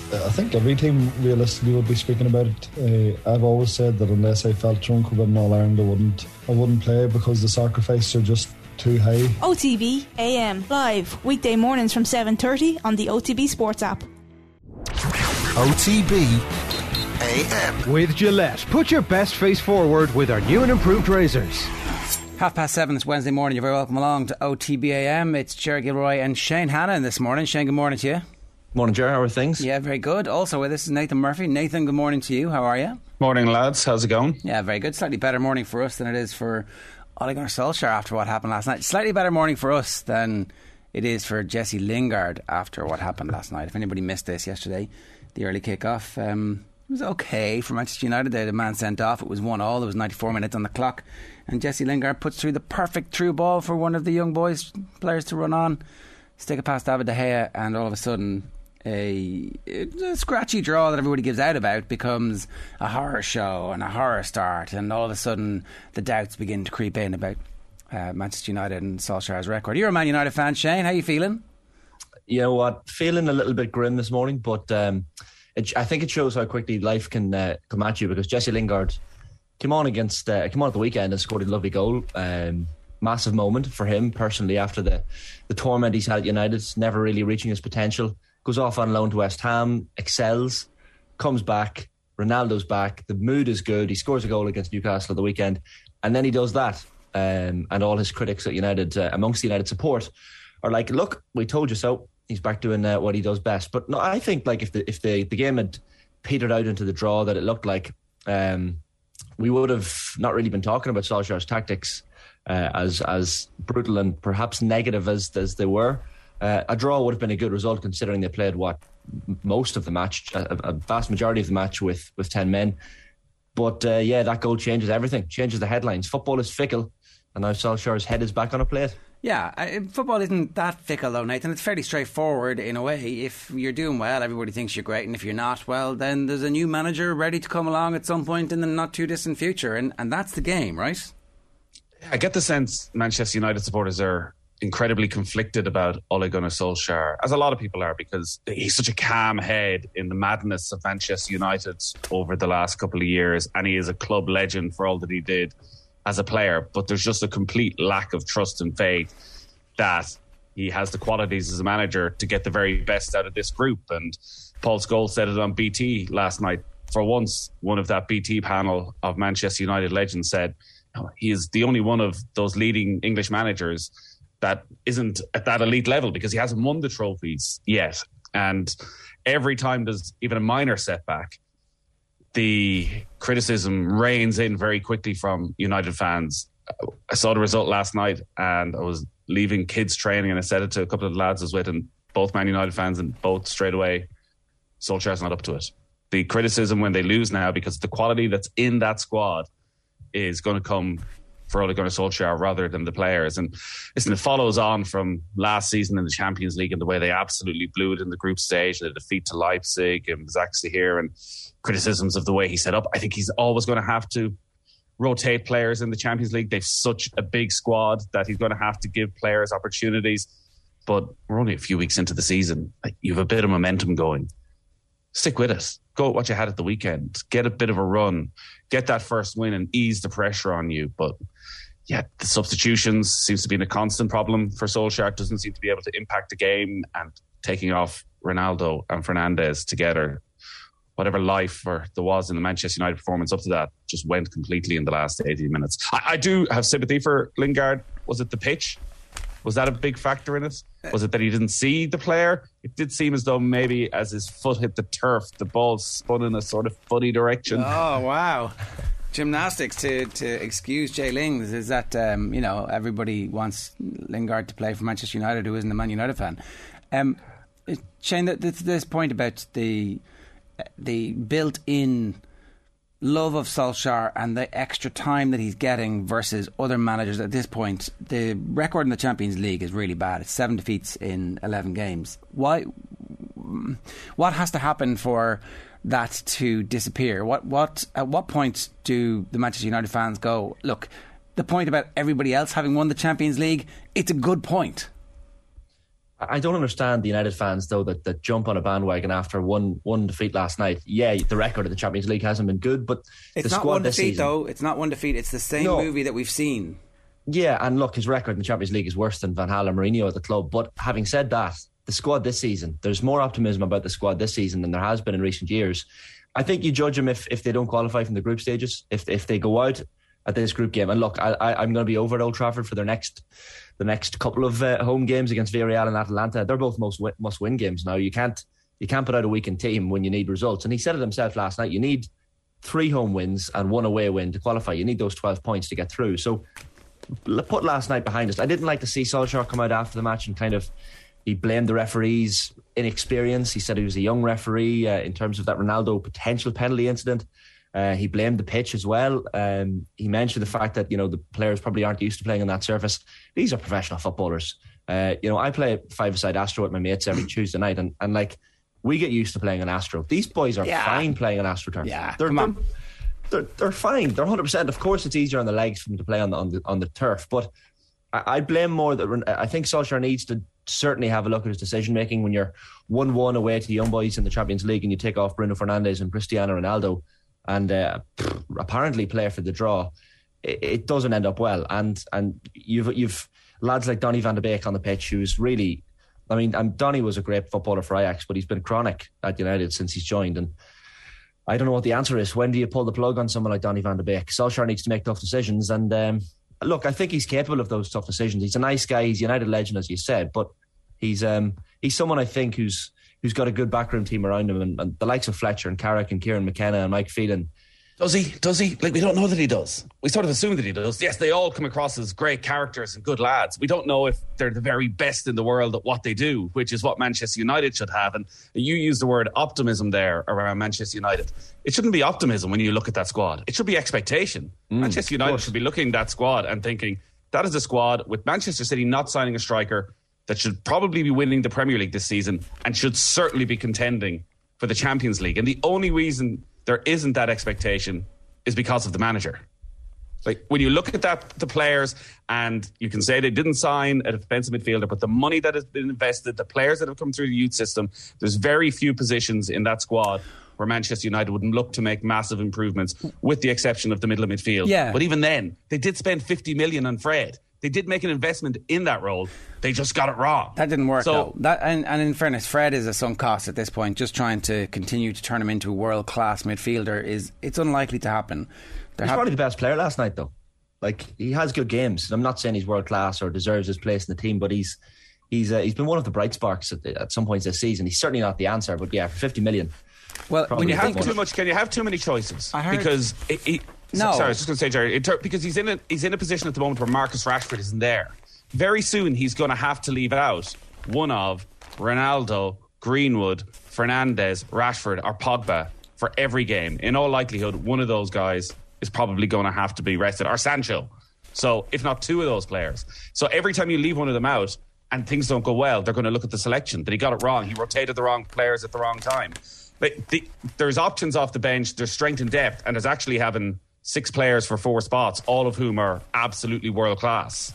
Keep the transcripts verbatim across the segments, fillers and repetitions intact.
I think every team realistically would be speaking about it. Uh, I've always said that unless I felt drunk within All Ireland, I wouldn't, I wouldn't play because the sacrifices are just too high. O T B A M live weekday mornings from seven thirty on the O T B Sports app. O T B A M with Gillette. Put your best face forward with our new and improved razors. Half past seven this Wednesday morning. You're very welcome along to O T B A M. It's Ger Gilroy and Shane Hannon this morning. Shane, good morning to you. Morning, Ger. How are things? Yeah, very good. Also with us is Nathan Murphy. Nathan, good morning to you. How are you? Morning, lads. How's it going? Yeah, very good. Slightly better morning for us than it is for Ole Gunnar Solskjaer after what happened last night. Slightly better morning for us than it is for Jesse Lingard after what happened last night. If anybody missed this yesterday, the early kick-off, um, it was okay for Manchester United. They had a man sent off. It was one all. There was ninety-four minutes on the clock. And Jesse Lingard puts through the perfect through ball for one of the young boys players to run on, stick it past David De Gea, and all of a sudden a, a scratchy draw that everybody gives out about becomes a horror show and a horror start, and all of a sudden the doubts begin to creep in about uh, Manchester United and Solskjaer's record. You're a Man United fan, Shane. How are you feeling? You know what? Feeling a little bit grim this morning, but um, it, I think it shows how quickly life can uh, come at you, because Jesse Lingard came on against uh, came on at the weekend and scored a lovely goal. Um, massive moment for him personally after the, the torment he's had at United, never really reaching his potential. Goes off on loan to West Ham, excels, comes back, Ronaldo's back, the mood is good, he scores a goal against Newcastle at the weekend, and then he does that. Um, and all his critics at United, uh, amongst the United support, are like, look, we told you so. He's back doing uh, what he does best. But no, I think like if the if the, the game had petered out into the draw that it looked like, um, we would have not really been talking about Solskjaer's tactics uh, as as brutal and perhaps negative as as they were. Uh, a draw would have been a good result, considering they played what most of the match, a, a vast majority of the match with with ten men. But uh, yeah, that goal changes everything, changes the headlines. Football is fickle, and now Solskjaer's head is back on a plate. Yeah, I, football isn't that fickle though, Nathan. It's fairly straightforward in a way. If you're doing well, everybody thinks you're great, and if you're not, well, then there's a new manager ready to come along at some point in the not too distant future, and, and that's the game, right? I get the sense Manchester United supporters are incredibly conflicted about Ole Gunnar Solskjaer, as a lot of people are, because he's such a calm head in the madness of Manchester United over the last couple of years, and he is a club legend for all that he did as a player. But there's just a complete lack of trust and faith that he has the qualities as a manager to get the very best out of this group. And Paul Scholes said it on B T last night. For once, one of that B T panel of Manchester United legends said, oh, he is the only one of those leading English managers that isn't at that elite level, because he hasn't won the trophies yet. And every time there's even a minor setback, the criticism rains in very quickly from United fans. I saw the result last night, and I was leaving kids training, and I said it to a couple of lads I was with, and both Man United fans, and both straight away, Solskjaer's not up to it. The criticism when they lose now, because the quality that's in that squad is going to come for Ole Gunnar Solskjaer rather than the players. And listen, it follows on from last season in the Champions League and the way they absolutely blew it in the group stage, the defeat to Leipzig and Zaxi here, and criticisms of the way he set up. I think he's always going to have to rotate players in the Champions League. They've such a big squad that he's going to have to give players opportunities. But we're only a few weeks into the season. Like, you have a bit of momentum going. Stick with it. Go at what you had at the weekend. Get a bit of a run. Get that first win and ease the pressure on you. But yeah, the substitutions seems to be a constant problem for Solskjaer. Doesn't seem to be able to impact the game, and taking off Ronaldo and Fernandes together, whatever life or there was in the Manchester United performance up to that, just went completely in the last eighteen minutes. I, I do have sympathy for Lingard. Was it the pitch? Was that a big factor in it? Was it that he didn't see the player? It did seem as though maybe as his foot hit the turf, the ball spun in a sort of funny direction. Oh, wow. Gymnastics to, to excuse Jay Lings is that, um, you know, everybody wants Lingard to play for Manchester United who isn't a Man United fan. Um, Shane, this, this point about the the built-in love of Solskjaer and the extra time that he's getting versus other managers at this point, the record in the Champions League is really bad. It's seven defeats in eleven games. Why? What has to happen for that to disappear? What? What? At what point do the Manchester United fans go, look, the point about everybody else having won the Champions League, it's a good point? I don't understand the United fans, though, that, that jump on a bandwagon after one one defeat last night. Yeah, the record of the Champions League hasn't been good, but it's the not squad one this defeat, season, though. It's not one defeat. It's the same No. movie that we've seen. Yeah, and look, his record in the Champions League is worse than Van Gaal and Mourinho at the club. But having said that, the squad this season, there's more optimism about the squad this season than there has been in recent years. I think you judge them if, if they don't qualify from the group stages, if if they go out at this group game. And look, I, I, I'm going to be over at Old Trafford for their next the next couple of uh, home games against Villarreal and Atalanta. They're both most must win games now. You can't you can't put out a weakened team when you need results. And he said it himself last night. You need three home wins and one away win to qualify. You need those twelve points to get through. So put last night behind us. I didn't like to see Solskjaer come out after the match and kind of he blamed the referee's inexperience. He said he was a young referee uh, in terms of that Ronaldo potential penalty incident. Uh, he blamed the pitch as well. Um, he mentioned the fact that, you know, the players probably aren't used to playing on that surface. These are professional footballers. Uh, you know, I play five-a-side Astro with my mates every Tuesday night, and, and like, we get used to playing on Astro. These boys are yeah. fine playing on Astro turf. Yeah, they're, come on. They're, they're, they're fine. They're one hundred percent. Of course, it's easier on the legs for them to play on the on the, on the turf, but I, I blame more that I think Solskjaer needs to certainly have a look at his decision-making when you're one one away to the young boys in the Champions League and you take off Bruno Fernandes and Cristiano Ronaldo and uh, apparently play for the draw. It, it doesn't end up well. And and you've you've lads like Donny van de Beek on the pitch who's really... I mean, and Donny was a great footballer for Ajax, but he's been chronic at United since he's joined. And I don't know what the answer is. When do you pull the plug on someone like Donny van de Beek? Solskjaer needs to make tough decisions. And um, look, I think he's capable of those tough decisions. He's a nice guy. He's a United legend, as you said. But he's um, he's someone I think who's who's got a good backroom team around him. And, and the likes of Fletcher and Carrick and Kieran McKenna and Mike Phelan. Does he? Does he? Like, we don't know that he does. We sort of assume that he does. Yes, they all come across as great characters and good lads. We don't know if they're the very best in the world at what they do, which is what Manchester United should have. And you use the word optimism there around Manchester United. It shouldn't be optimism when you look at that squad. It should be expectation. Mm, Manchester United should be looking at that squad and thinking, that is a squad with Manchester City not signing a striker that should probably be winning the Premier League this season and should certainly be contending for the Champions League. And the only reason there isn't that expectation is because of the manager. Like, when you look at that, the players, and you can say they didn't sign a defensive midfielder, but the money that has been invested, the players that have come through the youth system, there's very few positions in that squad where Manchester United wouldn't look to make massive improvements, with the exception of the middle of midfield. Yeah. But even then, they did spend fifty million on Fred. They did make an investment in that role. They just got it wrong. That didn't work, so, though. That, and, and in fairness, Fred is a sunk cost at this point. Just trying to continue to turn him into a world-class midfielder is it's unlikely to happen. There he's have, probably the best player last night, though. Like, he has good games. I'm not saying he's world-class or deserves his place in the team, but he's he's uh, he's been one of the bright sparks at, the, at some points this season. He's certainly not the answer, but yeah, for fifty million. Well, when you have too much, can you have too many choices? I heard, because it, it, no. Sorry, I was just going to say, Jerry, ter- because he's in a he's in a position at the moment where Marcus Rashford isn't there. Very soon he's going to have to leave out one of Ronaldo, Greenwood, Fernandes, Rashford or Pogba for every game. In all likelihood, one of those guys is probably going to have to be rested, or Sancho. So if not two of those players. So every time you leave one of them out and things don't go well, they're going to look at the selection, that he got it wrong. He rotated the wrong players at the wrong time. But the, there's options off the bench, there's strength and depth, and there's actually having six players for four spots, all of whom are absolutely world class.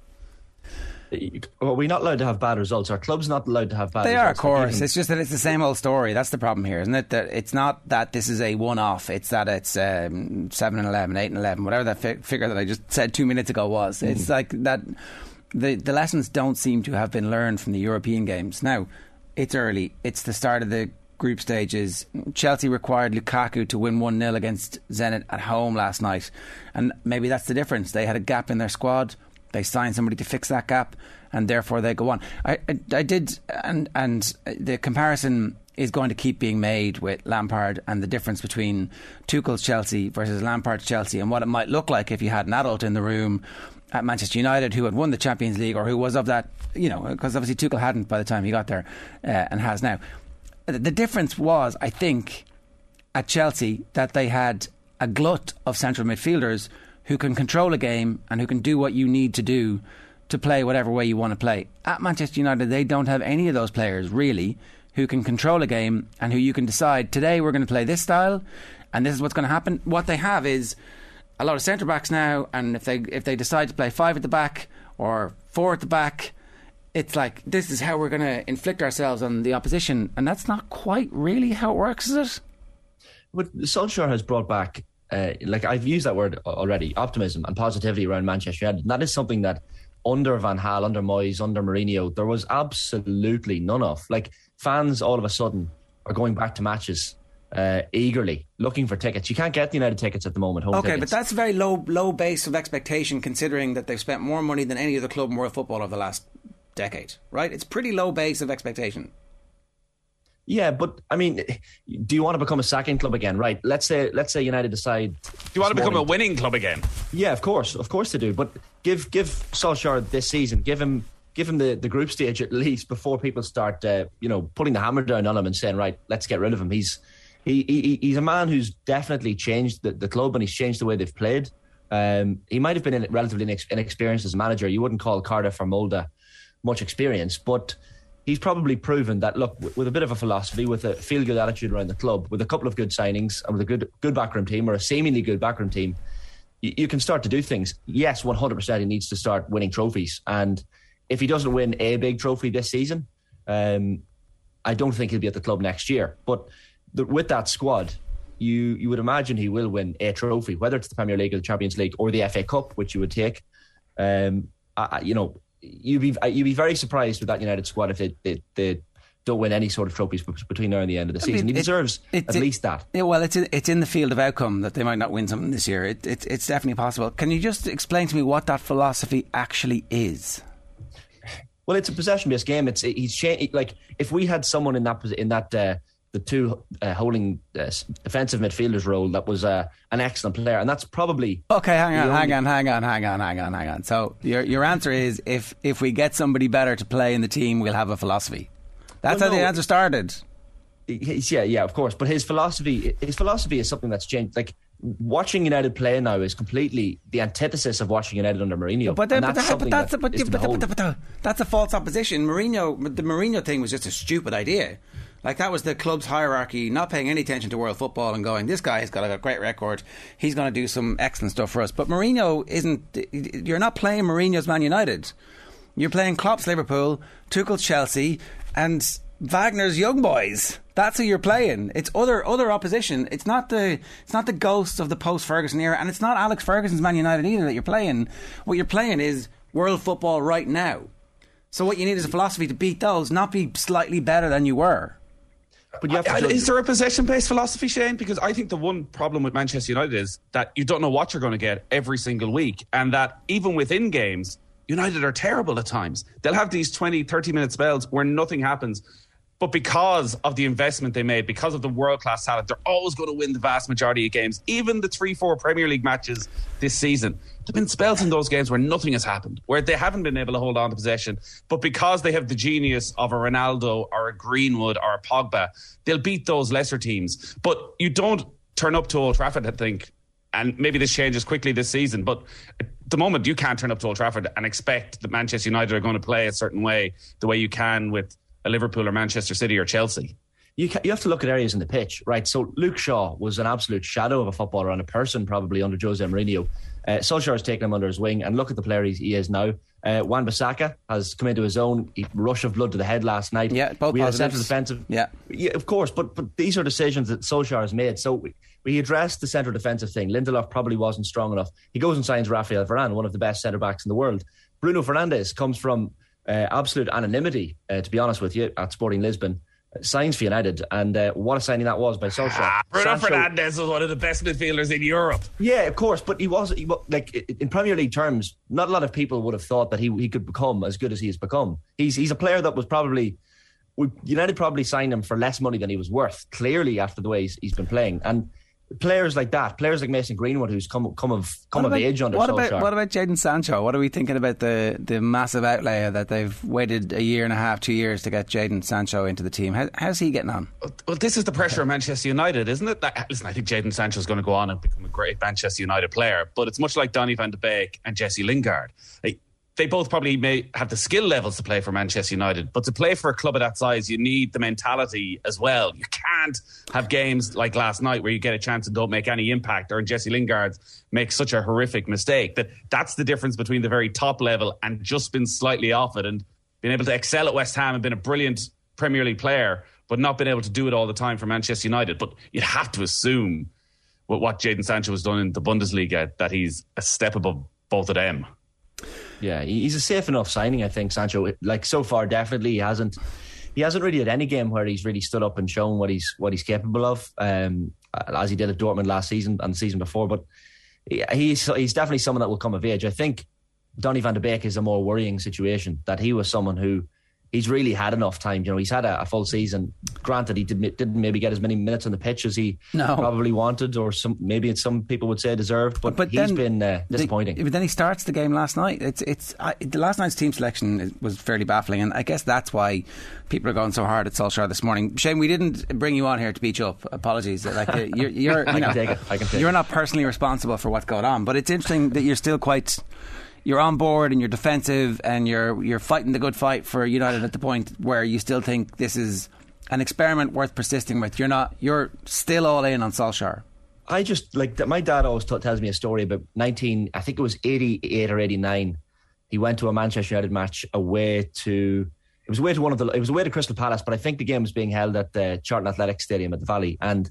Well, we're not allowed to have bad results. Our club's not allowed to have bad they results. They are, of course. It's just that it's the same old story. That's the problem here, isn't it? That it's not that this is a one-off. It's that it's um, seven and eleven, eight and eleven, whatever that fi- figure that I just said two minutes ago was. Mm. It's like that. The the lessons don't seem to have been learned from the European games. Now, it's early. It's the start of the group stages. Chelsea required Lukaku to win one nil against Zenit at home last night, and maybe that's the difference. They had a gap in their squad. They signed somebody to fix that gap, and therefore they go on. I, I, I did, and and the comparison is going to keep being made with Lampard and the difference between Tuchel's Chelsea versus Lampard's Chelsea, and what it might look like if you had an adult in the room at Manchester United who had won the Champions League, or who was of that, you know, because obviously Tuchel hadn't by the time he got there, uh, and has now. The difference was, I think, at Chelsea, that they had a glut of central midfielders who can control a game and who can do what you need to do to play whatever way you want to play. At Manchester United, they don't have any of those players, really, who can control a game and who you can decide, today we're going to play this style and this is what's going to happen. What they have is a lot of centre-backs now, and if they if they decide to play five at the back or four at the back, it's like, this is how we're going to inflict ourselves on the opposition, and that's not quite really how it works, is it? But Solskjaer has brought back, uh, like I've used that word already, optimism and positivity around Manchester United. And that is something that under Van Gaal, under Moyes, under Mourinho, there was absolutely none of. Like, fans all of a sudden are going back to matches uh, eagerly, looking for tickets. You can't get the United tickets at the moment, home Okay, tickets. but that's a very low low base of expectation, considering that they've spent more money than any other club in world football over the last decade, right? It's pretty low base of expectation. Yeah, but I mean, do you want to become a sacking club again? Right. Let's say let's say United decide. Do you want to become morning, a winning club again? Yeah, of course, of course they do. But give give Solskjaer this season, give him give him the, the group stage at least before people start, uh, you know, putting the hammer down on him and saying, right, let's get rid of him. He's he, he he's a man who's definitely changed the, the club, and he's changed the way they've played. Um, he might have been in, relatively inex- inexperienced as a manager. You wouldn't call Cardiff or Molde much experience, but he's probably proven that, look, with a bit of a philosophy, with a feel-good attitude around the club, with a couple of good signings, and with a good good backroom team, or a seemingly good backroom team, you, you can start to do things. Yes, one hundred percent he needs to start winning trophies. And if he doesn't win a big trophy this season, um, I don't think he'll be at the club next year. But the, with that squad, you you would imagine he will win a trophy, whether it's the Premier League or the Champions League or the F A Cup, which you would take. Um, I, you know, You'd be you'd be very surprised with that United squad if they, they, they don't win any sort of trophies between now and the end of the season. I mean, he deserves it, at it, least that. Yeah, well, it's in, it's in the field of outcome that they might not win something this year. It, it, it's definitely possible. Can you just explain to me what that philosophy actually is? Well, it's a possession-based game. It's he's changed, like if we had someone in that in that. Uh, the two uh, holding uh, defensive midfielders role that was uh, an excellent player, and that's probably okay. Hang on, hang on, hang on, hang on, hang on, hang on. So your your answer is if if we get somebody better to play in the team, we'll have a philosophy. That's well, how no, the answer started. Yeah, yeah, of course. But his philosophy, his philosophy is something that's changed. Like watching United play now is completely the antithesis of watching United under Mourinho. But, then, but, that's, but, but that's that a, but, but, but, but, that's a false opposition. Mourinho, the Mourinho thing was just a stupid idea. Like, that was the club's hierarchy, not paying any attention to world football and going, this guy's got a great record, he's going to do some excellent stuff for us. But Mourinho isn't, you're not playing Mourinho's Man United. You're playing Klopp's Liverpool, Tuchel's Chelsea, and Wagner's Young Boys. That's who you're playing. It's other other opposition. It's not the it's not the ghosts of the post-Ferguson era, and it's not Alex Ferguson's Man United either that you're playing. What you're playing is world football right now. So what you need is a philosophy to beat those, not be slightly better than you were. But you have to is there a possession-based philosophy, Shane? Because I think the one problem with Manchester United is that you don't know what you're going to get every single week, and that even within games, United are terrible at times. They'll have these twenty, thirty minute spells where nothing happens, but because of the investment they made, because of the world-class talent, they're always going to win the vast majority of games. Even the three, four Premier League matches this season, there have been spells in those games where nothing has happened, where they haven't been able to hold on to possession. But because they have the genius of a Ronaldo or a Greenwood or a Pogba, they'll beat those lesser teams. But you don't turn up to Old Trafford, I think, and maybe this changes quickly this season, but at the moment you can't turn up to Old Trafford and expect that Manchester United are going to play a certain way, the way you can with a Liverpool or Manchester City or Chelsea. You, you have to look at areas in the pitch, right? So Luke Shaw was an absolute shadow of a footballer and a person probably under Jose Mourinho. Uh, Solskjaer has taken him under his wing, and look at the player he, he is now. Uh, Wan-Bissaka has come into his own. He, rush of blood to the head last night. Yeah, both we positives. Had a central defensive. Yeah, yeah, of course. But but these are decisions that Solskjaer has made. So we, we addressed the central defensive thing. Lindelof probably wasn't strong enough. He goes and signs Rafael Varane, one of the best centre backs in the world. Bruno Fernandes comes from uh, absolute anonymity, uh, to be honest with you, at Sporting Lisbon. Signs for United, and uh, what a signing that was by Solskjaer. Ah, Bruno Sancho, Fernandes was one of the best midfielders in Europe. Yeah, of course, but he was he, like in Premier League terms. Not a lot of people would have thought that he he could become as good as he has become. He's he's a player that was probably United probably signed him for less money than he was worth. Clearly, after the way he's, he's been playing, and players like that, players like Mason Greenwood, who's come come of come about, of age under what Solskjaer. About, what about Jadon Sancho? What are we thinking about the, the massive outlay that they've waited a year and a half, two years to get Jadon Sancho into the team? How, how's he getting on? Well, this is the pressure of Manchester United, isn't it? Like, listen, I think Jadon Sancho is going to go on and become a great Manchester United player, but it's much like Donny van de Beek and Jesse Lingard. Like, they both probably may have the skill levels to play for Manchester United, but to play for a club of that size, you need the mentality as well. You can't have games like last night where you get a chance and don't make any impact, or in Jesse Lingard makes such a horrific mistake. That that's the difference between the very top level and just been slightly off it. And being able to excel at West Ham and been a brilliant Premier League player, but not been able to do it all the time for Manchester United. But you'd have to assume with what Jadon Sancho has done in the Bundesliga that he's a step above both of them. Yeah, he's a safe enough signing, I think, Sancho. Like, so far, definitely he hasn't he hasn't really had any game where he's really stood up and shown what he's what he's capable of, um, as he did at Dortmund last season and the season before. But he's he's definitely someone that will come of age. I think Donny van de Beek is a more worrying situation, that he was someone who he's really had enough time. You know, he's had a, a full season. Granted, he did, didn't maybe get as many minutes on the pitch as he no. probably wanted, or some maybe some people would say deserved. But, but he's been uh, disappointing. The, but then he starts the game last night. It's it's I, the last night's team selection was fairly baffling, and I guess that's why people are going so hard at Solskjaer this morning. Shane, we didn't bring you on here to beat you up. Apologies. Like you're, you're you know, I can take it. I can take you're it. not personally responsible for what's going on, but it's interesting that you're still quite. You're on board and you're defensive and you're you're fighting the good fight for United at the point where you still think this is an experiment worth persisting with. You're not. You're still all in on Solskjaer. I just like my dad always t- tells me a story about nineteen. I think it was eighty-eight or eighty-nine. He went to a Manchester United match away to. It was away to one of the. It was away to Crystal Palace, but I think the game was being held at the Charlton Athletic Stadium at the Valley, and.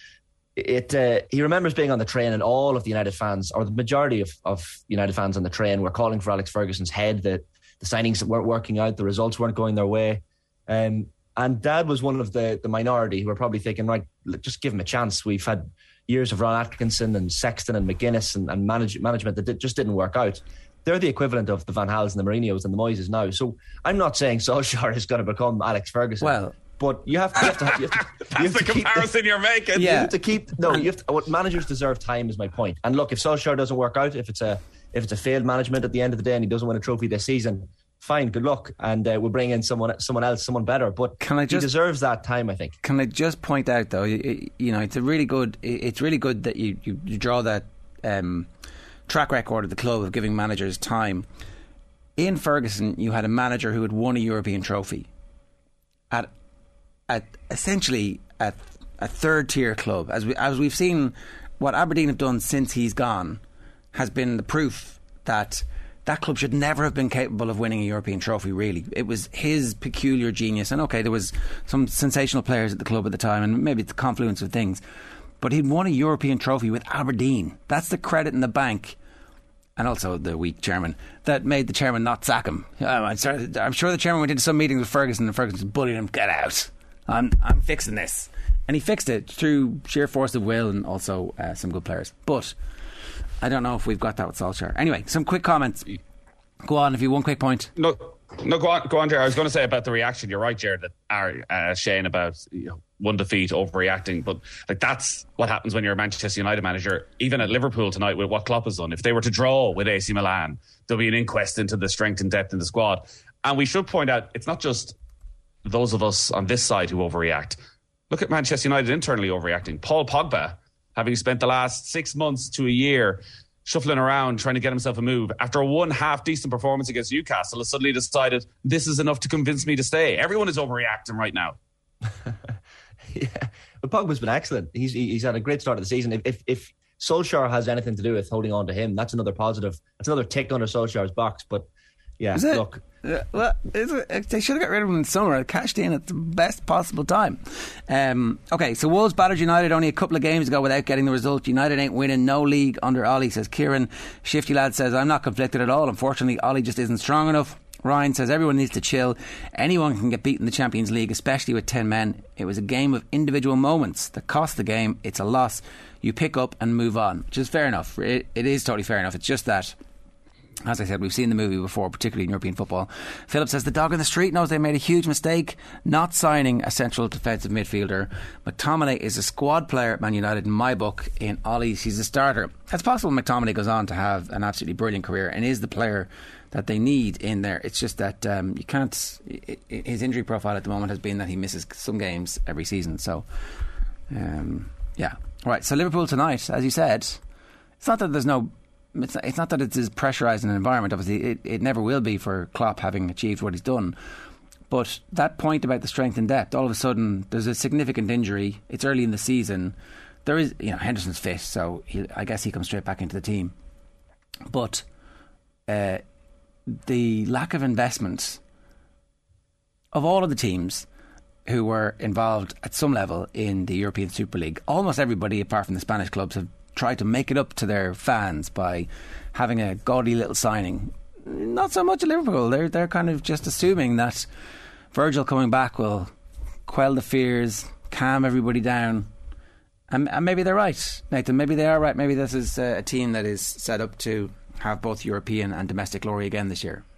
It. Uh, he remembers being on the train, and all of the United fans, or the majority of, of United fans on the train, were calling for Alex Ferguson's head. That the signings weren't working out, the results weren't going their way, um, and Dad was one of the the minority who were probably thinking, right, just give him a chance. We've had years of Ron Atkinson and Sexton and McGuinness and, and manage, management that did, just didn't work out. They're the equivalent of the Van Hals and the Mourinhos and the Moyes now. So I'm not saying Solskjaer is going to become Alex Ferguson. Well. But you have to. You have to, you have to That's you have the to comparison the, you're making. Yeah. You have to keep. No, you have to, what managers deserve time is my point. And look, if Solskjaer doesn't work out, if it's a if it's a failed management at the end of the day, and he doesn't win a trophy this season, fine, good luck, and uh, we'll bring in someone someone else, someone better. But can I just, he deserves that time, I think. Can I just point out though? You, you know, it's a really good. It's really good that you you, you draw that um, track record of the club of giving managers time. In Ferguson, you had a manager who had won a European trophy at. At essentially at a third tier club, as we as we've seen, what Aberdeen have done since he's gone has been the proof that that club should never have been capable of winning a European trophy. Really, it was his peculiar genius, and okay, there was some sensational players at the club at the time, and maybe it's the confluence of things, but he'd won a European trophy with Aberdeen. That's the credit in the bank. And also the weak chairman that made the chairman not sack him. I'm sure the chairman went into some meetings with Ferguson, and Ferguson bullied him, get out. I'm, I'm fixing this. And he fixed it through sheer force of will and also uh, some good players. But I don't know if we've got that with Solskjaer. Anyway, some quick comments. Go on, if you one quick point. No, no, go on, go on, Jared. I was going to say about the reaction. You're right, Jared, that our, uh, Shane, about you know, one defeat, overreacting. But like that's what happens when you're a Manchester United manager. Even at Liverpool tonight, with what Klopp has done, if they were to draw with A C Milan, there'll be an inquest into the strength and depth in the squad. And we should point out, it's not just those of us on this side who overreact. Look at Manchester United internally overreacting. Paul Pogba, having spent the last six months to a year shuffling around trying to get himself a move, after a one half decent performance against Newcastle, has suddenly decided this is enough to convince me to stay. Everyone is overreacting right now. Yeah, but Pogba's been excellent. He's he's had a great start of the season. If, if if Solskjaer has anything to do with holding on to him, that's another positive. That's another tick under Solskjaer's box. But yeah, is it? look. Uh, well, is it, they should have got rid of him in summer. It cashed in at the best possible time. Um, okay, so Wolves battered United only a couple of games ago without getting the result. United ain't winning no league under Ollie, says Kieran. Shifty Lad says, I'm not conflicted at all. Unfortunately, Ollie just isn't strong enough. Ryan says, everyone needs to chill. Anyone can get beaten in the Champions League, especially with ten men. It was a game of individual moments that cost the game. It's a loss. You pick up and move on, which is fair enough. It, it is totally fair enough. It's just that, as I said, we've seen the movie before, particularly in European football. Philip says the dog in the street knows they made a huge mistake not signing a central defensive midfielder. McTominay is a squad player at Man United in my book. In Ollie's, he's a starter. It's possible McTominay goes on to have an absolutely brilliant career and is the player that they need in there. It's just that um, you can't. It, it, his injury profile at the moment has been that he misses some games every season. So, um, yeah. Right. So Liverpool tonight, as you said, it's not that there's no. It's not, it's not that it's as pressurised an environment. Obviously, it, it never will be for Klopp having achieved what he's done. But that point about the strength and depth, all of a sudden, there's a significant injury. It's early in the season. There is, you know, Henderson's fit, so he, I guess he comes straight back into the team. But uh, the lack of investment of all of the teams who were involved at some level in the European Super League, almost everybody apart from the Spanish clubs have tried to make it up to their fans by having a gaudy little signing. Not so much at Liverpool. They're, they're kind of just assuming that Virgil coming back will quell the fears, calm everybody down. And, and maybe they're right, Nathan. Maybe they are right. Maybe this is a team that is set up to have both European and domestic glory again this year.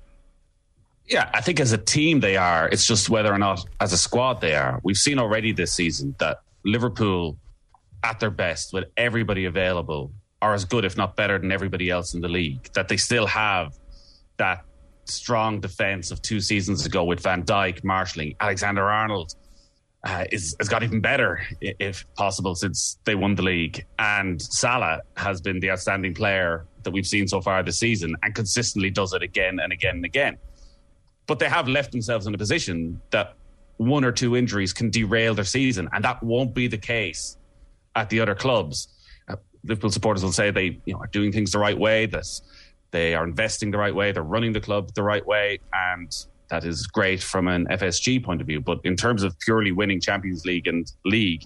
Yeah, I think as a team they are. It's just whether or not as a squad they are. We've seen already this season that Liverpool, at their best, with everybody available, are as good, if not better, than everybody else in the league. That they still have that strong defence of two seasons ago with Van Dijk, marshalling. Alexander-Arnold uh, is, has got even better, if possible, since they won the league. And Salah has been the outstanding player that we've seen so far this season and consistently does it again and again and again. But they have left themselves in a position that one or two injuries can derail their season, and that won't be the case at the other clubs. Uh, Liverpool supporters will say they you know, are doing things the right way, that they are investing the right way, they're running the club the right way, and that is great from an F S G point of view. But in terms of purely winning Champions League and League,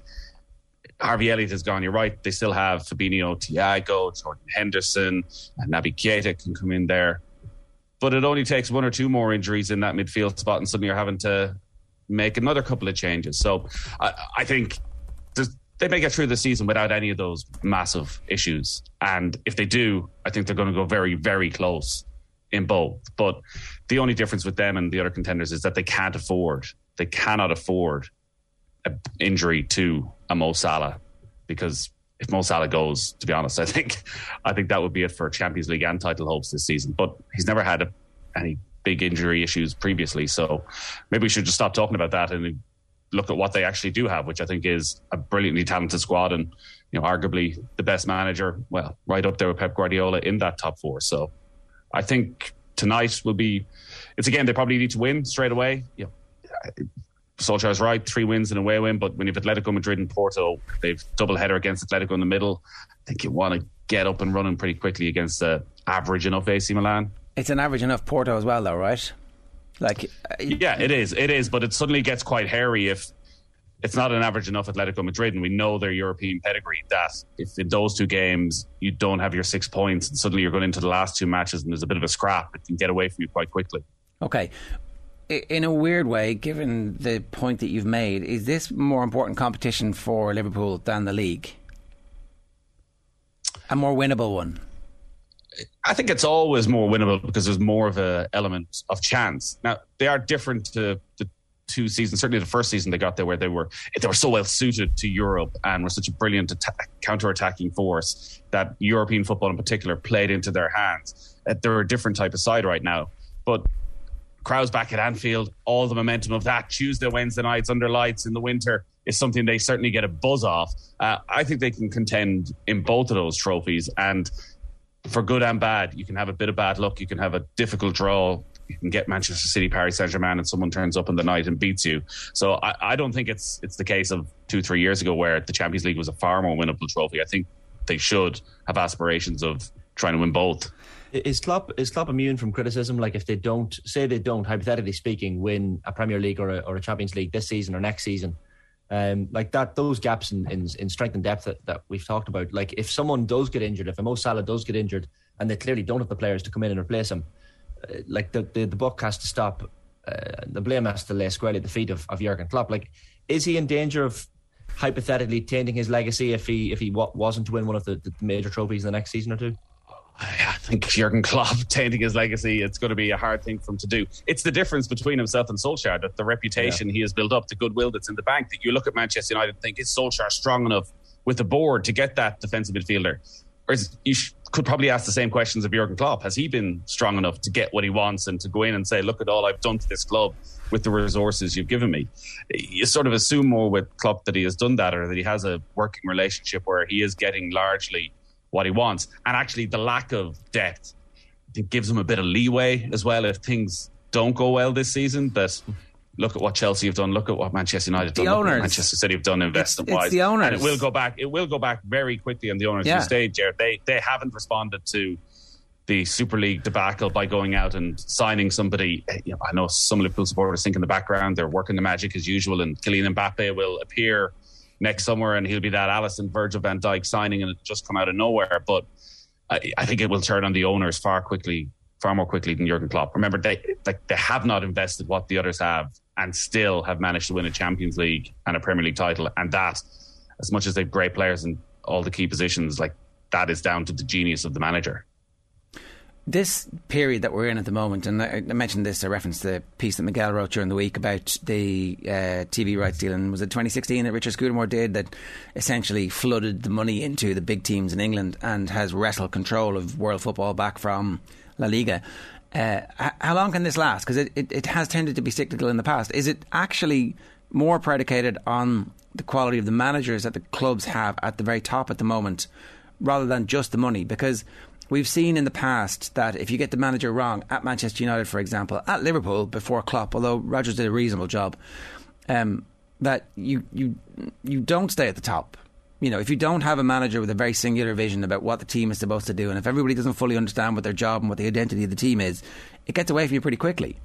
Harvey Elliott has gone, you're right, they still have Fabinho, Thiago, Jordan Henderson, and Naby Keita can come in there. But it only takes one or two more injuries in that midfield spot and suddenly you're having to make another couple of changes. So I, I think they may get through the season without any of those massive issues. And if they do, I think they're going to go very, very close in both. But the only difference with them and the other contenders is that they can't afford, they cannot afford an injury to a Mo Salah, because if Mo Salah goes, to be honest, I think I think that would be it for Champions League and title hopes this season. But he's never had a, any big injury issues previously, so maybe we should just stop talking about that and look at what they actually do have, which I think is a brilliantly talented squad and, you know, arguably the best manager, well, right up there with Pep Guardiola in that top four. So I think tonight will be, it's a game they probably need to win straight away. You know, Solskjaer's right, three wins and a away win, but when you've Atletico Madrid and Porto, they've double header against Atletico in the middle. I think you want to get up and running pretty quickly against the average enough A C Milan. It's an average enough Porto as well, though, right? Like, uh, yeah, it is. It is, but it suddenly gets quite hairy if it's not an average enough Atletico Madrid, and we know their European pedigree. That if in those two games you don't have your six points, and suddenly you're going into the last two matches, and there's a bit of a scrap, it can get away from you quite quickly. Okay. In a weird way, given the point that you've made, is this more important competition for Liverpool than the league? A more winnable one? I think it's always more winnable because there's more of an element of chance. Now, they are different to the two seasons. Certainly the first season they got there where they were they were so well suited to Europe and were such a brilliant atta- counter-attacking force that European football in particular played into their hands. Uh, they're a different type of side right now. But crowds back at Anfield, all the momentum of that Tuesday, Wednesday nights under lights in the winter is something they certainly get a buzz off. Uh, I think they can contend in both of those trophies, and for good and bad, you can have a bit of bad luck, you can have a difficult draw, you can get Manchester City, Paris Saint-Germain, and someone turns up in the night and beats you. So I, I don't think it's it's the case of two, three years ago where the Champions League was a far more winnable trophy. I think they should have aspirations of trying to win both. Is Klopp, is Klopp immune from criticism? Like if they don't, say they don't, hypothetically speaking, win a Premier League or a, or a Champions League this season or next season, um, like that, those gaps in, in, in strength and depth that, that we've talked about, like if someone does get injured, if a Mo Salah does get injured and they clearly don't have the players to come in and replace him, uh, like the, the, the buck has to stop, uh, the blame has to lay squarely at the feet of, of Jurgen Klopp. Like, is he in danger of hypothetically tainting his legacy if he if he w- wasn't to win one of the, the major trophies in the next season or two? I think Jurgen Klopp tainting his legacy, it's going to be a hard thing for him to do. It's the difference between himself and Solskjaer, that the reputation yeah. he has built up, the goodwill that's in the bank, that you look at Manchester United and think, is Solskjaer strong enough with the board to get that defensive midfielder? Whereas you sh- could probably ask the same questions of Jurgen Klopp. Has he been strong enough to get what he wants and to go in and say, look at all I've done to this club with the resources you've given me? You sort of assume more with Klopp that he has done that, or that he has a working relationship where he is getting largely what he wants. And actually the lack of depth, I think, gives him a bit of leeway as well if things don't go well this season. That look at what Chelsea have done, look at what Manchester United have done, look at what Manchester City have done investment wise. The owners. And it will go back it will go back very quickly on the owners' yeah. stage, Jared. They they haven't responded to the Super League debacle by going out and signing somebody. You know, I know some Liverpool supporters think in the background they're working the magic as usual, and Kylian Mbappe will appear next summer and he'll be that Alisson, Virgil van Dijk signing, and it just come out of nowhere. But I, I think it will turn on the owners far quickly, far more quickly than Jurgen Klopp. Remember, they like they have not invested what the others have, and still have managed to win a Champions League and a Premier League title. And that, as much as they've great players in all the key positions, like that is down to the genius of the manager. This period that we're in at the moment, and I mentioned this, I referenced the piece that Miguel wrote during the week about the uh, T V rights deal, and was it twenty sixteen that Richard Scudamore did, that essentially flooded the money into the big teams in England and has wrestled control of world football back from La Liga. Uh, how long can this last? Because it, it, it has tended to be cyclical in the past. Is it actually more predicated on the quality of the managers that the clubs have at the very top at the moment, rather than just the money? Because we've seen in the past that if you get the manager wrong, at Manchester United, for example, at Liverpool before Klopp, although Rodgers did a reasonable job, um, that you, you you don't stay at the top. You know, if you don't have a manager with a very singular vision about what the team is supposed to do, and if everybody doesn't fully understand what their job and what the identity of the team is, it gets away from you pretty quickly.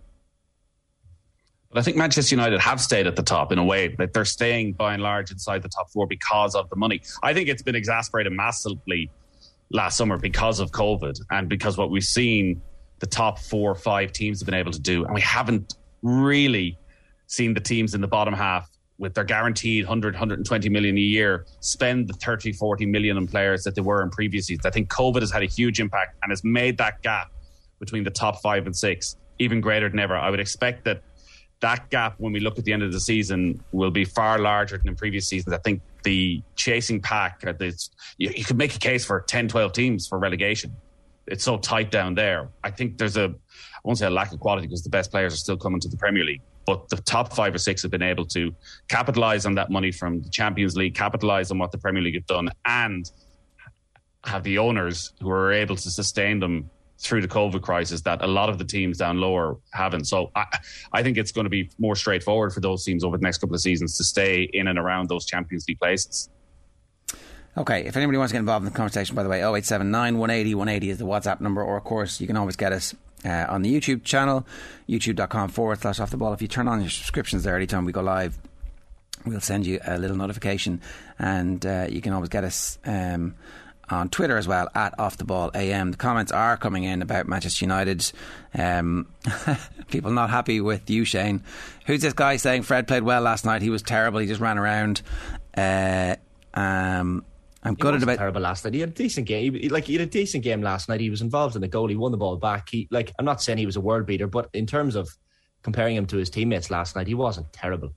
But I think Manchester United have stayed at the top in a way. Like they're staying by and large inside the top four because of the money. I think it's been exasperated massively last summer because of COVID, and because what we've seen the top four or five teams have been able to do, and we haven't really seen the teams in the bottom half with their guaranteed one hundred, one hundred twenty million a year spend the thirty, forty million on players that they were in previous seasons. I think COVID has had a huge impact and has made that gap between the top five and six even greater than ever. I would expect that that gap, when we look at the end of the season, will be far larger than in previous seasons. I think the chasing pack, this, you, you could make a case for ten, twelve teams for relegation. It's so tight down there. I think there's a, I won't say a lack of quality because the best players are still coming to the Premier League, but the top five or six have been able to capitalise on that money from the Champions League, capitalise on what the Premier League have done, and have the owners who are able to sustain them through the COVID crisis that a lot of the teams down lower haven't. So I, I think it's going to be more straightforward for those teams over the next couple of seasons to stay in and around those Champions League places. Okay, if anybody wants to get involved in the conversation, by the way, oh eight seven nine, one eight zero, one eight zero is the WhatsApp number, or of course you can always get us uh, on the YouTube channel, youtube.com forward slash off the ball. If you turn on your subscriptions there anytime we go live, we'll send you a little notification, and uh, you can always get us um, on Twitter as well, at Off The Ball A M. The comments are coming in about Manchester United. Um, people not happy with you, Shane. Who's this guy saying Fred played well last night? He was terrible. He just ran around. Uh, um, I'm he gutted about terrible last night. He had a decent game. He, like he had a decent game last night. He was involved in the goal. He won the ball back. He like I'm not saying he was a world beater, but in terms of comparing him to his teammates last night, he wasn't terrible.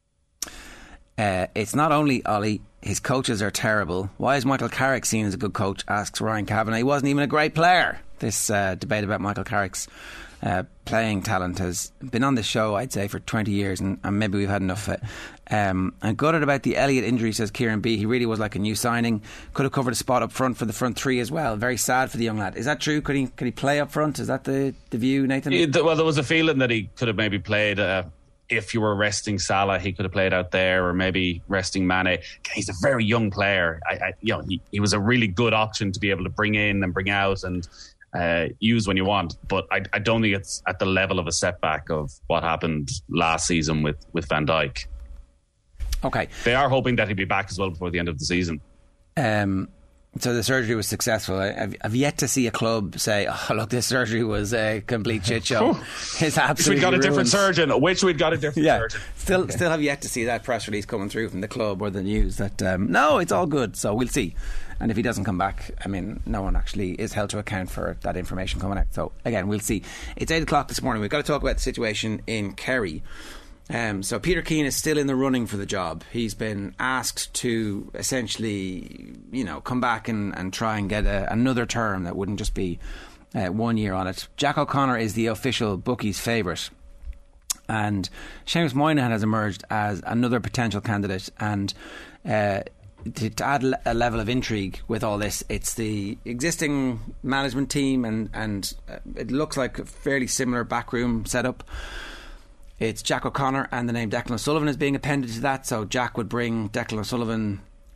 Uh, it's not only Ollie, his coaches are terrible. Why is Michael Carrick seen as a good coach, asks Ryan Kavanagh. He wasn't even a great player. This uh, debate about Michael Carrick's uh, playing talent has been on this show, I'd say, for twenty years, and, and maybe we've had enough of it. Um, I'm gutted about the Elliott injury, says Kieran B. He really was like a new signing. Could have covered a spot up front for the front three as well. Very sad for the young lad. Is that true? Could he could he play up front? Is that the, the view, Nathan? Yeah, well, there was a feeling that he could have maybe played... Uh, if you were resting Salah, he could have played out there, or maybe resting Mane. He's a very young player. I, I, you know, he, he was a really good option to be able to bring in and bring out and uh, use when you want. But I, I don't think it's at the level of a setback of what happened last season with, with Van Dijk. Okay. They are hoping that he'll be back as well before the end of the season. Um. So the surgery was successful. I've, I've yet to see a club say, "Oh, look, this surgery was a complete shit show." It's absolutely we'd got a ruined. different surgeon. Which we'd got a different yeah. surgeon. Still, still have yet to see that press release coming through from the club or the news that um, no, it's all good. So we'll see. And if he doesn't come back, I mean, no one actually is held to account for that information coming out. So again, we'll see. It's eight o'clock this morning. We've got to talk about the situation in Kerry. Um, so Peter Keane is still in the running for the job. He's been asked to essentially, you know, come back and, and try and get a, another term that wouldn't just be uh, one year on it. Jack O'Connor is the official bookies' favourite, and Seamus Moynihan has emerged as another potential candidate. And uh, to, to add a level of intrigue with all this, it's the existing management team, and, and uh, it looks like a fairly similar backroom setup. It's Jack O'Connor, and the name Declan O'Sullivan is being appended to that. So Jack would bring Declan O'Sullivan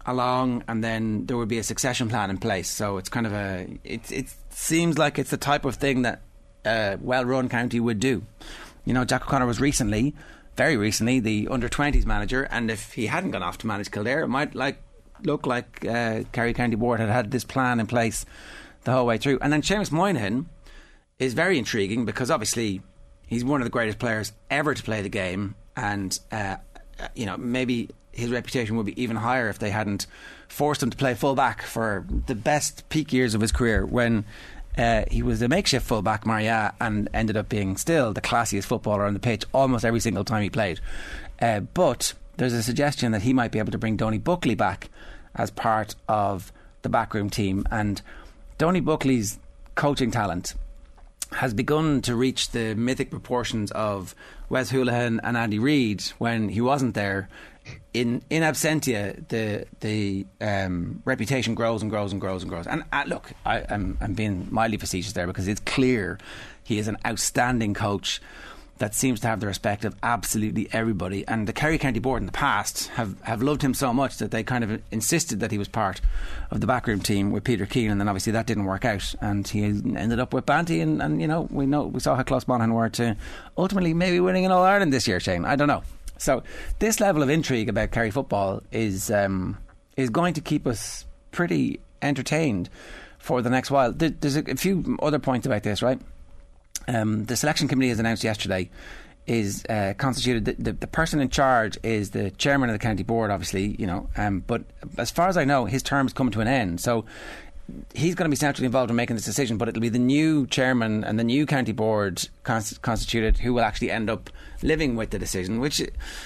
along, and then there would be a succession plan in place. So it's kind of a it, it seems like it's the type of thing that a well-run county would do. You know, Jack O'Connor was recently, very recently, the under twenties manager, and if he hadn't gone off to manage Kildare, it might like look like uh, Kerry County Board had had this plan in place the whole way through. And then Seamus Moynihan is very intriguing because obviously he's one of the greatest players ever to play the game, and uh, you know, maybe his reputation would be even higher if they hadn't forced him to play full-back for the best peak years of his career when uh, he was a makeshift full-back Maria and ended up being still the classiest footballer on the pitch almost every single time he played. Uh, but there's a suggestion that he might be able to bring Donny Buckley back as part of the backroom team, and Donny Buckley's coaching talent has begun to reach the mythic proportions of Wes Hoolahan and Andy Reid when he wasn't there. In in absentia, the the um, reputation grows and grows and grows and grows. And uh, look, I, I'm I'm being mildly facetious there because it's clear he is an outstanding coach that seems to have the respect of absolutely everybody. And the Kerry County Board in the past have, have loved him so much that they kind of insisted that he was part of the backroom team with Peter Keane, and then obviously that didn't work out, and he ended up with Banty, and, and you know we know we saw how close Monaghan were to ultimately maybe winning an All Ireland this year, Shane. I don't know. So this level of intrigue about Kerry football is um, is going to keep us pretty entertained for the next while. There's a few other points about this, right? Um, the selection committee, as announced yesterday, is uh, constituted. The, the, the person in charge is the chairman of the county board, obviously, you know. Um, but as far as I know, his term's come to an end, so he's going to be centrally involved in making this decision. But it'll be the new chairman and the new county board const- constituted who will actually end up living with the decision, which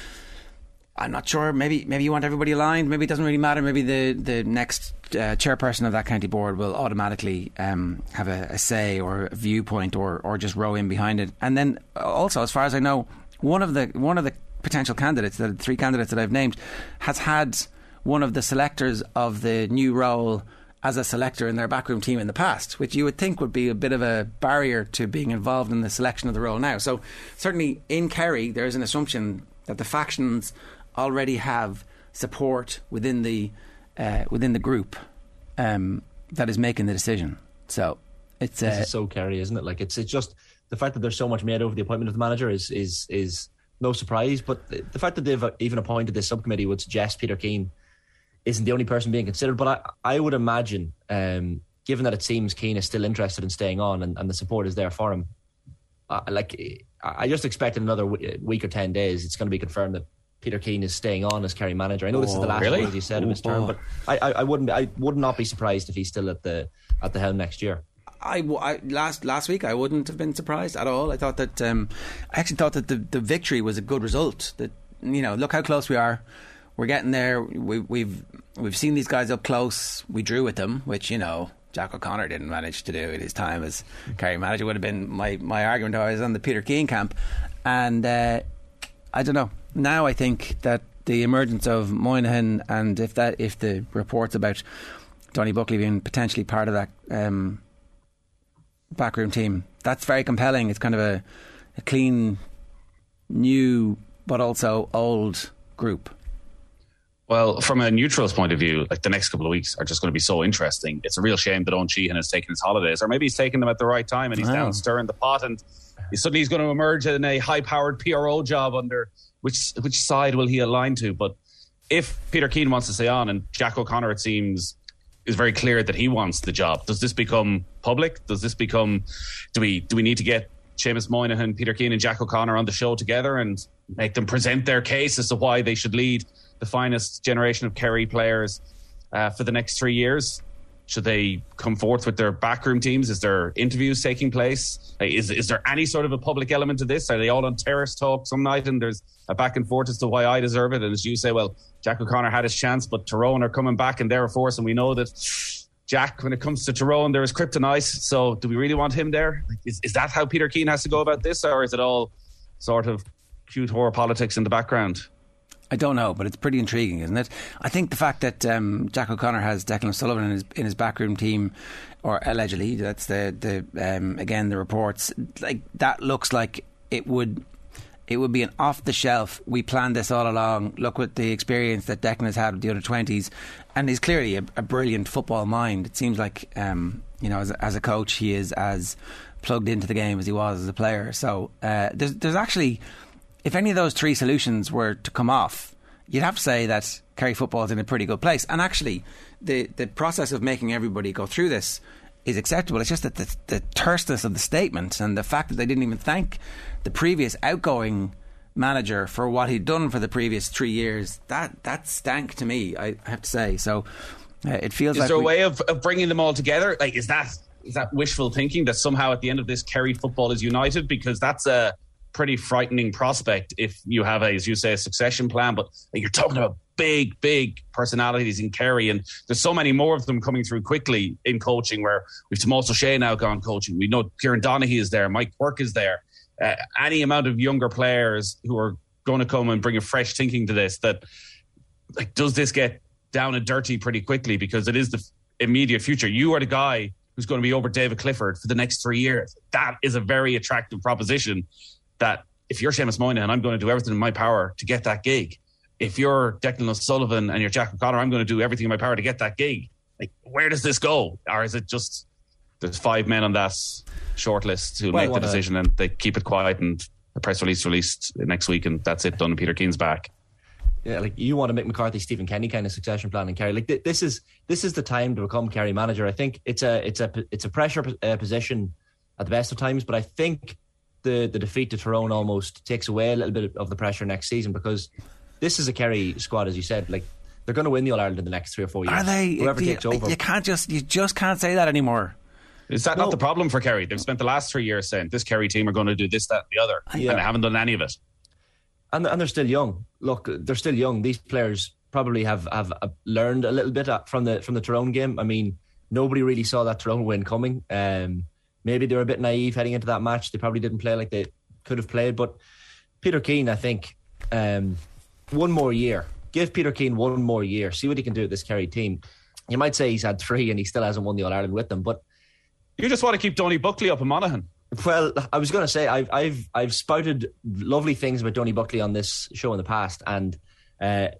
I'm not sure. Maybe maybe you want everybody aligned. Maybe it doesn't really matter. Maybe the the next uh, chairperson of that county board will automatically um, have a, a say or a viewpoint, or or just row in behind it. And then also, as far as I know, one of the one of the potential candidates, the three candidates that I've named, has had one of the selectors of the new role as a selector in their backroom team in the past, which you would think would be a bit of a barrier to being involved in the selection of the role now. So certainly in Kerry, there is an assumption that the factions already have support within the uh, within the group um, that is making the decision. So it's uh, this is so Kerry, isn't it? Like it's it's just the fact that there's so much made over the appointment of the manager is is is no surprise. But the fact that they've even appointed this subcommittee would suggest Peter Keane isn't the only person being considered. But I I would imagine, um, given that it seems Keane is still interested in staying on and, and the support is there for him, uh, like I just expect in another week or ten days it's going to be confirmed that Peter Keane is staying on as Kerry manager. I know this oh, is the last really? word he said of his term, oh. but I, I, I wouldn't I would not be surprised if he's still at the at the helm next year. I, I last last week I wouldn't have been surprised at all. I thought that um, I actually thought that the, the victory was a good result. That, you know, look how close we are. We're getting there. We, we've we've seen these guys up close. We drew with them, which, you know, Jack O'Connor didn't manage to do at his time as Kerry manager. Would have been my my argument. I was on the Peter Keane camp, and uh, I don't know. Now I think that the emergence of Moynihan, and if that if the reports about Donny Buckley being potentially part of that um, backroom team, that's very compelling. It's kind of a, a clean, new, but also old group. Well, from a neutral's point of view, like the next couple of weeks are just going to be so interesting. It's a real shame that Owen Sheehan has taken his holidays, or maybe he's taken them at the right time and he's oh. down stirring the pot, and he suddenly he's going to emerge in a high-powered P R O job under which which side will he align to? But if Peter Keane wants to stay on, and Jack O'Connor, it seems, is very clear that he wants the job, does this become public? Does this become? Do we do we need to get Seamus Moynihan, Peter Keane, and Jack O'Connor on the show together and make them present their case as to why they should lead the finest generation of Kerry players uh, for the next three years? Should they come forth with their backroom teams? Is there interviews taking place? Is is there any sort of a public element to this? Are they all on terrace talk some night and there's a back and forth as to why I deserve it? And as you say, well, Jack O'Connor had his chance, but Tyrone are coming back and they're a force, and we know that Jack, when it comes to Tyrone, there is kryptonite. So do we really want him there? Is, is that how Peter Keane has to go about this, or is it all sort of cute horror politics in the background? I don't know, but it's pretty intriguing, isn't it? I think the fact that um, Jack O'Connor has Declan Sullivan in his in his backroom team, or allegedly, that's the the um, again the reports, like that looks like it would it would be an off-the-shelf, we planned this all along, look with the experience that Declan has had with the under twenties, and he's clearly a, a brilliant football mind. It seems like, um, you know, as, as a coach, he is as plugged into the game as he was as a player. So uh, there's, there's actually, if any of those three solutions were to come off, you'd have to say that Kerry football is in a pretty good place. And actually, the, the process of making everybody go through this is acceptable. It's just that the, the terseness of the statement and the fact that they didn't even thank the previous outgoing manager for what he'd done for the previous three years, that that stank to me, I have to say. So uh, it feels is like... Is there we, a way of, of bringing them all together? Like, is that is that wishful thinking that somehow at the end of this Kerry football is united? Because that's a pretty frightening prospect if you have, a, as you say, a succession plan. But like, you're talking about big, big personalities in Kerry, and there's so many more of them coming through quickly in coaching, where we've Tomas O'Shea now gone coaching. We know Kieran Donaghy is there, Mike Quirk is there. Uh, any amount of younger players who are going to come and bring a fresh thinking to this, that like, does this get down and dirty pretty quickly? Because it is the immediate future. You are the guy who's going to be over David Clifford for the next three years. That is a very attractive proposition, that if you're Seamus Moynihan, I'm going to do everything in my power to get that gig. If you're Declan O'Sullivan and you're Jack O'Connor, I'm going to do everything in my power to get that gig. Like, where does this go? Or is it just there's five men on that shortlist who well, make the decision and they keep it quiet and the press release released next week and that's it, done and Peter Keane's back? Yeah, like, you want to Mick McCarthy, Stephen Kenny kind of succession plan in Kerry. Like, th- this is this is the time to become Kerry manager. I think it's a it's a it's a pressure uh, position at the best of times, but I think the the defeat to Tyrone almost takes away a little bit of the pressure next season, because this is a Kerry squad, as you said. Like, they're going to win the All Ireland in the next three or four years. Are they? Whoever you, takes over, you can't just you just can't say that anymore. Is that no. not the problem for Kerry? They've spent the last three years saying this Kerry team are going to do this, that, and the other, yeah. and they haven't done any of it. And and they're still young. Look, they're still young. These players probably have, have learned a little bit from the from the Tyrone game. I mean, nobody really saw that Tyrone win coming. Um, maybe they were a bit naive heading into that match. They probably didn't play like they could have played. But Peter Keane, I think, um, one more year. Give Peter Keane one more year. See what he can do with this Kerry team. You might say he's had three and he still hasn't won the All Ireland with them, but you just want to keep Donny Buckley up in Monaghan. Well, I was going to say I've I've I've spouted lovely things about Donny Buckley on this show in the past, and uh,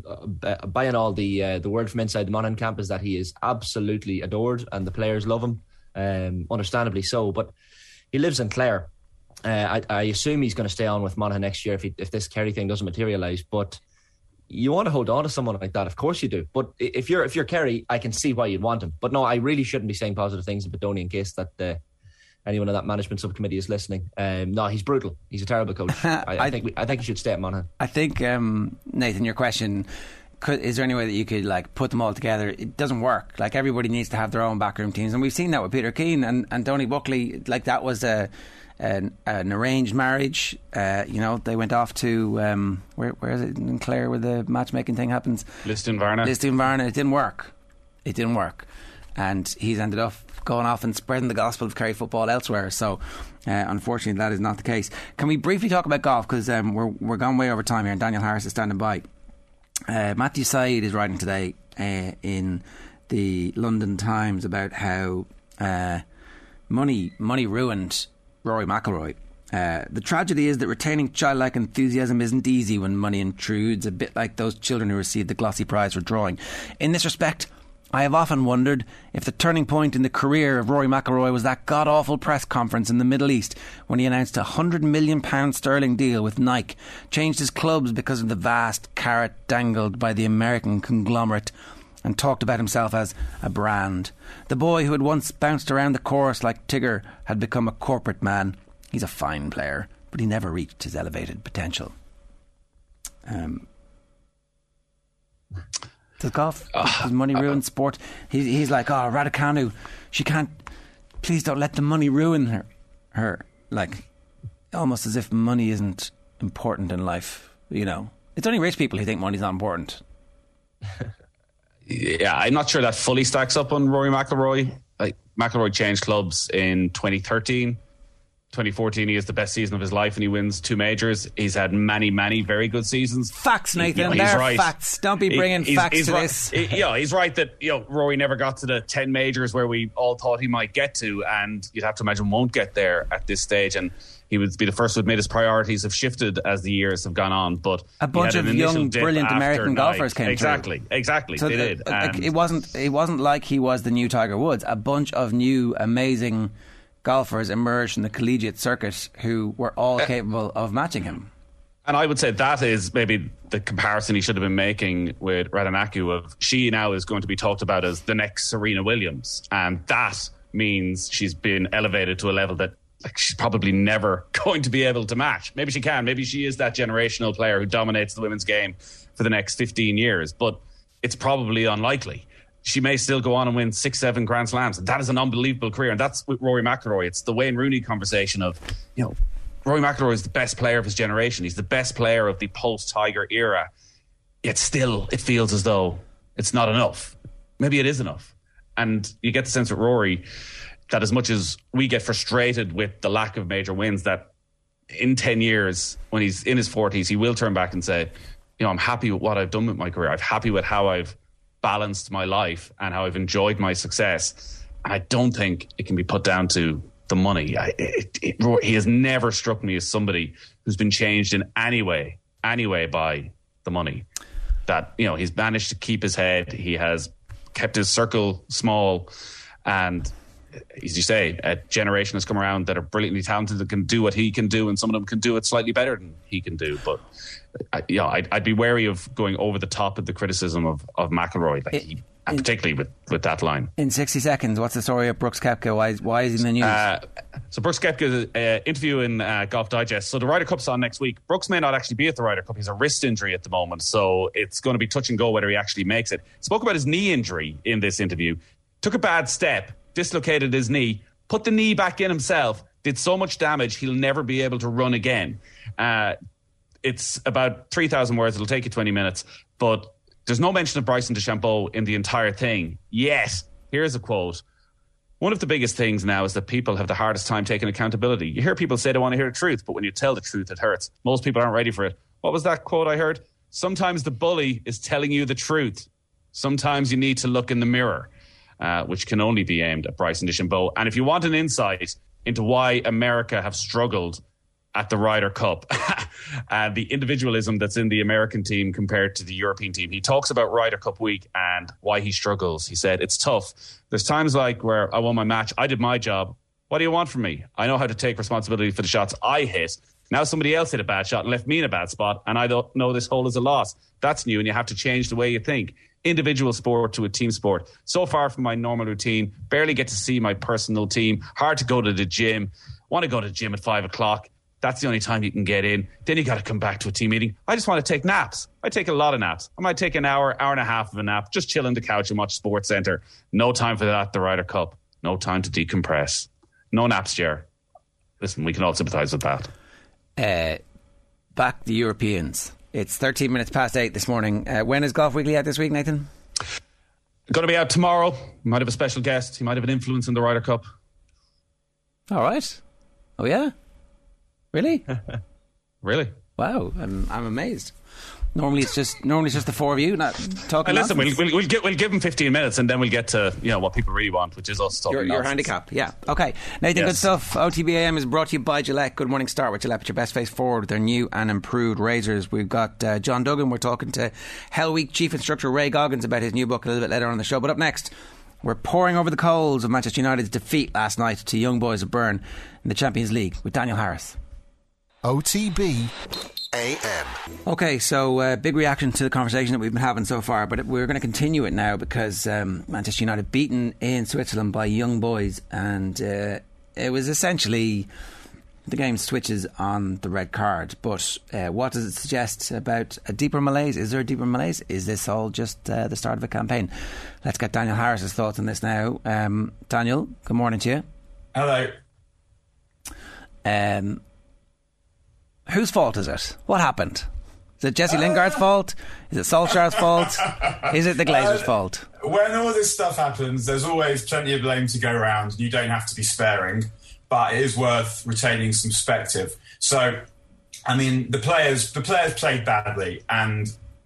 by and all, the uh, the word from inside the Monaghan camp is that he is absolutely adored, and the players love him, um, understandably so. But he lives in Clare. Uh, I, I assume he's going to stay on with Monaghan next year if he, if this Kerry thing doesn't materialise. But you want to hold on to someone like that, of course you do. But if you're if you're Kerry, I can see why you'd want him. But no, I really shouldn't be saying positive things about Donny in case that. Uh, Anyone in that management subcommittee is listening. Um, no, he's brutal. He's a terrible coach. I, I think we, I think he should stay at Monaghan. I think, um, Nathan, your question, could, is there any way that you could like put them all together? It doesn't work. Like, everybody needs to have their own backroom teams, and we've seen that with Peter Keane and, and Donny Buckley. Like, that was a an, an arranged marriage. Uh, you know, they went off to um, where where is it in Clare where the matchmaking thing happens? Lisdoonvarna. Lisdoonvarna. It didn't work. It didn't work, and he's ended up going off and spreading the gospel of Kerry football elsewhere. So uh, unfortunately that is not the case. Can we briefly talk about golf, because um, we're, we're gone way over time here and Daniel Harris is standing by. uh, Matthew Said is writing today uh, in the London Times about how uh, money money ruined Rory McIlroy. Uh, the tragedy is that retaining childlike enthusiasm isn't easy when money intrudes, a bit like those children who received the glossy prize for drawing. In this respect, I have often wondered if the turning point in the career of Rory McIlroy was that god-awful press conference in the Middle East when he announced a one hundred million pounds sterling deal with Nike, changed his clubs because of the vast carrot dangled by the American conglomerate, and talked about himself as a brand. The boy who had once bounced around the course like Tigger had become a corporate man. He's a fine player, but he never reached his elevated potential. Um... Does golf, uh, does money ruin uh, sport? He, he's like, oh, Raducanu, she can't, please don't let the money ruin her. Her, like, almost as if money isn't important in life, you know. It's only rich people who think money's not important. Yeah, I'm not sure that fully stacks up on Rory McIlroy. Like, McIlroy changed clubs in twenty thirteen. twenty fourteen, he has the best season of his life and he wins two majors. He's had many, many very good seasons. Facts, Nathan. He, you know, They're right. facts. Don't be bringing he, facts he's, to he's this. Right, yeah, he's right that, you know, Rory never got to the ten majors where we all thought he might get to, and you'd have to imagine won't get there at this stage. And he would be the first to admit his priorities have shifted as the years have gone on. But a bunch of young, brilliant American Nike. golfers came exactly, through. Exactly, exactly. So they the, did. Like, it wasn't. It wasn't like he was the new Tiger Woods. A bunch of new, amazing golfers emerged from the collegiate circuit who were all uh, capable of matching him. And I would say that is maybe the comparison he should have been making with Radanaku. Of she now is going to be talked about as the next Serena Williams, and that means she's been elevated to a level that like she's probably never going to be able to match. Maybe she can. Maybe she is that generational player who dominates the women's game for the next fifteen years. But it's probably unlikely. She may still go on and win six, seven Grand Slams. And that is an unbelievable career. And that's with Rory McIlroy. It's the Wayne Rooney conversation of, you know, Rory McIlroy is the best player of his generation. He's the best player of the post-Tiger era. Yet still, it feels as though it's not enough. Maybe it is enough. And you get the sense with Rory that as much as we get frustrated with the lack of major wins, that in ten years, when he's in his forties, he will turn back and say, you know, I'm happy with what I've done with my career. I'm happy with how I've balanced my life and how I've enjoyed my success. And I don't think it can be put down to the money. I, it, it, he has never struck me as somebody who's been changed in any way, any way by the money. That, you know, he's managed to keep his head. He has kept his circle small. And as you say, a generation has come around that are brilliantly talented, that can do what he can do, and some of them can do it slightly better than he can do. But I, you know, I'd, I'd be wary of going over the top of the criticism of, of McIlroy, like he, and particularly with, with that line. In sixty seconds, what's the story of Brooks Koepka? Why is, why is he in the news? Uh, so Brooks Koepka uh, interview in uh, Golf Digest. So the Ryder Cup's on next week. Brooks may not actually be at the Ryder Cup. He's a wrist injury at the moment, so it's going to be touch and go whether he actually makes it. Spoke about his knee injury in this interview. Took a bad step, dislocated his knee, put the knee back in himself, did so much damage he'll never be able to run again. Uh, it's about three thousand words. It'll take you twenty minutes. But there's no mention of Bryson DeChambeau in the entire thing. Yet, here's a quote. One of the biggest things now is that people have the hardest time taking accountability. You hear people say they want to hear the truth, but when you tell the truth, it hurts. Most people aren't ready for it. What was that quote I heard? Sometimes the bully is telling you the truth. Sometimes you need to look in the mirror. Uh, which can only be aimed at Bryson DeChambeau. And if you want an insight into why America have struggled at the Ryder Cup and the individualism that's in the American team compared to the European team, he talks about Ryder Cup week and why he struggles. He said, it's tough. There's times like where I won my match, I did my job. What do you want from me? I know how to take responsibility for the shots I hit. Now somebody else hit a bad shot and left me in a bad spot, and I don't know this hole is a loss. That's new, and you have to change the way you think. Individual sport to a team sport. So far from my normal routine, barely get to see my personal team. Hard to go to the gym. Want to go to the gym at five o'clock. That's the only time you can get in. Then you got to come back to a team meeting. I just want to take naps. I take a lot of naps. I might take an hour, hour and a half of a nap, just chill on the couch and watch Sports Centre. No time for that at the Ryder Cup. No time to decompress. No naps, Ger. Listen, we can all sympathise with that. Uh, back the Europeans. It's thirteen minutes past eight this morning. Uh, when is Golf Weekly out this week, Nathan? Going to be out tomorrow. Might have a special guest. He might have an influence in the Ryder Cup. All right. Oh, yeah? Really? Really? Wow. I'm, I'm amazed. Normally it's just normally it's just the four of you not talking. Hey, listen, we'll, we'll, we'll, give, we'll give him fifteen minutes and then we'll get to, you know, what people really want, which is us talking Your, your handicap, yeah. Okay. Nathan, yes. Good stuff. O T B A M is brought to you by Gillette. Good morning start with Gillette. Put your best face forward with their new and improved razors. We've got uh, John Duggan. We're talking to Hell Week Chief Instructor Ray Goggins about his new book a little bit later on in the show. But up next, we're pouring over the coals of Manchester United's defeat last night to Young Boys of Bern in the Champions League with Daniel Harris. O T B A M. Okay, so uh, big reaction to the conversation that we've been having so far, but we're going to continue it now because um, Manchester United beaten in Switzerland by Young Boys, and uh, it was essentially the game switches on the red card. But uh, what does it suggest about a deeper malaise? Is there a deeper malaise? Is this all just uh, the start of a campaign? Let's get Daniel Harris's thoughts on this now. Um, Daniel, good morning to you. Hello. Um. Whose fault is it? What happened? Is it Jesse Lingard's uh, fault? Is it Solskjaer's fault? Is it the Glazers' uh, fault? When all this stuff happens, there's always plenty of blame to go around. You don't have to be sparing, but it is worth retaining some perspective. So, I mean, the players the players played badly, and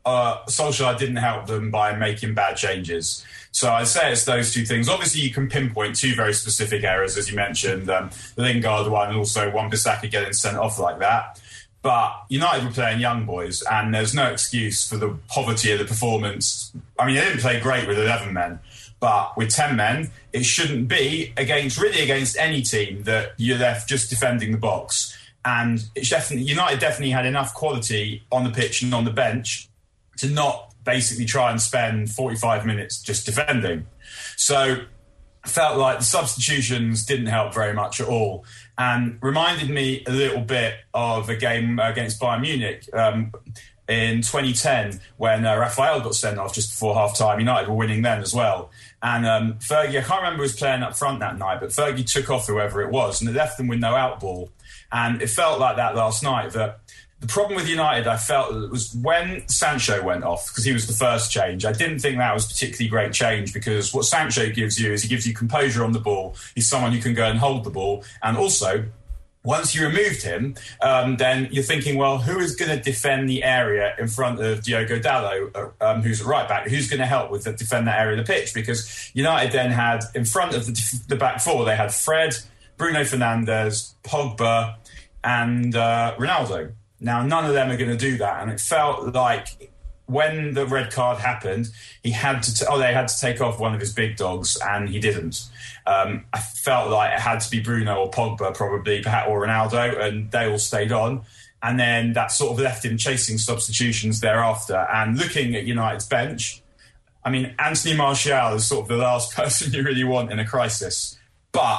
uh, Solskjaer didn't help them by making bad changes. So I'd say it's those two things. Obviously, you can pinpoint two very specific errors, as you mentioned, um, the Lingard one and also Wan-Bissaka getting sent off like that. But United were playing young boys, and there's no excuse for the poverty of the performance. I mean, they didn't play great with eleven men, but with ten men, it shouldn't be against really against any team that you're left just defending the box. And it's definitely United definitely had enough quality on the pitch and on the bench to not basically try and spend forty-five minutes just defending. So I felt like the substitutions didn't help very much at all, and reminded me a little bit of a game against Bayern Munich um, in twenty ten when uh, Raphael got sent off just before half-time. United were winning then as well. And um, Fergie, I can't remember who was playing up front that night, but Fergie took off whoever it was, and it left them with no out ball. And it felt like that last night, that the problem with United, I felt, was when Sancho went off, because he was the first change. I didn't think that was a particularly great change, because what Sancho gives you is he gives you composure on the ball. He's someone who can go and hold the ball. And also, once you removed him, um, then you're thinking, well, who is going to defend the area in front of Diogo Dalot, um, who's a right back? Who's going to help with the, defend that area of the pitch? Because United then had, in front of the, the back four, they had Fred, Bruno Fernandes, Pogba, and uh, Ronaldo. Now, none of them are going to do that. And it felt like when the red card happened, he had to, t- oh, they had to take off one of his big dogs, and he didn't. Um, I felt like it had to be Bruno or Pogba, probably, perhaps, or Ronaldo, and they all stayed on. And then that sort of left him chasing substitutions thereafter. And looking at United's bench, I mean, Anthony Martial is sort of the last person you really want in a crisis. But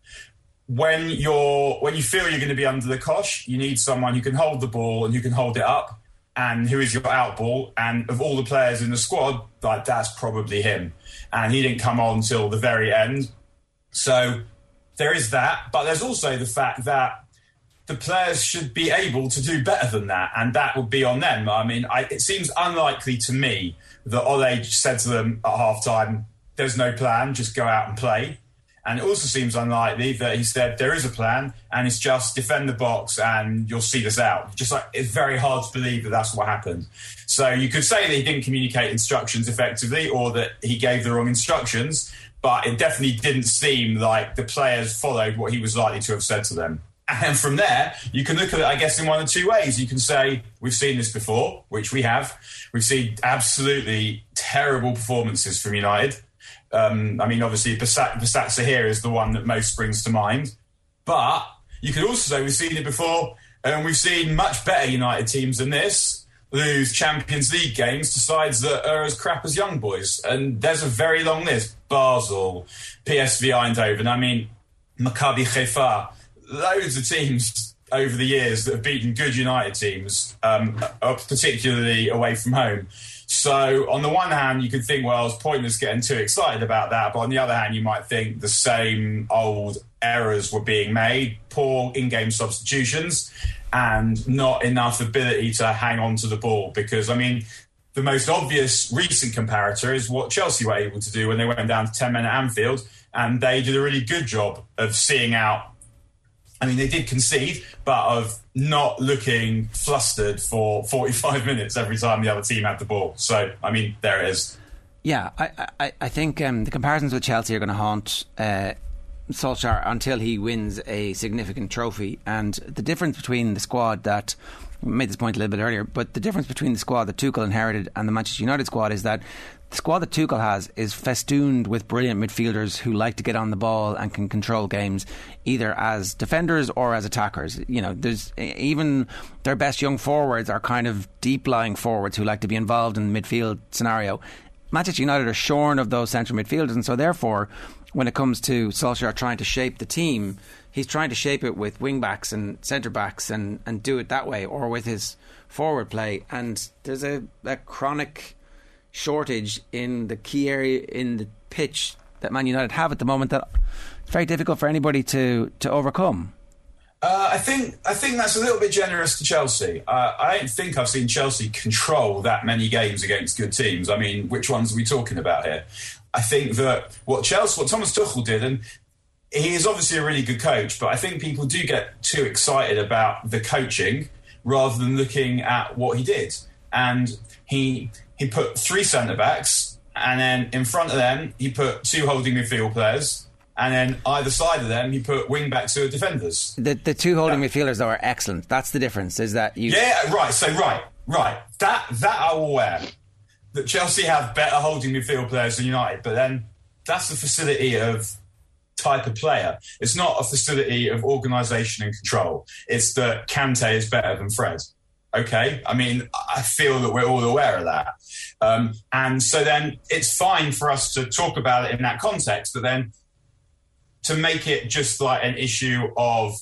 when you're when you feel you're going to be under the cosh, you need someone who can hold the ball and who can hold it up, and who is your out ball. And of all the players in the squad, like, that's probably him. And he didn't come on till the very end. So there is that. But there's also the fact that the players should be able to do better than that, and that would be on them. I mean, I, it seems unlikely to me that Ole said to them at half-time, there's no plan, just go out and play. And it also seems unlikely that he said there is a plan and it's just defend the box and you'll see this out. Just like, it's very hard to believe that that's what happened. So you could say that he didn't communicate instructions effectively, or that he gave the wrong instructions, but it definitely didn't seem like the players followed what he was likely to have said to them. And from there, you can look at it, I guess, in one of two ways. You can say, we've seen this before, which we have. We've seen absolutely terrible performances from United. Um, I mean, obviously, Bisatsa here is the one that most springs to mind. But you could also say we've seen it before, and we've seen much better United teams than this lose Champions League games to sides that are as crap as young boys. And there's a very long list. Basel, P S V Eindhoven, I mean, Maccabi Haifa, loads of teams over the years that have beaten good United teams, um, particularly away from home. So on the one hand, you could think, well, it's pointless getting too excited about that. But on the other hand, you might think the same old errors were being made, poor in-game substitutions, and not enough ability to hang on to the ball. Because, I mean, the most obvious recent comparator is what Chelsea were able to do when they went down to ten men at Anfield, and they did a really good job of seeing out. I mean, they did concede, but of not looking flustered for forty-five minutes every time the other team had the ball. So, I mean, there it is. Yeah, I, I, I think um, the comparisons with Chelsea are going to haunt uh, Solskjaer until he wins a significant trophy. And the difference between the squad that, we made this point a little bit earlier, but the difference between the squad that Tuchel inherited and the Manchester United squad is that the squad that Tuchel has is festooned with brilliant midfielders who like to get on the ball and can control games either as defenders or as attackers. You know, there's even their best young forwards are kind of deep-lying forwards who like to be involved in the midfield scenario. Manchester United are shorn of those central midfielders, and so therefore, when it comes to Solskjaer trying to shape the team, he's trying to shape it with wing-backs and centre-backs and, and do it that way, or with his forward play. And there's a, a chronic shortage in the key area in the pitch that Man United have at the moment that it's very difficult for anybody to to overcome. Uh, I think I think that's a little bit generous to Chelsea. Uh, I don't think I've seen Chelsea control that many games against good teams. I mean, which ones are we talking about here? I think that what Chelsea, what Thomas Tuchel did, and he is obviously a really good coach, but I think people do get too excited about the coaching rather than looking at what he did. and he he put three centre backs, and then in front of them he put two holding midfield players. And then either side of them, he put wing backs who are defenders. The the two holding yeah. midfielders though are excellent. That's the difference. Is that you? Yeah, right. So right, right. That that I'm aware that Chelsea have better holding midfield players than United, but then that's the facility of type of player. It's not a facility of organisation and control. It's that Kante is better than Fred. Okay, I mean, I feel that we're all aware of that, um, and so then it's fine for us to talk about it in that context, but then to make it just like an issue of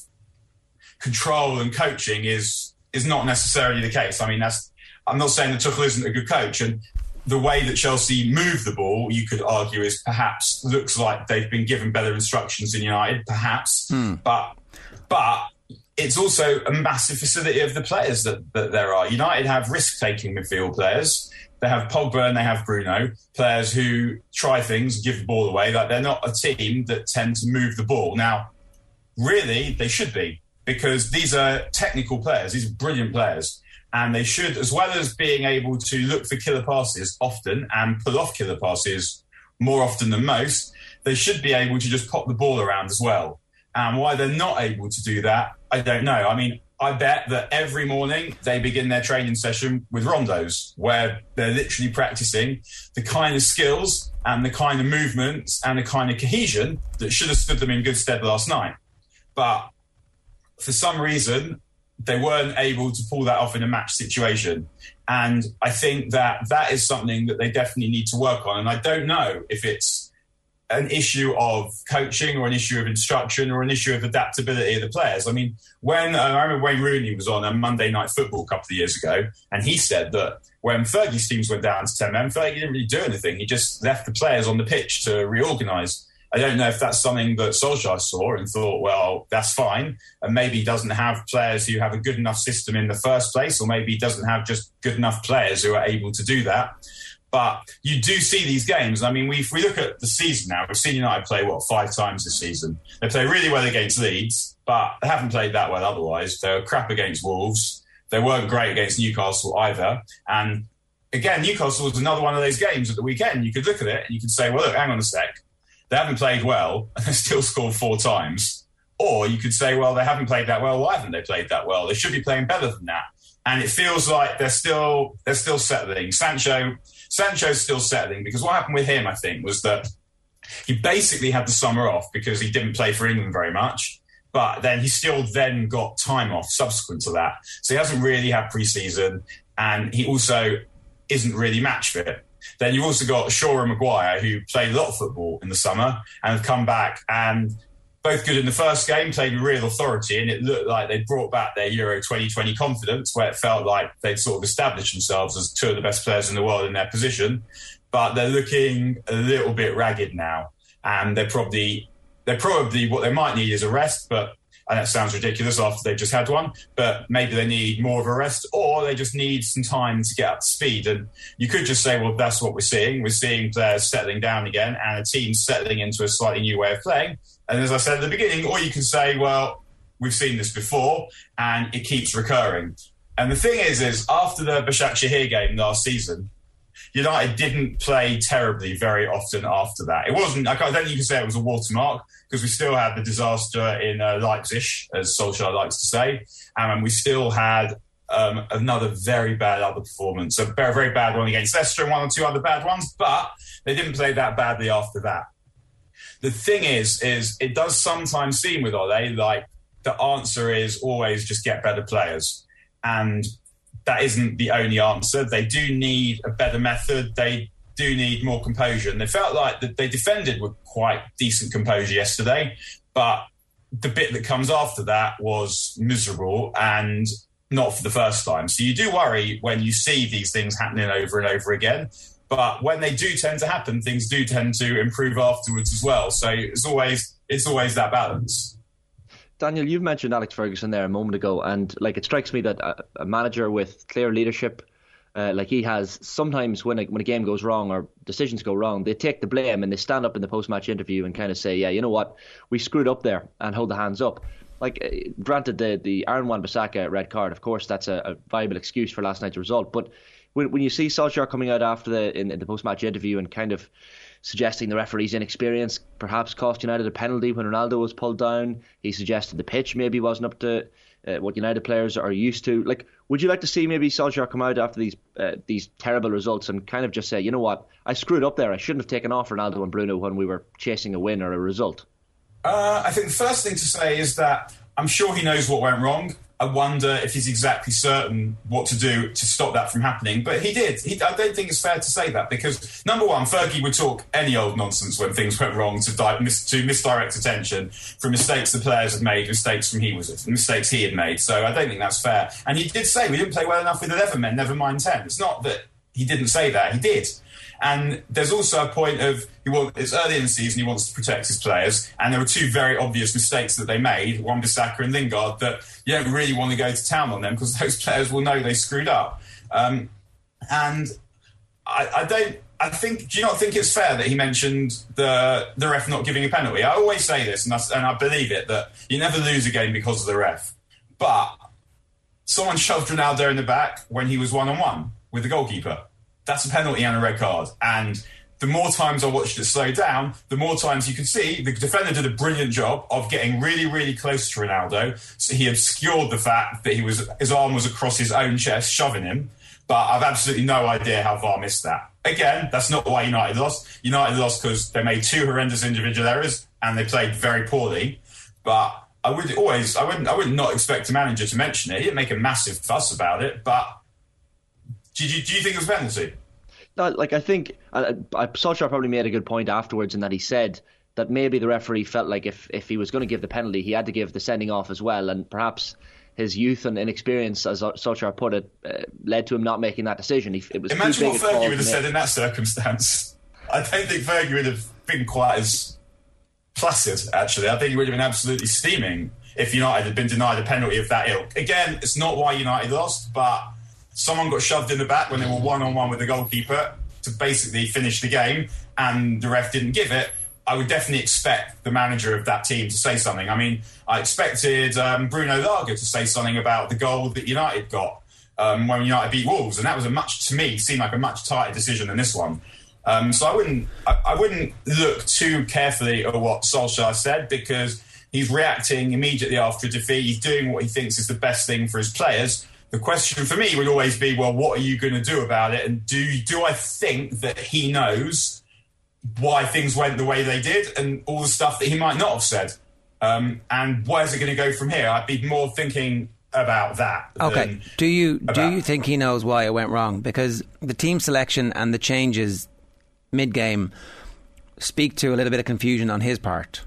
control and coaching is is not necessarily the case. I mean, that's I'm not saying that Tuchel isn't a good coach, and the way that Chelsea move the ball, you could argue, is perhaps looks like they've been given better instructions than United, perhaps. Hmm. But but it's also a massive facility of the players that, that there are. United have risk-taking midfield players. They have Pogba and they have Bruno, players who try things, give the ball away. Like, they're not a team that tend to move the ball. Now, really, they should be, because these are technical players. These are brilliant players. And they should, as well as being able to look for killer passes often and pull off killer passes more often than most, they should be able to just pop the ball around as well. And why they're not able to do that, I don't know. I mean, I bet that every morning they begin their training session with rondos, where they're literally practicing the kind of skills and the kind of movements and the kind of cohesion that should have stood them in good stead last night. But for some reason, they weren't able to pull that off in a match situation. And I think that that is something that they definitely need to work on. And I don't know if it's an issue of coaching or an issue of instruction or an issue of adaptability of the players. I mean, when uh, I remember Wayne Rooney was on a Monday Night Football a couple of years ago, and he said that when Fergie's teams went down to ten men, Fergie didn't really do anything. He just left the players on the pitch to reorganise. I don't know if that's something that Solskjaer saw and thought, well, that's fine, and maybe he doesn't have players who have a good enough system in the first place, or maybe he doesn't have just good enough players who are able to do that. But you do see these games. I mean, we, if we look at the season now, we've seen United play, what, five times this season. They play really well against Leeds, but they haven't played that well otherwise. They were crap against Wolves. They weren't great against Newcastle either. And again, Newcastle was another one of those games at the weekend. You could look at it and you could say, well, look, hang on a sec. They haven't played well and they still scored four times. Or you could say, well, they haven't played that well. Why haven't they played that well? They should be playing better than that. And it feels like they're still they're still settling. Sancho... Sancho's still settling, because what happened with him, I think, was that he basically had the summer off because he didn't play for England very much, but then he still then got time off subsequent to that. So he hasn't really had pre-season, and he also isn't really match fit. Then you've also got Shaw and Maguire, who played a lot of football in the summer and have come back and both good in the first game, played with real authority, and it looked like they brought back their Euro twenty twenty confidence, where it felt like they'd sort of established themselves as two of the best players in the world in their position. But they're looking a little bit ragged now, and they're probably they're probably what they might need is a rest. But and that sounds ridiculous after they've just had one. But maybe they need more of a rest, or they just need some time to get up to speed. And you could just say, well, that's what we're seeing. We're seeing players settling down again, and a team settling into a slightly new way of playing. And as I said at the beginning, or you can say, well, we've seen this before and it keeps recurring. And the thing is, is after the Başakşehir game last season, United didn't play terribly very often after that. It wasn't, I don't think you can say it was a watermark, because we still had the disaster in uh, Leipzig, as Solskjaer likes to say. And we still had um, another very bad other performance, a very, very bad one against Leicester and one or two other bad ones, but they didn't play that badly after that. The thing is, is it does sometimes seem with Ole like the answer is always just get better players. And that isn't the only answer. They do need a better method. They do need more composure. And they felt like that they defended with quite decent composure yesterday. But the bit that comes after that was miserable, and not for the first time. So you do worry when you see these things happening over and over again. But when they do tend to happen, things do tend to improve afterwards as well. So it's always it's always that balance. Daniel, you've mentioned Alex Ferguson there a moment ago, and like it strikes me that a, a manager with clear leadership, uh, like he has, sometimes when a, when a game goes wrong or decisions go wrong, they take the blame and they stand up in the post-match interview and kind of say, yeah, you know what, we screwed up there, and hold the hands up. Like, uh, granted, the, the Aaron Wan-Bissaka red card, of course, that's a, a viable excuse for last night's result, but when, when you see Solskjaer coming out after the in, in the post-match interview and kind of suggesting the referee's inexperience perhaps cost United a penalty when Ronaldo was pulled down, he suggested the pitch maybe wasn't up to uh, what United players are used to. Like, would you like to see maybe Solskjaer come out after these uh, these terrible results and kind of just say, you know what, I screwed up there, I shouldn't have taken off Ronaldo and Bruno when we were chasing a win or a result? Uh, I think the first thing to say is that I'm sure he knows what went wrong. I wonder if he's exactly certain what to do to stop that from happening. But he did. He, I don't think it's fair to say that because, number one, Fergie would talk any old nonsense when things went wrong to, di- mis- to misdirect attention from mistakes the players had made, mistakes from he was mistakes he had made. So I don't think that's fair. And he did say we didn't play well enough with eleven men, never mind ten. It's not that he didn't say that. He did. And there's also a point of, he wants, it's early in the season, he wants to protect his players. And there were two very obvious mistakes that they made, Wan-Bissaka and Lingard, that you don't really want to go to town on them because those players will know they screwed up. Um, and I, I don't, I think, do you not think it's fair that he mentioned the the ref not giving a penalty? I always say this, and I, and I believe it, that you never lose a game because of the ref. But someone shoved Ronaldo in the back when he was one-on-one with the goalkeeper. That's a penalty and a red card. And the more times I watched it slow down, the more times you could see the defender did a brilliant job of getting really, really close to Ronaldo. So he obscured the fact that he was his arm was across his own chest, shoving him. But I've absolutely no idea how V A R missed that. Again, that's not why United lost. United lost because they made two horrendous individual errors and they played very poorly. But I would always, I wouldn't, I would not expect a manager to mention it. He didn't make a massive fuss about it, but. Do you, do you think it was a penalty? No, like I think uh, Solskjaer probably made a good point afterwards in that he said that maybe the referee felt like if, if he was going to give the penalty, he had to give the sending off as well, and perhaps his youth and inexperience, as Solskjaer put it, uh, led to him not making that decision. He, it was Imagine what Fergie would have said make. in that circumstance. I don't think Fergie would have been quite as placid, actually. I think he would have been absolutely steaming if United had been denied a penalty of that ilk. Again, it's not why United lost, but someone got shoved in the back when they were one-on-one with the goalkeeper to basically finish the game, and the ref didn't give it. I would definitely expect the manager of that team to say something. I mean, I expected um, Bruno Lager to say something about the goal that United got um, when United beat Wolves, and that was a much, to me, seemed like a much tighter decision than this one. Um, so I wouldn't, I, I wouldn't look too carefully at what Solskjaer said because he's reacting immediately after a defeat. He's doing what he thinks is the best thing for his players. The question for me would always be, well, what are you going to do about it? And do do I think that he knows why things went the way they did and all the stuff that he might not have said? Um, and where's it going to go from here? I'd be more thinking about that. Okay. Do you about- do you think he knows why it went wrong? Because the team selection and the changes mid-game speak to a little bit of confusion on his part.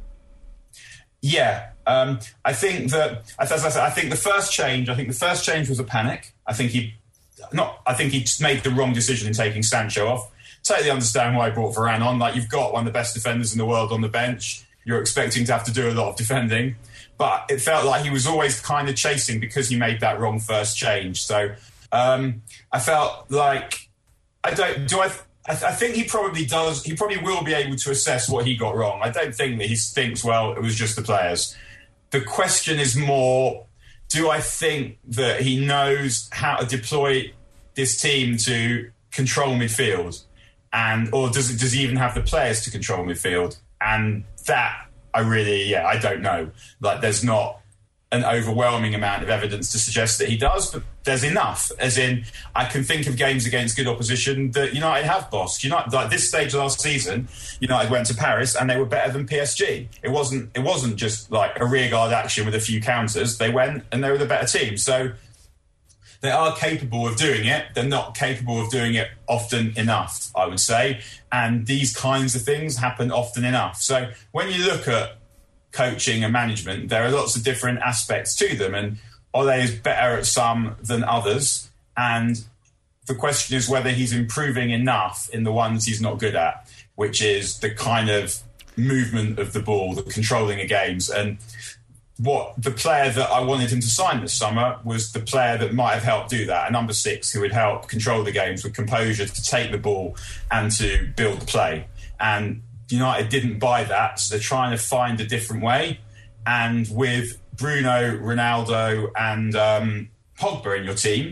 Yeah. Um, I think that, as I said, I think the first change, I think the first change was a panic. I think he, not, I think he just made the wrong decision in taking Sancho off. Totally understand why he brought Varane on. Like, you've got one of the best defenders in the world on the bench. You're expecting to have to do a lot of defending. But it felt like he was always kind of chasing because he made that wrong first change. So um, I felt like, I don't, do I, I, th- I think he probably does, he probably will be able to assess what he got wrong. I don't think that he thinks, well, it was just the players. The question is more, do I think that he knows how to deploy this team to control midfield? And or does it, does he even have the players to control midfield? And that, I really, yeah, I don't know. Like, there's not an overwhelming amount of evidence to suggest that he does, but there's enough. As in, I can think of games against good opposition that United have bossed. United, like this stage last season, United went to Paris and they were better than P S G. It wasn't. It wasn't just like a rearguard action with a few counters. They went and they were the better team. So they are capable of doing it. They're not capable of doing it often enough, I would say. And these kinds of things happen often enough. So when you look at coaching and management, there are lots of different aspects to them, and Ole is better at some than others, and the question is whether he's improving enough in the ones he's not good at, which is the kind of movement of the ball, the controlling of games. And what the player that I wanted him to sign this summer was the player that might have helped do that, a number six who would help control the games with composure, to take the ball and to build the play. And United didn't buy that, so they're trying to find a different way. And with Bruno, Ronaldo and um, Pogba in your team,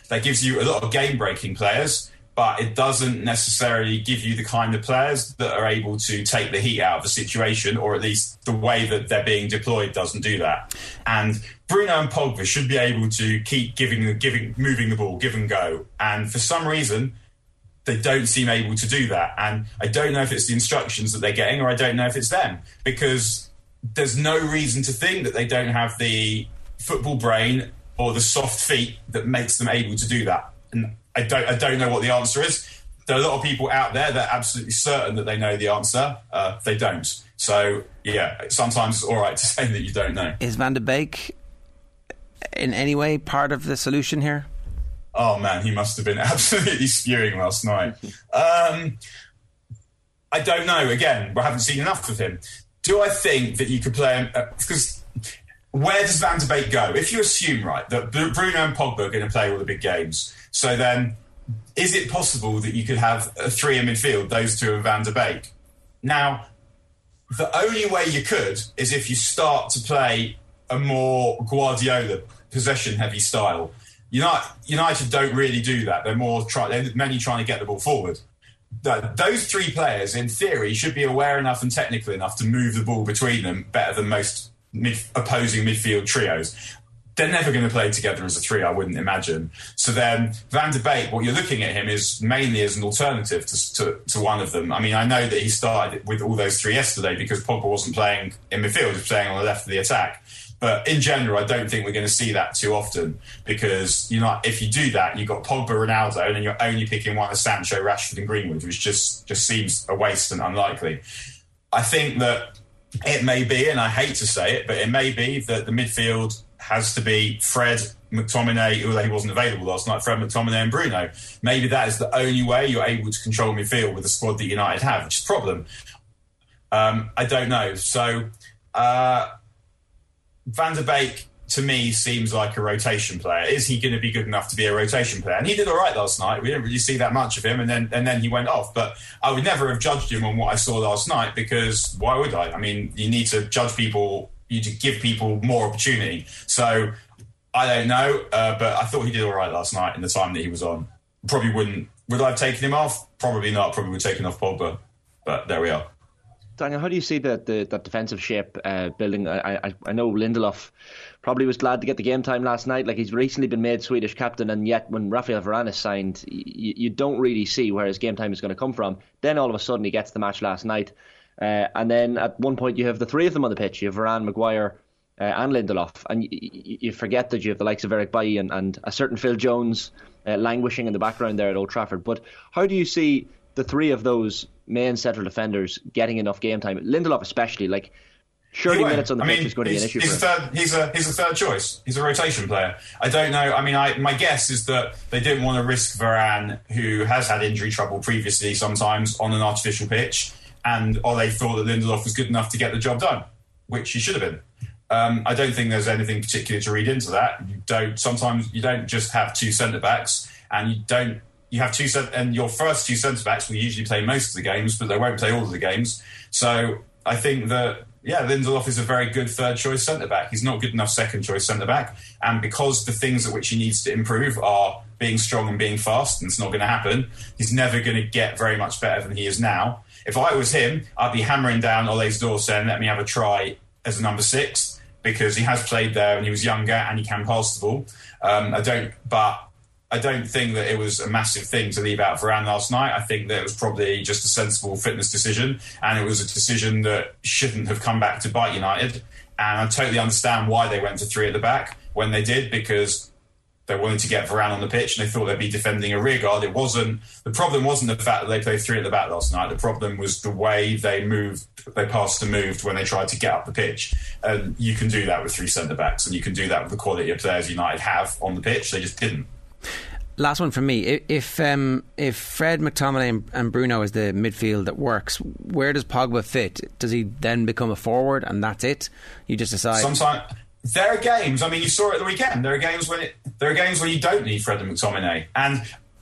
that gives you a lot of game-breaking players, but it doesn't necessarily give you the kind of players that are able to take the heat out of the situation, or at least the way that they're being deployed doesn't do that. And Bruno and Pogba should be able to keep giving, giving, moving the ball, give and go. And for some reason, they don't seem able to do that. And I don't know if it's the instructions that they're getting, or I don't know if it's them, because there's no reason to think that they don't have the football brain or the soft feet that makes them able to do that. And I don't, I don't know what the answer is. There are a lot of people out there that are absolutely certain that they know the answer. Uh, they don't. So, yeah, sometimes it's all right to say that you don't know. Is Van de Beek in any way part of the solution here? Oh, man, he must have been absolutely spewing last night. Um, I don't know. Again, I haven't seen enough of him. Do I think that you could play him? Because uh, where does Van de Beek go? If you assume, right, that Bruno and Pogba are going to play all the big games, so then is it possible that you could have a three in midfield, those two and Van de Beek? Now, the only way you could is if you start to play a more Guardiola possession-heavy style. United, United don't really do that. They're more try, they're mainly trying to get the ball forward. The, those three players, in theory, should be aware enough and technical enough to move the ball between them better than most mid, opposing midfield trios. They're never going to play together as a three, I wouldn't imagine. So then Van de Beek, what you're looking at him is mainly as an alternative to, to, to one of them. I mean, I know that he started with all those three yesterday because Pogba wasn't playing in midfield, he was playing on the left of the attack. But in general, I don't think we're going to see that too often, because you know, if you do that, you've got Pogba, Ronaldo, and then you're only picking one of Sancho, Rashford and Greenwood, which just, just seems a waste and unlikely. I think that it may be, and I hate to say it, but it may be that the midfield has to be Fred, McTominay, although he wasn't available last night, Fred, McTominay and Bruno. Maybe that is the only way you're able to control midfield with the squad that United have, which is a problem. Um, I don't know. So... Uh, Van de Beek, to me, seems like a rotation player. Is he going to be good enough to be a rotation player? And he did all right last night. We didn't really see that much of him, and then and then he went off. But I would never have judged him on what I saw last night, because why would I? I mean, you need to judge people, you need to give people more opportunity. So I don't know, uh, but I thought he did all right last night in the time that he was on. Probably wouldn't. Would I have taken him off? Probably not. Probably would have taken off Pogba. But there we are. Daniel, how do you see the, the that defensive shape uh, building? I, I I know Lindelof probably was glad to get the game time last night. Like, he's recently been made Swedish captain, and yet when Rafael Varane is signed, you, you don't really see where his game time is going to come from. Then all of a sudden he gets the match last night, uh, and then at one point you have the three of them on the pitch. You have Varane, Maguire, uh, and Lindelof, and you, you forget that you have the likes of Eric Bailly and, and a certain Phil Jones uh, languishing in the background there at Old Trafford. But how do you see the three of those main central defenders getting enough game time? Lindelof especially, like, thirty minutes on the I pitch mean, is going to be an issue he's for a him. Third, he's, a, he's a third choice. He's a rotation player. I don't know. I mean, I, my guess is that they didn't want to risk Varane, who has had injury trouble previously sometimes, on an artificial pitch, and or they thought that Lindelof was good enough to get the job done, which he should have been. Um, I don't think there's anything particular to read into that. You don't. Sometimes you don't just have two centre-backs, and you don't You have two, and your first two centre backs will usually play most of the games, but they won't play all of the games. So I think that, yeah, Lindelof is a very good third choice centre back. He's not good enough second choice centre back, and because the things at which he needs to improve are being strong and being fast, and it's not going to happen, he's never going to get very much better than he is now. If I was him, I'd be hammering down Ole's door saying, "Let me have a try as a number six," because he has played there when he was younger and he can pass the ball. Um, I don't, but. I don't think that it was a massive thing to leave out Varane last night. I think that it was probably just a sensible fitness decision, and it was a decision that shouldn't have come back to bite United. And I totally understand why they went to three at the back when they did, because they wanted to get Varane on the pitch and they thought they'd be defending a rearguard. It wasn't, the problem wasn't the fact that they played three at the back last night. The problem was the way they moved, they passed and moved when they tried to get up the pitch. And you can do that with three centre backs, and you can do that with the quality of players United have on the pitch. They just didn't. Last one from me. If um, if Fred, McTominay and Bruno is the midfield that works, where does Pogba fit? Does he then become a forward and that's it? You just decide. Sometimes there are games. I mean, you saw it at the weekend. There are games when it, there are games where you don't need Fred and McTominay. And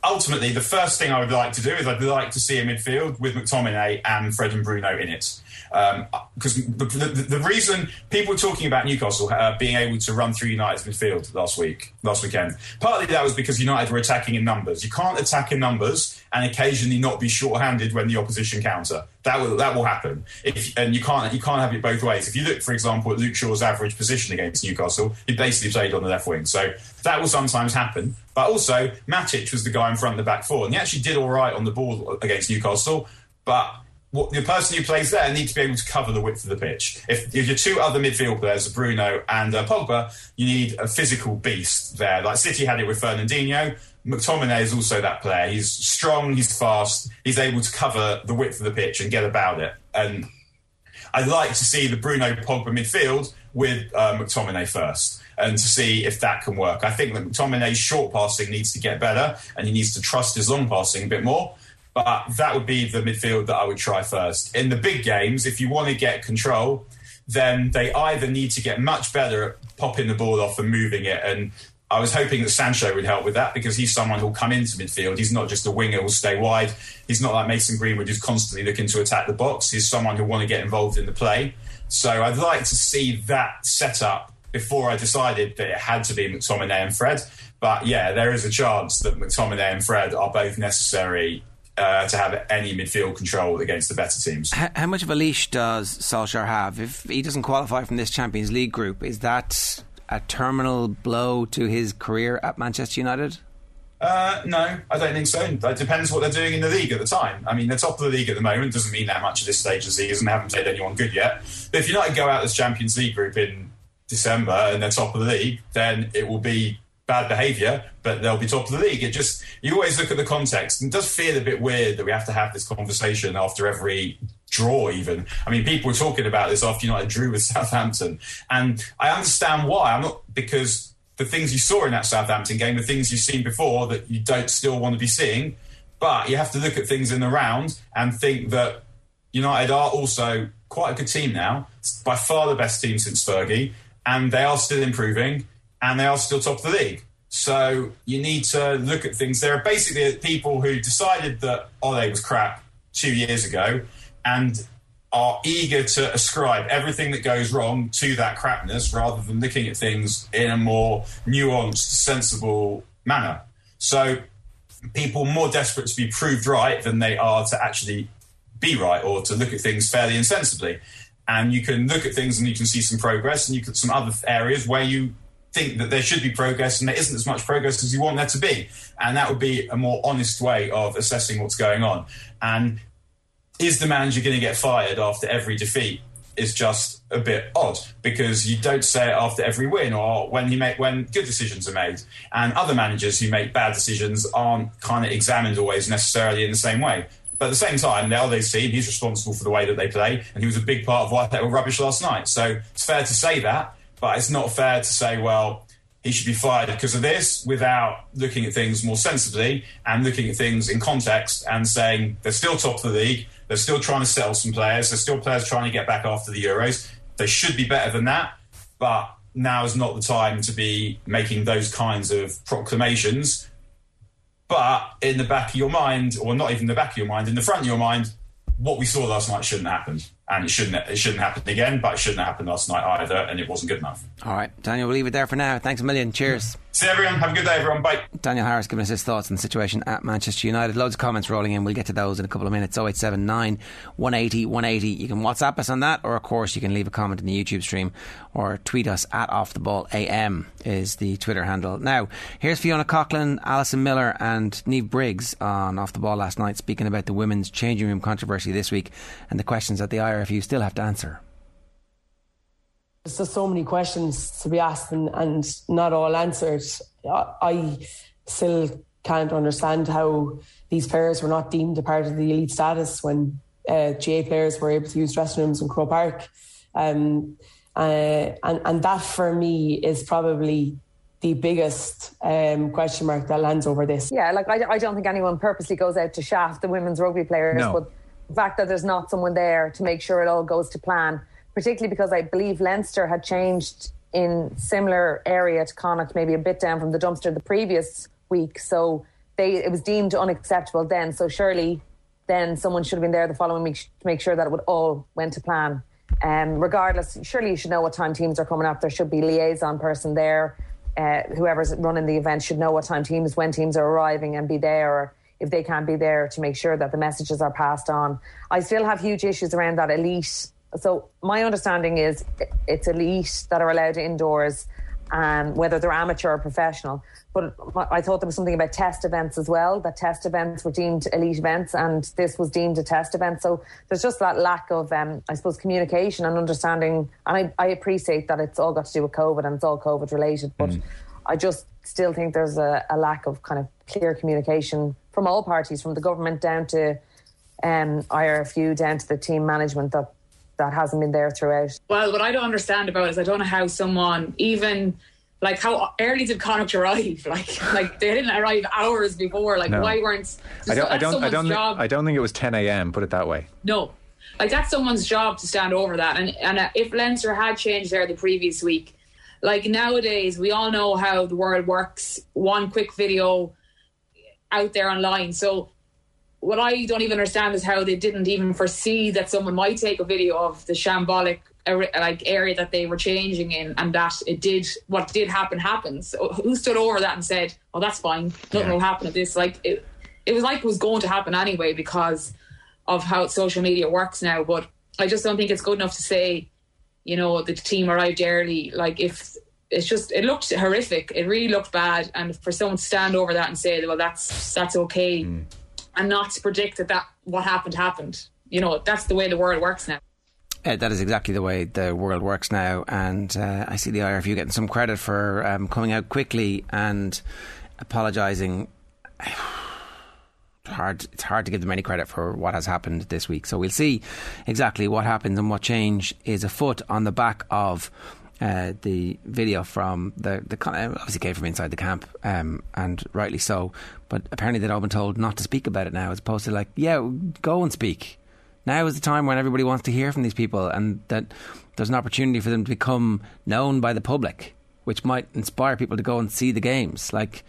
ultimately, the first thing I would like to do is I'd like to see a midfield with McTominay and Fred and Bruno in it. Because um, the, the, the reason people were talking about Newcastle uh, being able to run through United's midfield last week, last weekend, partly that was because United were attacking in numbers. You can't attack in numbers and occasionally not be short-handed when the opposition counter. That will that will happen, if, and you can't you can't have it both ways. If you look, for example, at Luke Shaw's average position against Newcastle, he basically played on the left wing. So that will sometimes happen. But also, Matic was the guy in front of the back four, and he actually did all right on the ball against Newcastle, but what, the person who plays there needs to be able to cover the width of the pitch. If, if your two other midfield players are Bruno and uh, Pogba, you need a physical beast there. Like City had it with Fernandinho. McTominay is also that player. He's strong, he's fast, he's able to cover the width of the pitch and get about it. And I'd like to see the Bruno-Pogba midfield with uh, McTominay first, and to see if that can work. I think that McTominay's short passing needs to get better, and he needs to trust his long passing a bit more. But that would be the midfield that I would try first. In the big games, if you want to get control, then they either need to get much better at popping the ball off and moving it. And I was hoping that Sancho would help with that, because he's someone who'll come into midfield. He's not just a winger who'll stay wide. He's not like Mason Greenwood, who's constantly looking to attack the box. He's someone who'll want to get involved in the play. So I'd like to see that set up before I decided that it had to be McTominay and Fred. But yeah, there is a chance that McTominay and Fred are both necessary Uh, to have any midfield control against the better teams. How, how much of a leash does Solskjaer have? If he doesn't qualify from this Champions League group, is that a terminal blow to his career at Manchester United? Uh, no, I don't think so. It depends what they're doing in the league at the time. I mean, they're top of the league at the moment. Doesn't mean that much at this stage of the season. They haven't played anyone good yet. But if United go out as Champions League group in December and they're top of the league, then it will be bad behaviour, but they'll be top of the league. It just, you always look at the context, and it does feel a bit weird that we have to have this conversation after every draw even. I mean, people were talking about this after United drew with Southampton, and I understand why. I'm not, because the things you saw in that Southampton game, the things you've seen before that you don't still want to be seeing, but you have to look at things in the round and think that United are also quite a good team now. It's by far the best team since Fergie, and they are still improving, and they are still top of the league. So you need to look at things. There are basically people who decided that Ole was crap two years ago and are eager to ascribe everything that goes wrong to that crapness rather than looking at things in a more nuanced, sensible manner. So people are more desperate to be proved right than they are to actually be right, or to look at things fairly and sensibly. And you can look at things and you can see some progress, and you can some other areas where you think that there should be progress and there isn't as much progress as you want there to be. And that would be a more honest way of assessing what's going on. And is the manager going to get fired after every defeat is just a bit odd, because you don't say it after every win or when he make when good decisions are made. And other managers who make bad decisions aren't kind of examined always necessarily in the same way. But at the same time, the Ole's team, he's responsible for the way that they play, and he was a big part of why they were rubbish last night. So it's fair to say that, but it's not fair to say, well, he should be fired because of this, without looking at things more sensibly and looking at things in context and saying they're still top of the league, they're still trying to sell some players, there's still players trying to get back after the Euros. They should be better than that, but now is not the time to be making those kinds of proclamations. But in the back of your mind, or not even the back of your mind, in the front of your mind, what we saw last night shouldn't have happened. And it shouldn't it shouldn't happen again, but it shouldn't have happened last night either, and it wasn't good enough. All right, Daniel, we'll leave it there for now. Thanks a million. Cheers. See you, everyone. Have a good day, everyone. Bye. Daniel Harris giving us his thoughts on the situation at Manchester United. Loads of comments rolling in. We'll get to those in a couple of minutes. oh eight seven nine, one eight oh, one eight oh. You can WhatsApp us on that, or of course you can leave a comment in the YouTube stream, or tweet us at Off The Ball A M is the Twitter handle. Now, here's Fiona Coughlin, Alison Miller and Niamh Briggs on Off The Ball last night, speaking about the women's changing room controversy this week and the questions that the I R F U still have to answer. There's just so many questions to be asked and, and not all answered. I, I still can't understand how these players were not deemed a part of the elite status when uh, G A players were able to use dressing rooms in Croke Park. Um, uh, and, and that for me is probably the biggest um, question mark that lands over this. Yeah, like I, I don't think anyone purposely goes out to shaft the women's rugby players, no. but the fact that there's not someone there to make sure it all goes to plan, particularly because I believe Leinster had changed in similar area to Connacht, maybe a bit down from the dumpster the previous week. So they it was deemed unacceptable then. So surely then someone should have been there the following week to make sure that it would all went to plan. Um, regardless, surely you should know what time teams are coming up. There should be a liaison person there. Uh, whoever's running the event should know what time teams, when teams are arriving, and be there, or if they can't be there, to make sure that the messages are passed on. I still have huge issues around that elite. So my understanding is it's elite that are allowed indoors, um, whether they're amateur or professional. But I thought there was something about test events as well, that test events were deemed elite events and this was deemed a test event. So there's just that lack of, um, I suppose, communication and understanding. And I, I appreciate that it's all got to do with COVID and it's all COVID related. But mm. I just still think there's a, a lack of kind of clear communication from all parties, from the government down to um, I R F U, down to the team management, that that hasn't been there throughout. Well, what I don't understand about it is I don't know how someone even... Like, how early did Connacht arrive? Like, like they didn't arrive hours before. Like, no. why weren't? I don't. I don't. I don't. Think, I don't think it was ten a.m. Put it that way. No, like that's someone's job to stand over that. And and if Leinster had changed there the previous week, like nowadays we all know how the world works. One quick video out there online. So what I don't even understand is how they didn't even foresee that someone might take a video of the shambolic like area that they were changing in, and that it did what did happen happens. So who stood over that and said, "Oh, that's fine. Nothing yeah. will happen at this." Like it, it was like it was going to happen anyway because of how social media works now. But I just don't think it's good enough to say, you know, the team arrived early. Like if it's just, it looked horrific. It really looked bad, and for someone to stand over that and say, "Well, that's that's okay," mm. and not to predict that that what happened happened. You know, that's the way the world works now. Uh, that is exactly the way the world works now, and uh, I see the I R F U getting some credit for um, coming out quickly and apologising. It's hard, it's hard to give them any credit for what has happened this week. So we'll see exactly what happens and what change is afoot on the back of uh, the video from the the obviously came from inside the camp, um, and rightly so. But apparently they'd all been told not to speak about it now, as opposed to like, yeah, go and speak. Now is the time when everybody wants to hear from these people, and that there's an opportunity for them to become known by the public, which might inspire people to go and see the games. Like,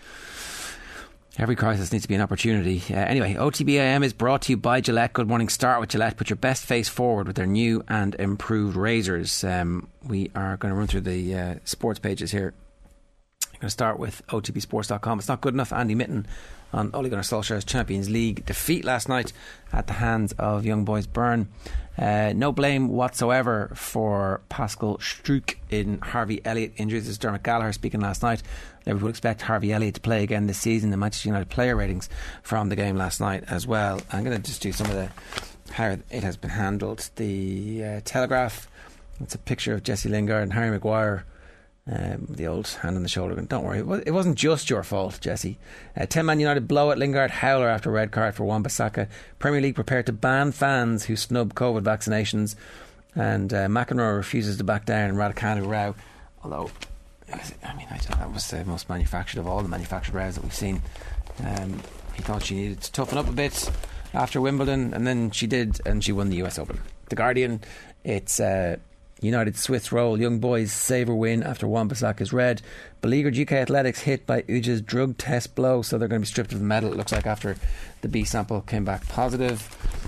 every crisis needs to be an opportunity. Uh, anyway, O T B A M is brought to you by Gillette. Good morning. Start with Gillette. Put your best face forward with their new and improved razors. Um, we are going to run through the uh, sports pages here. I'm going to start with O T B sports dot com. It's not good enough. Andy Mitten on Ole Gunnar Solskjaer's Champions League defeat last night at the hands of Young Boys Bern. Uh, no blame whatsoever for Pascal Struijk in Harvey Elliott injuries. This is Dermot Gallagher speaking last night. Liverpool expect Harvey Elliott to play again this season. The Manchester United player ratings from the game last night as well. I'm going to just do some of the how it has been handled. The uh, Telegraph, it's a picture of Jesse Lingard and Harry Maguire. Um, the old hand on the shoulder going, don't worry, it wasn't just your fault, Jesse. uh, ten Man United blow at Lingard. Howler after red card for Wan-Bissaka. Premier League prepared to ban fans who snub COVID vaccinations, and uh, McEnroe refuses to back down. Raducanu row, although I mean I don't, that was the most manufactured of all the manufactured rows that we've seen. um, he thought she needed to toughen up a bit after Wimbledon, and then she did, and she won the U S Open. The Guardian, it's uh, United Swiss roll. Young Boys saver win after Wan-Bissaka's red. Beleaguered U K Athletics hit by Uja's drug test blow, so they're going to be stripped of the medal, it looks like, after the B sample came back positive.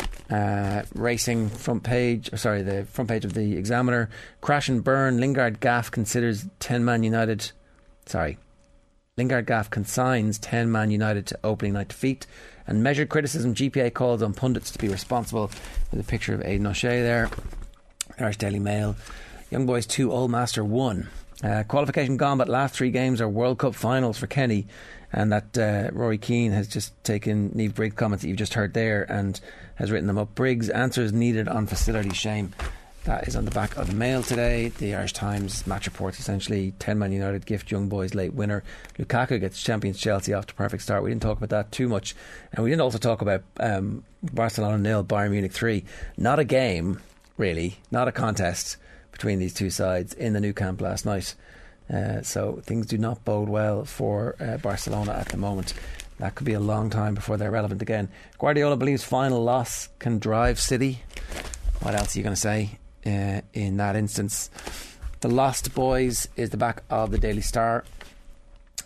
Uh, racing front page, or sorry, the front page of the Examiner. Crash and burn. Lingard Gaff considers ten Man United. Sorry, Lingard Gaff consigns ten Man United to opening night defeat. And measured criticism. G P A calls on pundits to be responsible. With a picture of Aidan O'Shea there. Irish Daily Mail. Young Boys two, Old Master one. Uh, qualification gone, but last three games are World Cup finals for Kenny. And that uh, Rory Keane has just taken Niamh Briggs' comments that you've just heard there and has written them up. Briggs answers needed on facility shame. That is on the back of the Mail today. The Irish Times match reports essentially ten Man United gift Young Boys late winner. Lukaku gets champions Chelsea off to perfect start. We didn't talk about that too much, and we didn't also talk about um, Barcelona nil, Bayern Munich three. Not a game, really, not a contest between these two sides in the Nou Camp last night. Uh, so things do not bode well for uh, Barcelona at the moment. That could be a long time before they're relevant again. Guardiola believes final loss can drive City. What else are you going to say uh, in that instance? The Lost Boys is the back of the Daily Star.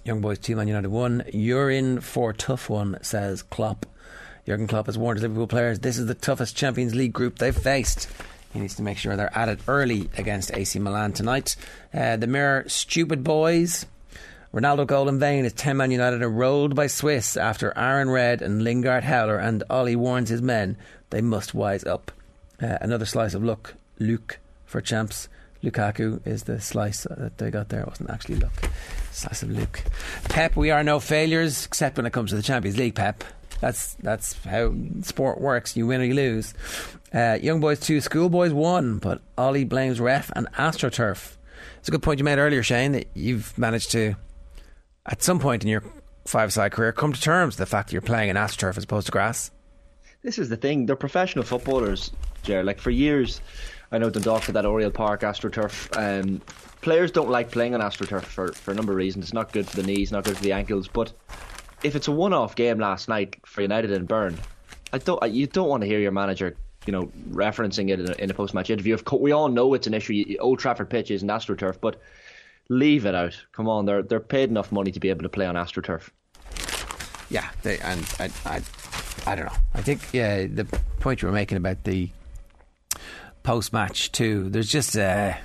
Young Boys two, Man United one. You're in for a tough one, says Klopp. Jurgen Klopp has warned his Liverpool players this is the toughest Champions League group they've faced. He needs to make sure they're at it early against A C Milan tonight. Uh, the Mirror, stupid boys. Ronaldo goal in vain as ten Man United are rolled by Swiss after Aaron Red and Lingard howler, and Ollie warns his men they must wise up. Uh, another slice of luck, Luke for champs. Lukaku is the slice that they got there. It wasn't actually luck. Slice of Luke. Pep, we are no failures except when it comes to the Champions League, Pep. That's that's how sport works. You win or you lose. Uh, Young Boys two, Schoolboys one, but Ollie blames ref and AstroTurf. It's a good point you made earlier, Shane, that you've managed to, at some point in your five-side career, come to terms with the fact that you're playing in AstroTurf as opposed to grass. This is the thing. They're professional footballers, Ger. Like, for years, I know Dundalk had that Oriel Park AstroTurf. Um, players don't like playing on AstroTurf for, for a number of reasons. It's not good for the knees, not good for the ankles, but if it's a one-off game last night for United and Byrne, I don't. You don't want to hear your manager, you know, referencing it in a, in a post-match interview. Of course, we all know it's an issue. Old Trafford pitch isn't AstroTurf, but leave it out. Come on, they're they're paid enough money to be able to play on AstroTurf. Yeah, they, and I, I, I don't know. I think yeah, the point you were making about the post-match too. There's just uh,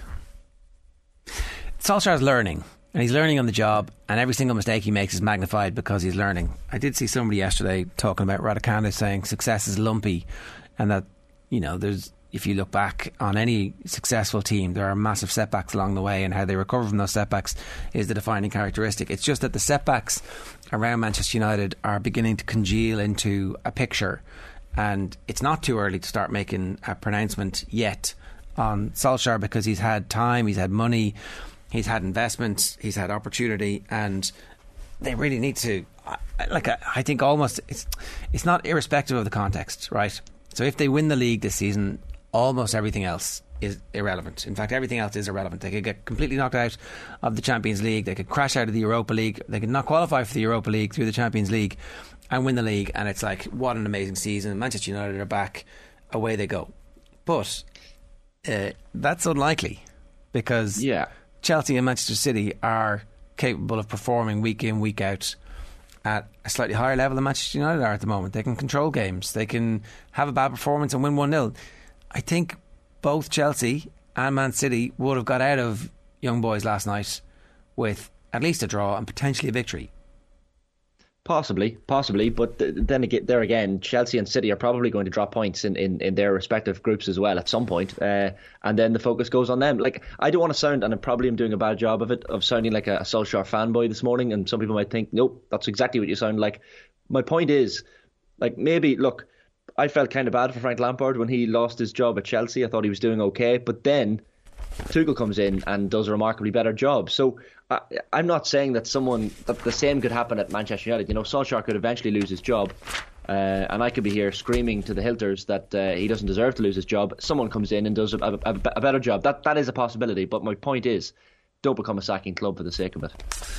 Solskjaer's learning. And he's learning on the job, and every single mistake he makes is magnified because he's learning. I did see somebody yesterday talking about Raducanu saying success is lumpy, and that, you know, there's, if you look back on any successful team, there are massive setbacks along the way, and how they recover from those setbacks is the defining characteristic. It's just that the setbacks around Manchester United are beginning to congeal into a picture, and it's not too early to start making a pronouncement yet on Solskjaer because he's had time, he's had money, he's had investment, he's had opportunity, and they really need to, like, I, I think almost it's it's not irrespective of the context, right? So if they win the league this season, almost everything else is irrelevant. In fact, everything else is irrelevant. They could get completely knocked out of the Champions League, they could crash out of the Europa League, they could not qualify for the Europa League through the Champions League and win the league, and it's like, what an amazing season. Manchester United are back, away they go. But uh, that's unlikely because yeah. Chelsea and Manchester City are capable of performing week in, week out at a slightly higher level than Manchester United are at the moment. They can control games. They can have a bad performance and win one nil. I think both Chelsea and Man City would have got out of Young Boys last night with at least a draw and potentially a victory. Possibly, possibly, but th- then again, there again, Chelsea and City are probably going to drop points in, in, in their respective groups as well at some point, uh, and then the focus goes on them. Like, I don't want to sound, and I probably am doing a bad job of it, of sounding like a, a Solskjaer fanboy this morning, and some people might think, nope, that's exactly what you sound like. My point is, like, maybe, look, I felt kind of bad for Frank Lampard when he lost his job at Chelsea. I thought he was doing okay, but then Tuchel comes in and does a remarkably better job. So I, I'm not saying that someone that the same could happen at Manchester United. You know, Solskjaer could eventually lose his job, uh, and I could be here screaming to the Hilters that uh, he doesn't deserve to lose his job. Someone comes in and does a, a, a better job. That that is a possibility. But my point is, don't become a sacking club for the sake of it.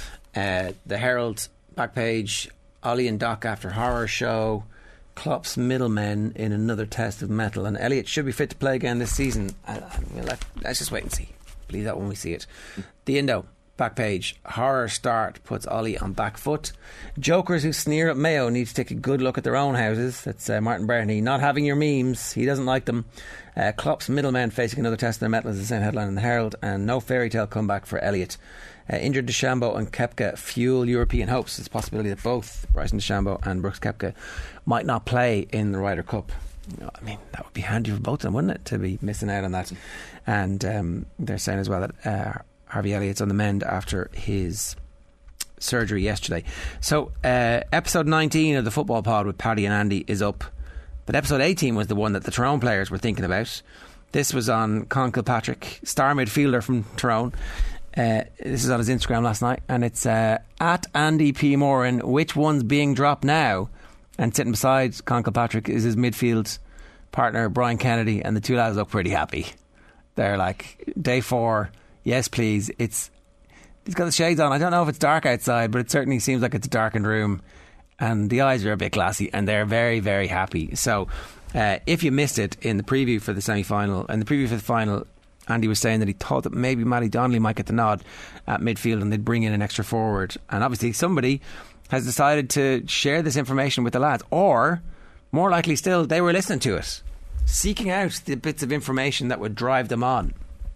Uh, the Herald back page: Ollie and Doc after horror show. Klopp's middlemen in another test of metal, and Elliott should be fit to play again this season. I, I mean, let, let's just wait and see. Believe that when we see it. The Indo back page: horror start puts Ollie on back foot. Jokers who sneer at Mayo need to take a good look at their own houses. That's uh, Martin Berney. Not having your memes, he doesn't like them. uh, Klopp's middlemen facing another test of their metal is the same headline in the Herald, and no fairy tale comeback for Elliott. Uh, injured DeChambeau and Koepka fuel European hopes. It's a possibility that both Bryson DeChambeau and Brooks Koepka might not play in the Ryder Cup. You know, I mean, that would be handy for both of them, wouldn't it, to be missing out on that. And um, they're saying as well that uh, Harvey Elliott's on the mend after his surgery yesterday. So uh, episode nineteen of the Football Pod with Paddy and Andy is up, but episode eighteen was the one that the Tyrone players were thinking about. This was on Colin Kilpatrick, star midfielder from Tyrone. Uh, this is on his Instagram last night, and it's uh, at Andy P. Moran. Which one's being dropped now? And sitting beside Colin Kilpatrick is his midfield partner Brian Kennedy, and the two lads look pretty happy. They're like, day four, yes please. It's he's got the shades on. I don't know if it's dark outside, but it certainly seems like it's a darkened room, and the eyes are a bit glassy, and they're very, very happy. So uh, if you missed it in the preview for the semi-final and the preview for the final, Andy was saying that he thought that maybe Matty Donnelly might get the nod at midfield and they'd bring in an extra forward. And obviously somebody has decided to share this information with the lads, or more likely still, they were listening to it, seeking out the bits of information that would drive them on.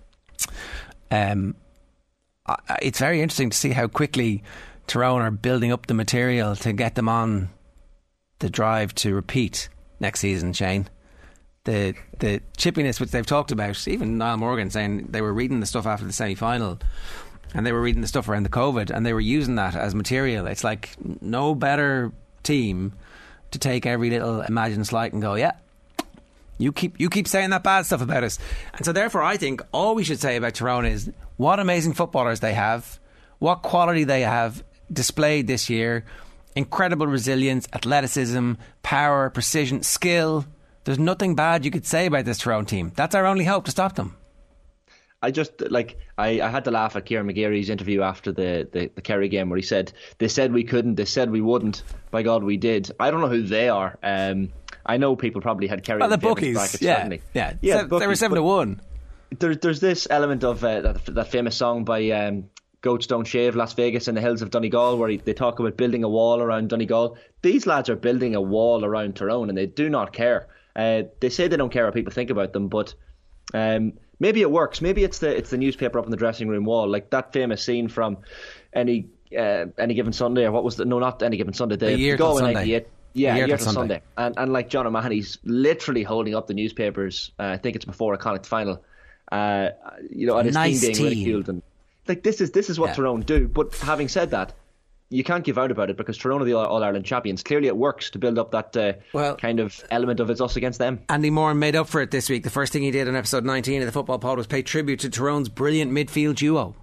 Um, it's very interesting to see how quickly Tyrone are building up the material to get them on the drive to repeat next season, Shane. The the chippiness which they've talked about, even Niall Morgan saying they were reading the stuff after the semi-final and they were reading the stuff around the COVID and they were using that as material. It's like no better team to take every little imagined slight and go, yeah, you keep you keep saying that bad stuff about us. And so therefore I think all we should say about Tyrone is what amazing footballers they have, what quality they have displayed this year, incredible resilience, athleticism, power, precision, skill. There's nothing bad you could say about this Tyrone team. That's our only hope to stop them. I just, like, I, I had to laugh at Kieran McGeary's interview after the, the, the Kerry game where he said, they said we couldn't, they said we wouldn't. By God, we did. I don't know who they are. Um, I know people probably had Kerry well, in the bookies, brackets, yeah, certainly. yeah, yeah Se- they were seven to one. There, there's this element of uh, that, that famous song by um, Goats Don't Shave, Las Vegas in the hills of Donegal, where he, they talk about building a wall around Donegal. These lads are building a wall around Tyrone and they do not care. Uh, they say they don't care what people think about them, but um, maybe it works. Maybe it's the it's the newspaper up on the dressing room wall, like that famous scene from any uh, any given Sunday, or what was the no, not any given Sunday, the, a year the goal till in Sunday. ninety-eight. Yeah, a year, a year till till Sunday. Sunday, and and like John O'Mahony's literally holding up the newspapers. Uh, I think it's before a Connacht final. Uh, you know, and his Nice team being team. ridiculed, and like this is this is what Yeah. Tyrone do. But having said that, you can't give out about it because Tyrone are the All Ireland champions. Clearly, it works to build up that uh, Well- kind of element of it's us against them. Andy Moore made up for it this week. The first thing he did on episode nineteen of the Football Pod was pay tribute to Tyrone's brilliant midfield duo.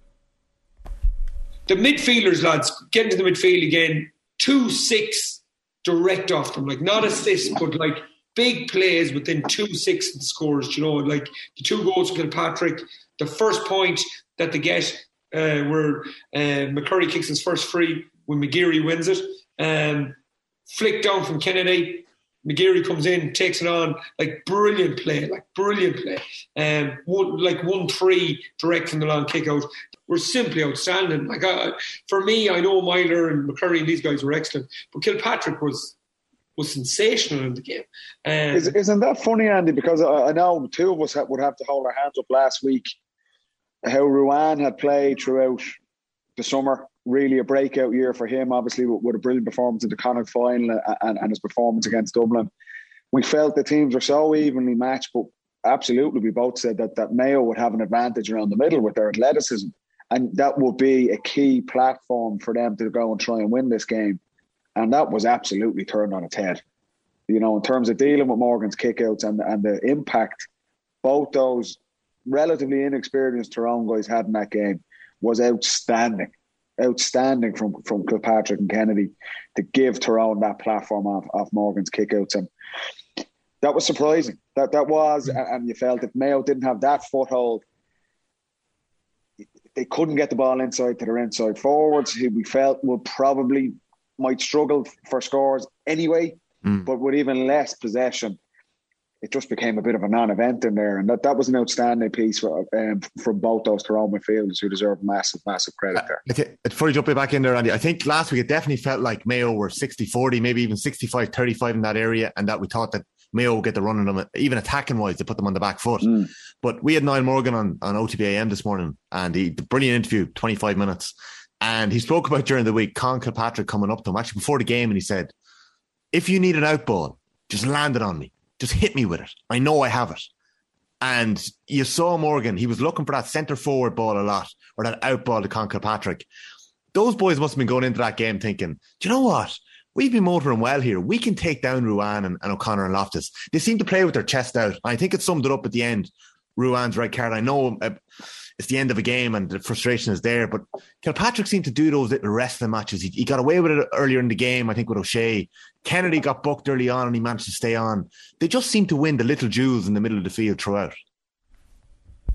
The midfielders, lads, get into the midfield again. Two six direct off them, like not assists, but like big plays within two six scores. You know, like the two goals from Kilpatrick, the first point that they get uh, where uh, McCurry kicks his first free when McGeary wins it, um, flick down from Kennedy. McGeary comes in, takes it on, like brilliant play, like brilliant play. Um, one, like one three direct from the long kick out. Were simply outstanding. Like I, for me, I know Myler and McCurry and these guys were excellent, but Kilpatrick was was sensational in the game. Um, Is, isn't that funny, Andy? Because I, I know two of us would have to hold our hands up last week. How Ruan had played throughout the summer, really a breakout year for him. Obviously, with, with a brilliant performance in the Connacht final and, and his performance against Dublin. We felt the teams were so evenly matched, but absolutely, we both said that that Mayo would have an advantage around the middle with their athleticism. And that would be a key platform for them to go and try and win this game. And that was absolutely turned on its head. You know, in terms of dealing with Morgan's kickouts and, and the impact both those relatively inexperienced Tyrone guys had in that game was outstanding. Outstanding from, from Kilpatrick and Kennedy to give Tyrone that platform off, off Morgan's kickouts. And that was surprising. That, that was, and you felt if Mayo didn't have that foothold, they couldn't get the ball inside to their inside forwards, who we felt would probably might struggle for scores anyway. Mm. But with even less possession, it just became a bit of a non-event in there. And that, that was an outstanding piece for, um, from both those Tyrone midfielders who deserve massive, massive credit there. It's, it's funny jumping back in there, Andy. I think last week it definitely felt like Mayo were sixty forty, maybe even sixty-five thirty-five in that area, and that we thought that Mayo would get the run on them, even attacking wise, to put them on the back foot. Mm. But we had Niall Morgan on, on O T B A M this morning, and he the brilliant interview, twenty-five minutes. And he spoke about during the week Con Kilpatrick coming up to him, actually before the game, and he said, if you need an out ball, just land it on me. Just hit me with it. I know I have it. And you saw Morgan, he was looking for that centre forward ball a lot, or that out ball to Con Kilpatrick. Those boys must have been going into that game thinking, do you know what? We've been motoring well here. We can take down Ruan and, and O'Connor and Loftus. They seem to play with their chest out. I think it summed it up at the end. Ruan's red card. I know uh, it's the end of a game and the frustration is there, but Kilpatrick seemed to do those little wrestling matches. He, he got away with it earlier in the game, I think, with O'Shea. Kennedy got booked early on and he managed to stay on. They just seem to win the little jewels in the middle of the field throughout.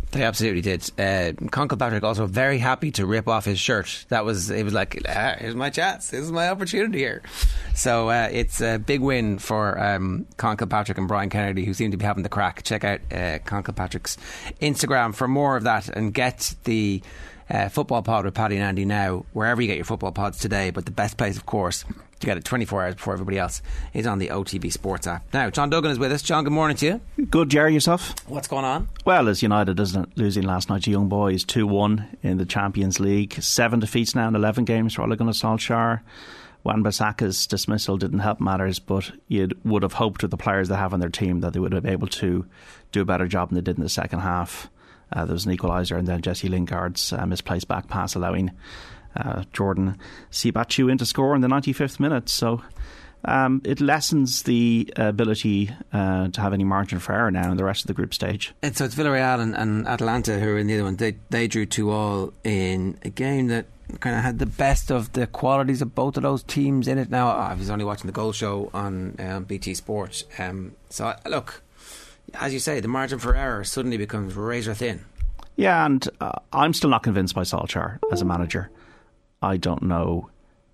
They absolutely did. Uh, Con Kilpatrick also very happy to rip off his shirt. That was, it was like, ah, here's my chance. This is my opportunity here. So uh, it's a big win for um, Con Kilpatrick and Brian Kennedy, who seem to be having the crack. Check out uh, Con Kilpatrick's Instagram for more of that, and get the uh, football pod with Paddy and Andy now wherever you get your football pods today. But the best place, of course, to get it twenty-four hours before everybody else, is on the O T B Sports app. Now, John Duggan is with us. John, good morning to you. Good, Jerry, yourself? What's going on? Well, as United isn't losing last night to Young Boys two one in the Champions League. Seven defeats now in eleven games for Ole Gunnar Solskjaer. Wan-Bissaka's dismissal didn't help matters, but you would have hoped with the players they have on their team that they would have been able to do a better job than they did in the second half. Uh, there was an equaliser, and then Jesse Lingard's uh, misplaced back pass allowing Uh, Jordan Siebatcheu in to score in the ninety-fifth minute. So um, it lessens the ability uh, to have any margin for error now in the rest of the group stage. And so it's Villarreal and, and Atalanta who are in the other one. They, they drew two all in a game that kind of had the best of the qualities of both of those teams in it. Now, I was only watching the goal show on um, B T Sport. Um, so, look, as you say, the margin for error suddenly becomes razor thin. Yeah, and uh, I'm still not convinced by Solskjaer as a manager. I don't know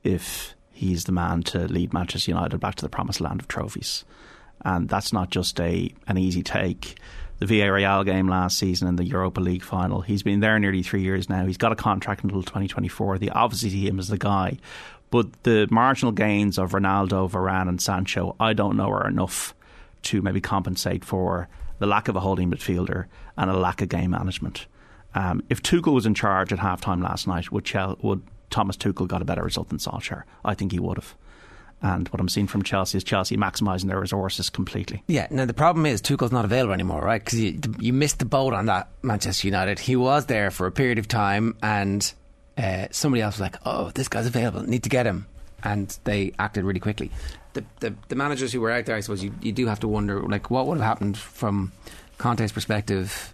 if he's the man to lead Manchester United back to the promised land of trophies. And that's not just a an easy take. The Villarreal game last season in the Europa League final, he's been there nearly three years now. He's got a contract until twenty twenty-four. They obviously see him as the guy. But the marginal gains of Ronaldo, Varane and Sancho, I don't know are enough to maybe compensate for the lack of a holding midfielder and a lack of game management. Um, if Tuchel was in charge at half-time last night, would Chelsea... would Thomas Tuchel got a better result than Solskjaer? I think he would have. And what I'm seeing from Chelsea is Chelsea maximising their resources completely. Yeah, now the problem is Tuchel's not available anymore, right? Because you, you missed the boat on that Manchester United. He was there for a period of time, and uh, somebody else was like, oh, this guy's available, need to get him. And they acted really quickly. The the, the managers who were out there, I suppose, you, you do have to wonder, like, what would have happened from Conte's perspective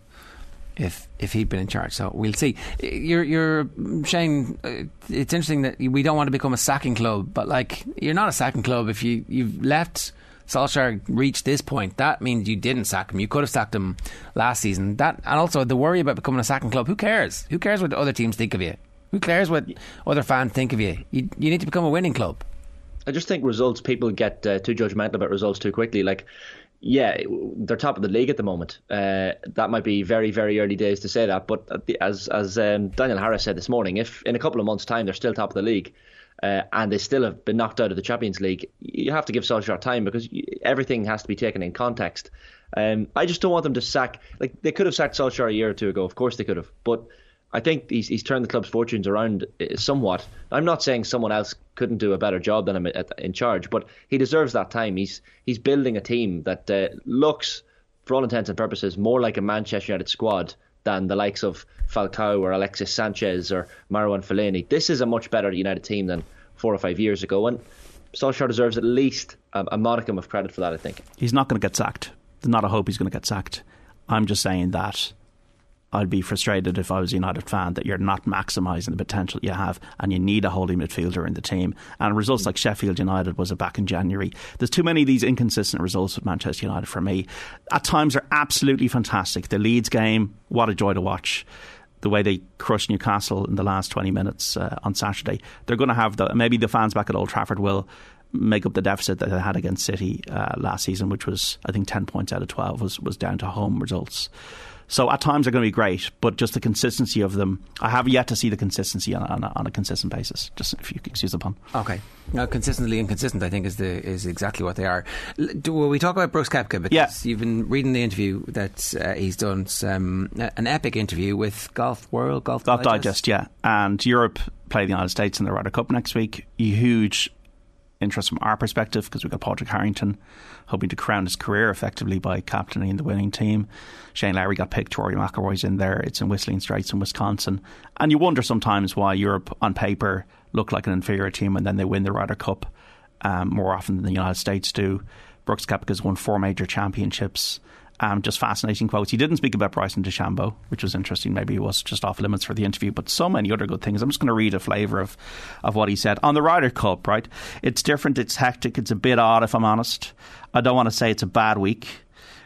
if if he'd been in charge. So we'll see. You're, you're Shane, it's interesting that we don't want to become a sacking club, but like, you're not a sacking club if you, you've left Solskjaer reach this point. That means you didn't sack him. You could have sacked him last season. That, and also the worry about becoming a sacking club, who cares? Who cares what other teams think of you? Who cares what other fans think of you? You, you need to become a winning club. I just think results, people get uh, too judgmental about results too quickly. Like, yeah, they're top of the league at the moment. Uh, that might be very, very early days to say that. But as as um, Daniel Harris said this morning, if in a couple of months' time they're still top of the league uh, and they still have been knocked out of the Champions League, you have to give Solskjaer time, because everything has to be taken in context. Um, I just don't want them to sack. Like, they could have sacked Solskjaer a year or two ago. Of course they could have. But I think he's, he's turned the club's fortunes around somewhat. I'm not saying someone else couldn't do a better job than him in charge, but he deserves that time. He's he's building a team that uh, looks, for all intents and purposes, more like a Manchester United squad than the likes of Falcao or Alexis Sanchez or Marouane Fellaini. This is a much better United team than four or five years ago, and Solskjaer deserves at least a, a modicum of credit for that, I think. He's not going to get sacked. There's not a hope he's going to get sacked. I'm just saying that I'd be frustrated if I was a United fan that you're not maximising the potential you have, and you need a holding midfielder in the team. And results like Sheffield United was it back in January. There's too many of these inconsistent results with Manchester United for me. At times they're absolutely fantastic. The Leeds game, what a joy to watch. The way they crushed Newcastle in the last twenty minutes uh, on Saturday. They're going to have the maybe the fans back at Old Trafford will make up the deficit that they had against City uh, last season, which was, I think, ten points out of twelve was, was down to home results. So at times they're going to be great, but just the consistency of them, I have yet to see the consistency on, on, a, on a consistent basis, just if you excuse the pun. Okay. Now, consistently inconsistent, I think, is the is exactly what they are. Do, will we talk about Brooks Koepka? Because yeah. You've been reading the interview that uh, he's done, some, an epic interview with Golf World, Golf, Golf Digest. Digest, yeah. And Europe play the United States in the Ryder Cup next week. Huge interest from our perspective, because we've got Patrick Harrington hoping to crown his career effectively by captaining the winning team. Shane Lowry got picked, Rory McIlroy's in there. It's in Whistling Straits in Wisconsin. And you wonder sometimes why Europe on paper look like an inferior team and then they win the Ryder Cup um, more often than the United States do. Brooks Koepka's won four major championships. Um, just fascinating quotes. He didn't speak about Bryson DeChambeau, which was interesting. Maybe he was just off limits for the interview, but so many other good things. I'm just going to read a flavour of, of what he said. On the Ryder Cup, right? It's different, it's hectic, it's a bit odd, if I'm honest. I don't want to say it's a bad week.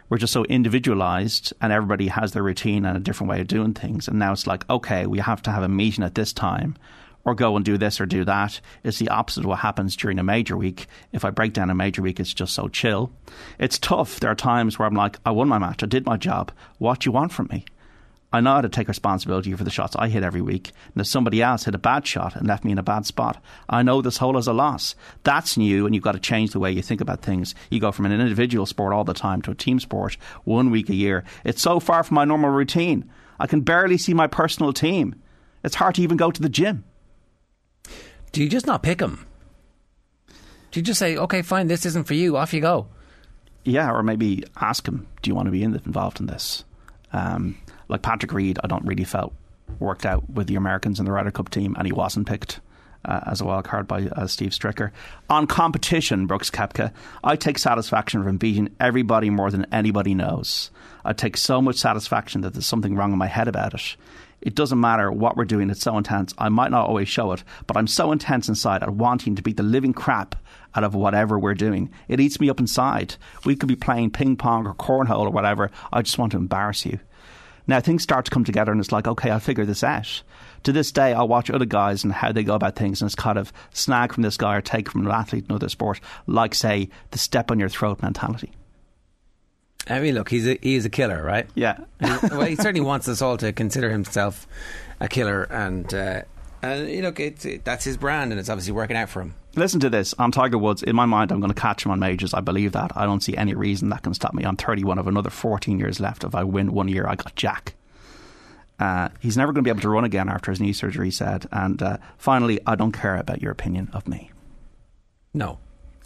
we're just so individualized, and everybody has their routine and a different way of doing things. And now it's like, okay, we have to have a meeting at this time, or go and do this or do that. It's the opposite of what happens during a major week. If I break down a major week, it's just so chill. It's tough. There are times where I'm like, I won my match. I did my job. What do you want from me? I know how to take responsibility for the shots I hit every week. And if somebody else hit a bad shot and left me in a bad spot, I know this whole is a loss. That's new, and you've got to change the way you think about things. You go from an individual sport all the time to a team sport one week a year. It's so far from my normal routine. I can barely see my personal team. It's hard to even go to the gym. Do you just not pick them? Do you just say, okay, fine, this isn't for you, off you go? Yeah, or maybe ask him, do you want to be in, involved in this? Um, like Patrick Reed, I don't really felt worked out with the Americans in the Ryder Cup team, and he wasn't picked uh, as a wild card by uh, Steve Stricker. On competition, Brooks Koepka, I take satisfaction from beating everybody more than anybody knows. I take so much satisfaction that there's something wrong in my head about it. It doesn't matter what we're doing, it's so intense. I might not always show it, but I'm so intense inside at wanting to beat the living crap out of whatever we're doing. It eats me up inside. We could be playing ping pong or cornhole or whatever. I just want to embarrass you. Now things start to come together and it's like, okay, I'll figure this out. To this day, I'll watch other guys and how they go about things, and it's kind of snag from this guy or take from an athlete in another sport, like, say, the step on your throat mentality. I mean, look, he's a, he's a killer, right? Yeah. Well, he certainly wants us all to consider himself a killer, and, uh, and you know, it's, it, that's his brand, and it's obviously working out for him. Listen to this. On Tiger Woods, in my mind, I'm going to catch him on majors. I believe that. I don't see any reason that can stop me. I'm thirty-one. I have another fourteen years left. If I win one year, I got Jack. Uh, he's never going to be able to run again after his knee surgery, he said. And uh, finally, I don't care about your opinion of me. No.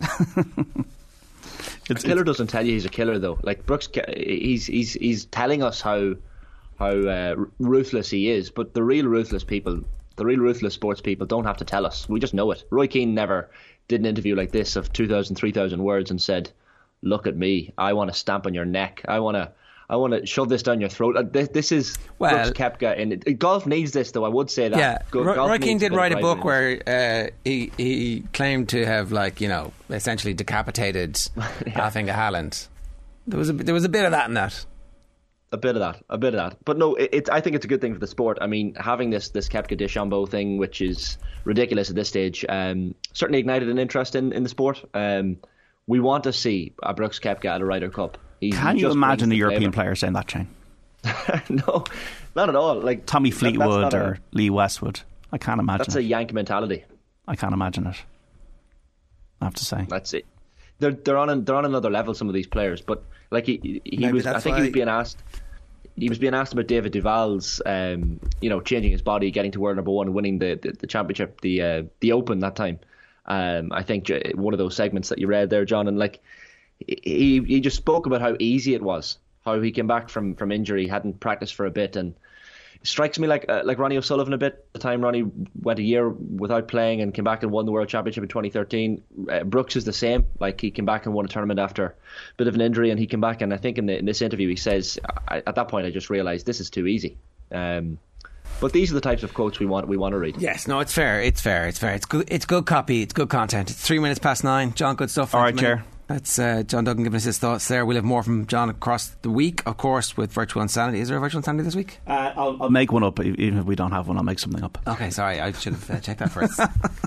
It's, a killer doesn't tell you he's a killer, though. Like Brooks, he's he's he's telling us how how uh, ruthless he is. But the real ruthless people, the real ruthless sports people, don't have to tell us. We just know it. Roy Keane never did an interview like this of two thousand, three thousand words and said, "Look at me. I want to stamp on your neck. I want to." I want to shove this down your throat. This, this is well, Brooks Koepka, and golf needs this, though. I would say that. Yeah, Go, Roy Keane did write a book where uh, he he claimed to have, like, you know, essentially decapitated yeah. Alfie Haaland. There was a there was a bit of that in that. A bit of that, a bit of that. But no, it, it, I think it's a good thing for the sport. I mean, having this this Koepka DeChambeau thing, which is ridiculous at this stage, um, certainly ignited an interest in, in the sport. Um, we want to see a Brooks Koepka at a Ryder Cup. He's, Can he you imagine a European flavor. player saying that, Shane? No, not at all. Like Tommy Fleetwood that, or a, Lee Westwood. I can't imagine That's it. a Yank mentality. I can't imagine it, I have to say. That's it. They're they're on a, they're on another level, some of these players. But like he he Maybe was, I think he was being asked. He was being asked about David Duval's, um, you know, changing his body, getting to world number one, and winning the, the, the championship, the uh, the Open that time. Um, I think one of those segments that you read there, John, and like. He he just spoke about how easy it was, how he came back from, from injury, hadn't practiced for a bit, and it strikes me like uh, like Ronnie O'Sullivan a bit. The time Ronnie went a year without playing and came back and won the World Championship in twenty thirteen. Uh, Brooks is the same. Like he came back and won a tournament after a bit of an injury, and he came back, and I think in, the, in this interview he says, I, at that point I just realised this is too easy. Um, But these are the types of quotes we want we want to read. Yes, no, it's fair, it's fair, it's fair. It's good, it's good copy, it's good content. It's three minutes past nine. John, good stuff. All right, Chair. That's uh, John Duggan giving us his thoughts there. We'll have more from John across the week, of course, with Virtual Insanity. Is there a Virtual Insanity this week? Uh, I'll, I'll make one up. Even if we don't have one, I'll make something up. Okay, sorry, I should have uh, checked that first.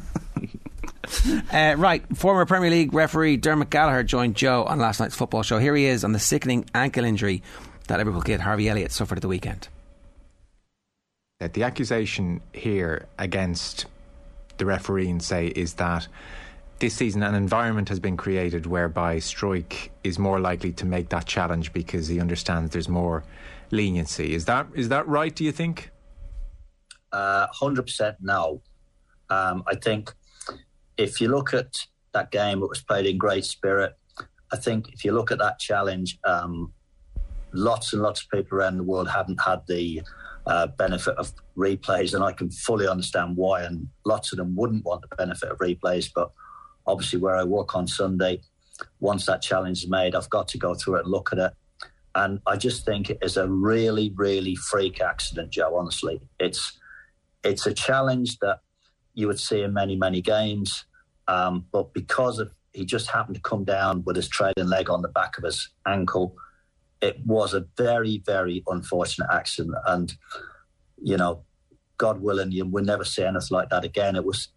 uh, right, former Premier League referee Dermot Gallagher joined Joe on last night's football show. Here he is on the sickening ankle injury that Liverpool kid Harvey Elliott suffered at the weekend. The accusation here against the refereeing, say, is that this season an environment has been created whereby Struijk is more likely to make that challenge because he understands there's more leniency. Is that is that right, do you think? Uh, one hundred percent no. Um, I think if you look at that game, it was played in great spirit. I think if you look at that challenge, um, lots and lots of people around the world haven't had the uh, benefit of replays, and I can fully understand why, and lots of them wouldn't want the benefit of replays, but obviously where I work on Sunday, once that challenge is made, I've got to go through it and look at it. And I just think it is a really, really freak accident, Joe, honestly. It's it's a challenge that you would see in many, many games. Um, but because of he just happened to come down with his trailing leg on the back of his ankle, it was a very, very unfortunate accident. And, you know, God willing, you will never see anything like that again. It was,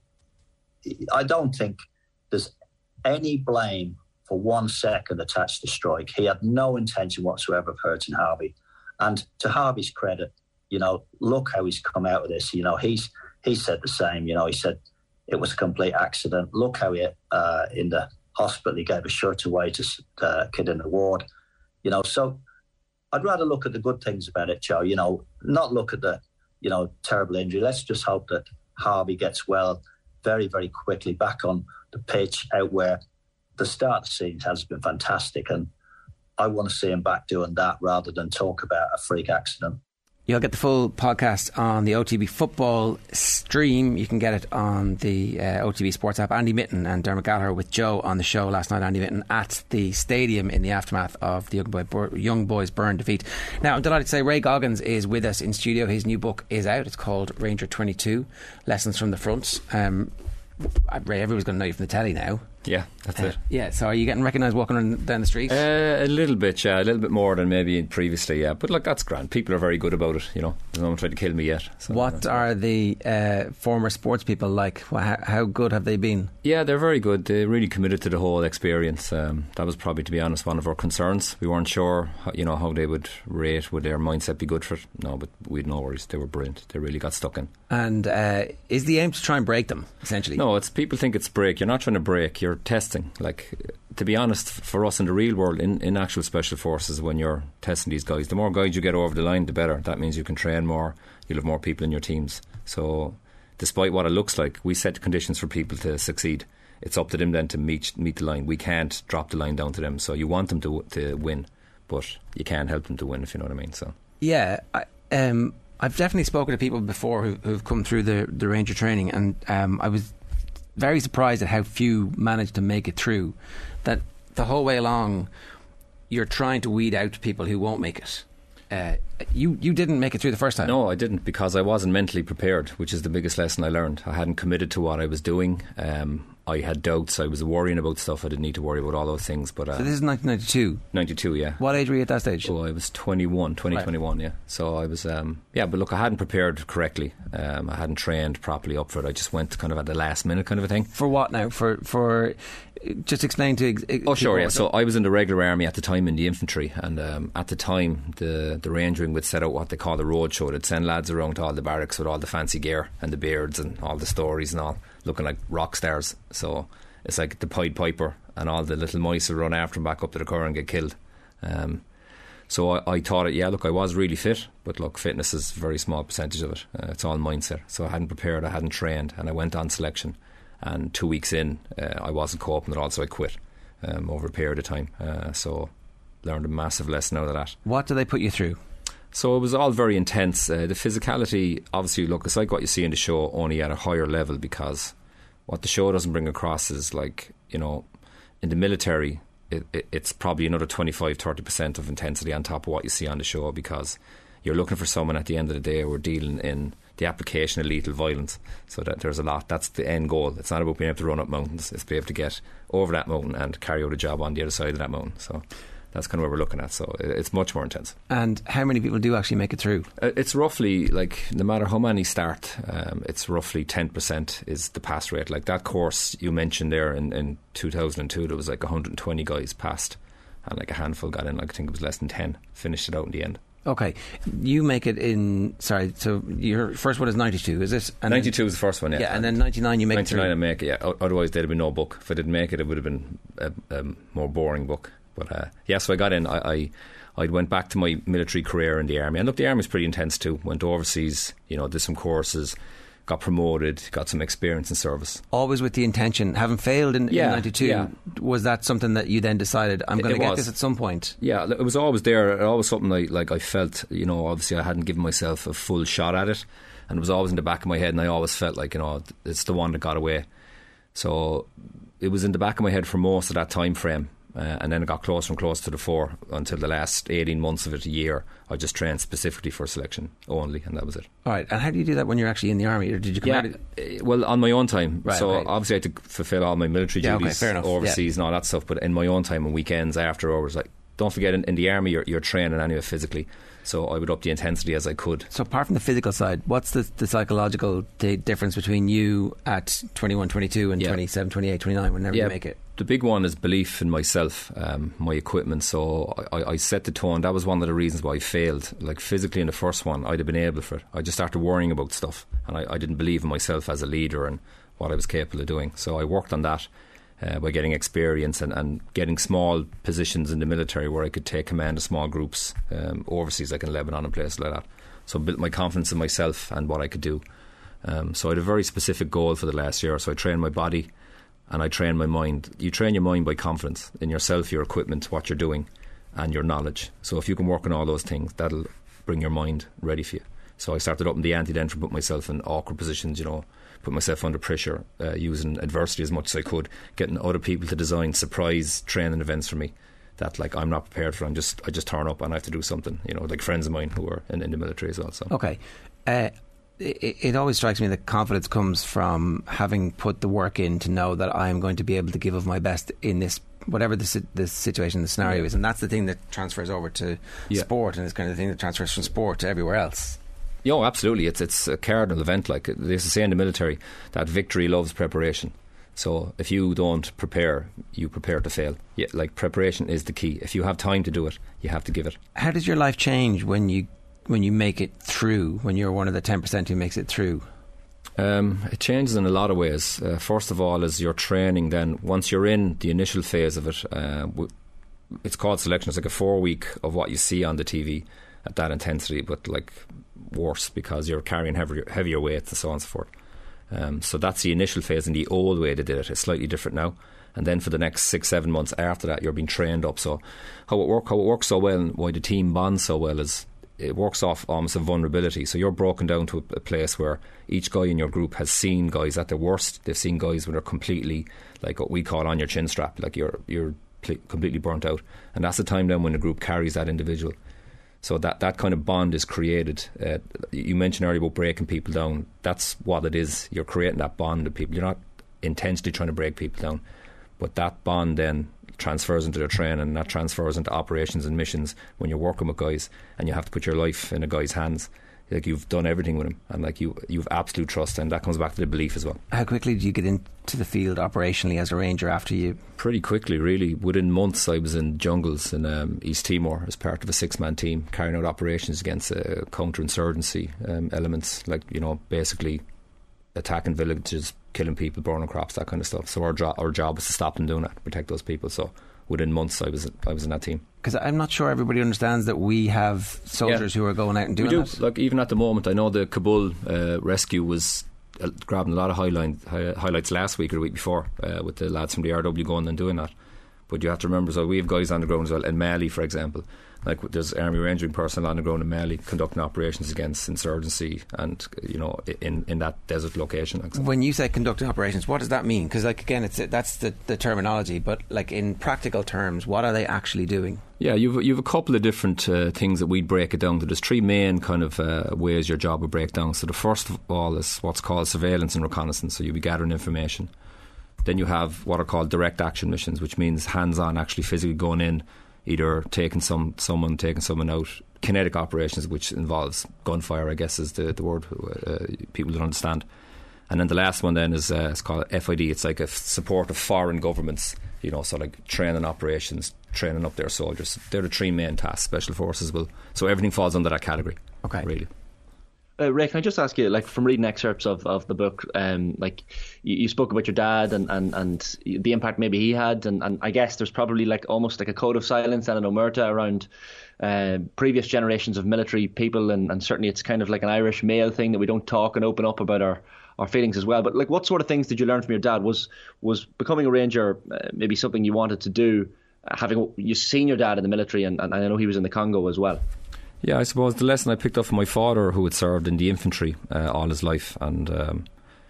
I don't think there's any blame for one second attached to Strike. He had no intention whatsoever of hurting Harvey. And to Harvey's credit, you know, look how he's come out of this. You know, he's he said the same. You know, he said it was a complete accident. Look how he, uh, in the hospital, he gave a shirt away to a uh, kid in the ward. You know, so I'd rather look at the good things about it, Joe. You know, not look at the, you know, terrible injury. Let's just hope that Harvey gets well very, very quickly back on the pitch out where the start of the season has been fantastic. And I want to see him back doing that rather than talk about a freak accident. You'll get the full podcast on the O T B football stream. You can get it on the uh, O T B Sports app. Andy Mitten and Dermot Gallagher with Joe on the show last night. Andy Mitten at the stadium in the aftermath of the Young, Boy, Young Boys Burn defeat. Now, I'm delighted to say Ray Goggins is with us in studio. His new book is out. It's called Ranger twenty-two, Lessons from the Front. Um, Ray, everyone's going to know you from the telly now. Yeah, that's uh, it. Yeah, so are you getting recognised walking on, down the street? Uh, a little bit, yeah, a little bit more than maybe previously, yeah. But like, that's grand. People are very good about it, you know. There's no one trying to kill me yet. So what are the uh, former sports people like? How, how good have they been? Yeah, they're very good. They're really committed to the whole experience. Um, that was probably, to be honest, one of our concerns. We weren't sure, how, you know, how they would rate. Would their mindset be good for it? No, but we had no worries. They were brilliant. They really got stuck in. And uh, is the aim to try and break them, essentially? No, it's people think it's break. You're not trying to break. You're testing. Like, to be honest, for us in the real world, in, in actual special forces, when you're testing these guys, the more guys you get over the line, the better. That means you can train more, you'll have more people in your teams. So despite what it looks like, we set the conditions for people to succeed. It's up to them then to meet meet the line. We can't drop the line down to them. So you want them to to win, but you can't help them to win, if you know what I mean. So yeah, I, um, I've definitely spoken to people before who, who've come through the, the Ranger training, and um, I was very surprised at how few managed to make it through. That the whole way along you're trying to weed out people who won't make it. Uh, you you didn't make it through the first time. No, I didn't, because I wasn't mentally prepared, which is the biggest lesson I learned. I hadn't committed to what I was doing. um, I had doubts. I was worrying about stuff. I didn't need to worry about all those things. But uh, so this is nineteen ninety-two. ninety-two, yeah. What age were you at that stage? Oh, I was twenty-one, twenty, right. twenty-one, yeah. So I was, um, yeah, but look, I hadn't prepared correctly. Um, I hadn't trained properly up for it. I just went kind of at the last minute kind of a thing. For what now? For for just explain to. Ex- oh, sure, yeah. So I was in the regular army at the time, in the infantry, and um, at the time the the Rangering would set out what they call the road show. They'd send lads around to all the barracks with all the fancy gear and the beards and all the stories and all, looking like rock stars. So it's like the Pied Piper, and all the little mice will run after him back up to the car and get killed. Um, so I, I thought, it, yeah, look, I was really fit, but look, fitness is a very small percentage of it. Uh, it's all mindset. So I hadn't prepared, I hadn't trained, and I went on selection. And two weeks in, uh, I wasn't coping at all, so I quit um, over a period of time. Uh, so learned a massive lesson out of that. What did they put you through? So it was all very intense. Uh, the physicality, obviously, look, it's like what you see in the show, only at a higher level, because what the show doesn't bring across is, like, you know, in the military, it, it, it's probably another twenty-five to thirty percent of intensity on top of what you see on the show, because you're looking for someone at the end of the day who are dealing in the application of lethal violence. So that there's a lot. That's the end goal. It's not about being able to run up mountains. It's being able to get over that mountain and carry out a job on the other side of that mountain. So that's kind of where we're looking at. So it's much more intense. And how many people do actually make it through? It's roughly, like, no matter how many start, um, it's roughly ten percent is the pass rate. Like that course you mentioned there in, in two thousand two, there was like one hundred twenty guys passed, and like a handful got in. Like, I think it was less than ten finished it out in the end. Okay, you make it in. Sorry, so your first one is ninety-two, is it? And ninety-two was the first one, yeah. Yeah, and then ninety-nine you make ninety-nine it through. I make it, yeah. Otherwise, there'd have been no book. If I didn't make it, it would have been a, a more boring book. But uh, yeah, so I got in. I, I I went back to my military career in the army, and look, the army's pretty intense too. Went overseas, you know, did some courses, got promoted, got some experience in service. Always with the intention, having failed in, yeah, in ninety-two, yeah. Was that something that you then decided, I'm going to get was. this at some point? Yeah, it was always there. It was always something I, like I felt, you know, obviously I hadn't given myself a full shot at it, and it was always in the back of my head, and I always felt like, you know, it's the one that got away. So it was in the back of my head for most of that time frame. Uh, and then it got closer and closer to the fore until the last eighteen months of it, a year. I just trained specifically for selection only, and that was it. All right, and how do you do that when you're actually in the army? Or did you come yeah, out of- uh, well, on my own time. Right, so okay. obviously I had to fulfil all my military yeah, duties okay, fair enough. overseas yeah. and all that stuff, but in my own time and weekends after, I was like, don't forget, in, in the army, you're, you're training anyway physically. So I would up the intensity as I could. So apart from the physical side, what's the, the psychological d- difference between you at twenty-one, twenty-two and yeah. twenty-seven, twenty-eight, twenty-nine whenever yeah, you make it? The big one is belief in myself, um, my equipment. So I, I set the tone. That was one of the reasons why I failed. Like physically in the first one, I'd have been able for it. I just started worrying about stuff, and I, I didn't believe in myself as a leader and what I was capable of doing. So I worked on that. Uh, by getting experience and, and getting small positions in the military where I could take command of small groups um, overseas, like in Lebanon and places like that. So I built my confidence in myself and what I could do. Um, so I had a very specific goal for the last year. So I trained my body and I trained my mind. You train your mind by confidence in yourself, your equipment, what you're doing, and your knowledge. So if you can work on all those things, that'll bring your mind ready for you. So I started up in the ante then to put myself in awkward positions, you know, put myself under pressure, uh, using adversity as much as I could, getting other people to design surprise training events for me that like I'm not prepared for. I'm just I just turn up and I have to do something, you know, like friends of mine who are in, in the military as well. So okay, uh, it, it always strikes me that confidence comes from having put the work in to know that I'm going to be able to give of my best in this, whatever the, the situation, the scenario yeah. is, and that's the thing that transfers over to yeah. sport, and it's kind of the thing that transfers from sport to everywhere else. Yeah, absolutely. It's it's a cardinal event. Like they used to say in the military, that victory loves preparation. So if you don't prepare, you prepare to fail. Yeah, like preparation is the key. If you have time to do it, you have to give it. How does your life change when you when you make it through? When you're one of the ten percent who makes it through? Um, it changes in a lot of ways. Uh, first of all, is your training. Then once you're in the initial phase of it, uh, it's called selection. It's like a four week of what you see on the T V at that intensity, but like worse because you're carrying heavier, heavier weights and so on and so forth. Um, so that's the initial phase, and the old way they did it is slightly different now. And then for the next six, seven months after that, you're being trained up. So how it work, how it works so well, and why the team bonds so well, is it works off almost a vulnerability. So you're broken down to a, a place where each guy in your group has seen guys at their worst. They've seen guys when they're completely, like what we call on your chin strap, like you're you're pl- completely burnt out. And that's the time then when the group carries that individual. So that, that kind of bond is created. Uh, you mentioned earlier about breaking people down. That's what it is. You're creating that bond with people. You're not intentionally trying to break people down, but that bond then transfers into their training, and that transfers into operations and missions when you're working with guys, and you have to put your life in a guy's hands. Like you've done everything with him, and like you, you've absolute trust, and that comes back to the belief as well. How quickly did you get into the field operationally as a ranger after you? Pretty quickly, really. Within months, I was in jungles in um, East Timor as part of a six-man team carrying out operations against uh, counter-insurgency um, elements, like, you know, basically attacking villages, killing people, burning crops, that kind of stuff. So our, jo- our job was to stop them doing that, protect those people. So within months, I was I was in that team. Because I'm not sure everybody understands that we have soldiers yeah. who are going out and doing we do. that. Like even at the moment, I know the Kabul uh, rescue was uh, grabbing a lot of highline, hi- highlights last week or the week before uh, with the lads from the R W going and doing that. But you have to remember as well, we have guys on the ground as well in Mali, for example. Like there's Army Rangering personnel on the ground in Mali conducting operations against insurgency, and you know, in, in that desert location. When you say conducting operations, what does that mean? Because like again, it's that's the, the terminology, but like in practical terms, what are they actually doing? Yeah, you've you've a couple of different uh, things that we'd break it down to. There's three main kind of uh, ways your job would break down. So the first of all is what's called surveillance and reconnaissance. So you'll be gathering information. Then you have what are called direct action missions, which means hands-on, actually physically going in, either taking some someone, taking someone out. Kinetic operations, which involves gunfire, I guess is the, the word uh, people don't understand. And then the last one then is uh, it's called F I D. It's like a support of foreign governments, you know, so like training operations, training up their soldiers. They're the three main tasks. Special forces will. So everything falls under that category. Okay. Really. Uh, Ray, can I just ask you, like, from reading excerpts of, of the book, um, like, you, you spoke about your dad and, and, and the impact maybe he had, and, and I guess there's probably like almost like a code of silence and an omerta around uh, previous generations of military people, and, and certainly it's kind of like an Irish male thing that we don't talk and open up about our, our feelings as well. But like, what sort of things did you learn from your dad? Was was becoming a ranger uh, maybe something you wanted to do, uh, having you seen your dad in the military, and, and I know he was in the Congo as well? Yeah, I suppose the lesson I picked up from my father, who had served in the infantry uh, all his life, and um,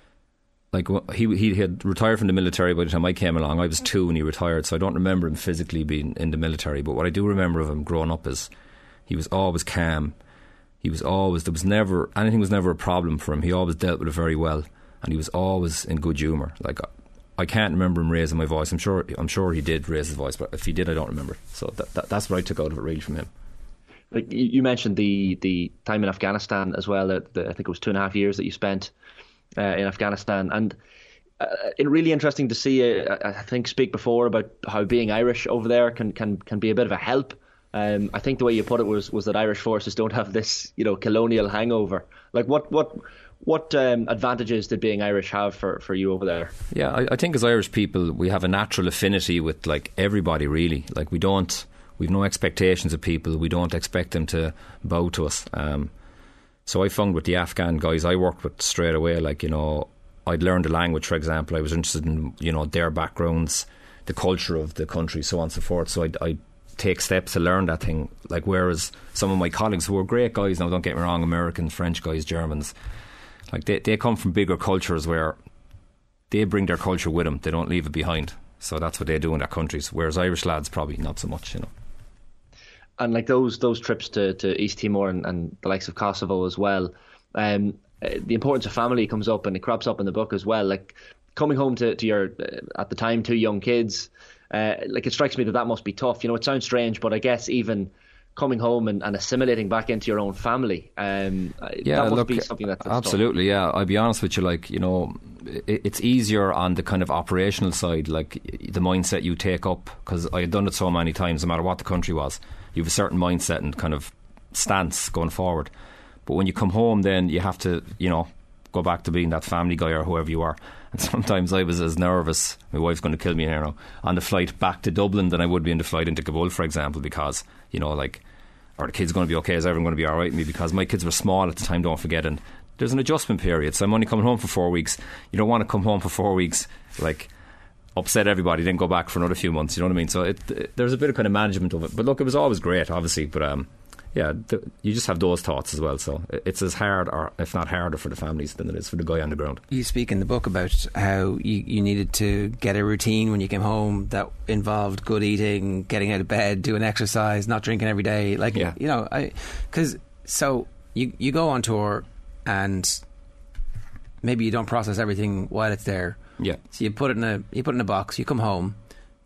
like he he had retired from the military by the time I came along. I was two when he retired, so I don't remember him physically being in the military. But what I do remember of him growing up is he was always calm. He was always there was never anything was never a problem for him. He always dealt with it very well, and he was always in good humour. Like I can't remember him raising my voice. I'm sure I'm sure he did raise his voice, but if he did, I don't remember. So that, that, that's what I took out of it really from him. Like you mentioned the the time in Afghanistan as well. The, the, I think it was two and a half years that you spent uh, in Afghanistan, and uh, it's really interesting to see. Uh, I think speak before about how being Irish over there can can can be a bit of a help. Um, I think the way you put it was was that Irish forces don't have this, you know, colonial hangover. Like what what what um, advantages did being Irish have for, for you over there? Yeah, I, I think as Irish people we have a natural affinity with like everybody really. Like we don't. We've no expectations of people. We don't expect them to bow to us. Um, so I found with the Afghan guys I worked with straight away, like, you know, I'd learned the language, for example. I was interested in, you know, their backgrounds, the culture of the country, so on and so forth. So I'd, I'd take steps to learn that thing. Like, whereas some of my colleagues who were great guys, now don't get me wrong, Americans, French guys, Germans, like they, they come from bigger cultures where they bring their culture with them. They don't leave it behind. So that's what they do in their countries. Whereas Irish lads probably not so much, you know. And like those those trips to, to East Timor and, and the likes of Kosovo as well, um, the importance of family comes up and it crops up in the book as well. Like coming home to, to your, uh, at the time, two young kids, uh, like it strikes me that that must be tough. You know, it sounds strange, but I guess even coming home and, and assimilating back into your own family, um, yeah, that must look, be something that's absolutely, tough. Yeah. I'll be honest with you, like, you know, it, it's easier on the kind of operational side, like the mindset you take up, because I had done it so many times, no matter what the country was. You have a certain mindset and kind of stance going forward. But when you come home, then you have to, you know, go back to being that family guy or whoever you are. And sometimes I was as nervous, my wife's going to kill me here now, on the flight back to Dublin than I would be in the flight into Kabul, for example, because, you know, like, are the kids going to be okay? Is everyone going to be all right with me? Because my kids were small at the time, don't forget, and there's an adjustment period. So I'm only coming home for four weeks. You don't want to come home for four weeks, like, upset everybody, then go back for another few months, you know what I mean? So it, it, there's a bit of kind of management of it. But look, it was always great, obviously, but um, yeah, th- you just have those thoughts as well. So it's as hard, or if not harder, for the families than it is for the guy on the ground. You speak in the book about how you, you needed to get a routine when you came home that involved good eating, getting out of bed, doing exercise, not drinking every day. Like, yeah. you know, I because so you you go on tour and maybe you don't process everything while it's there. Yeah. So you put it in a you put it in a box. You come home.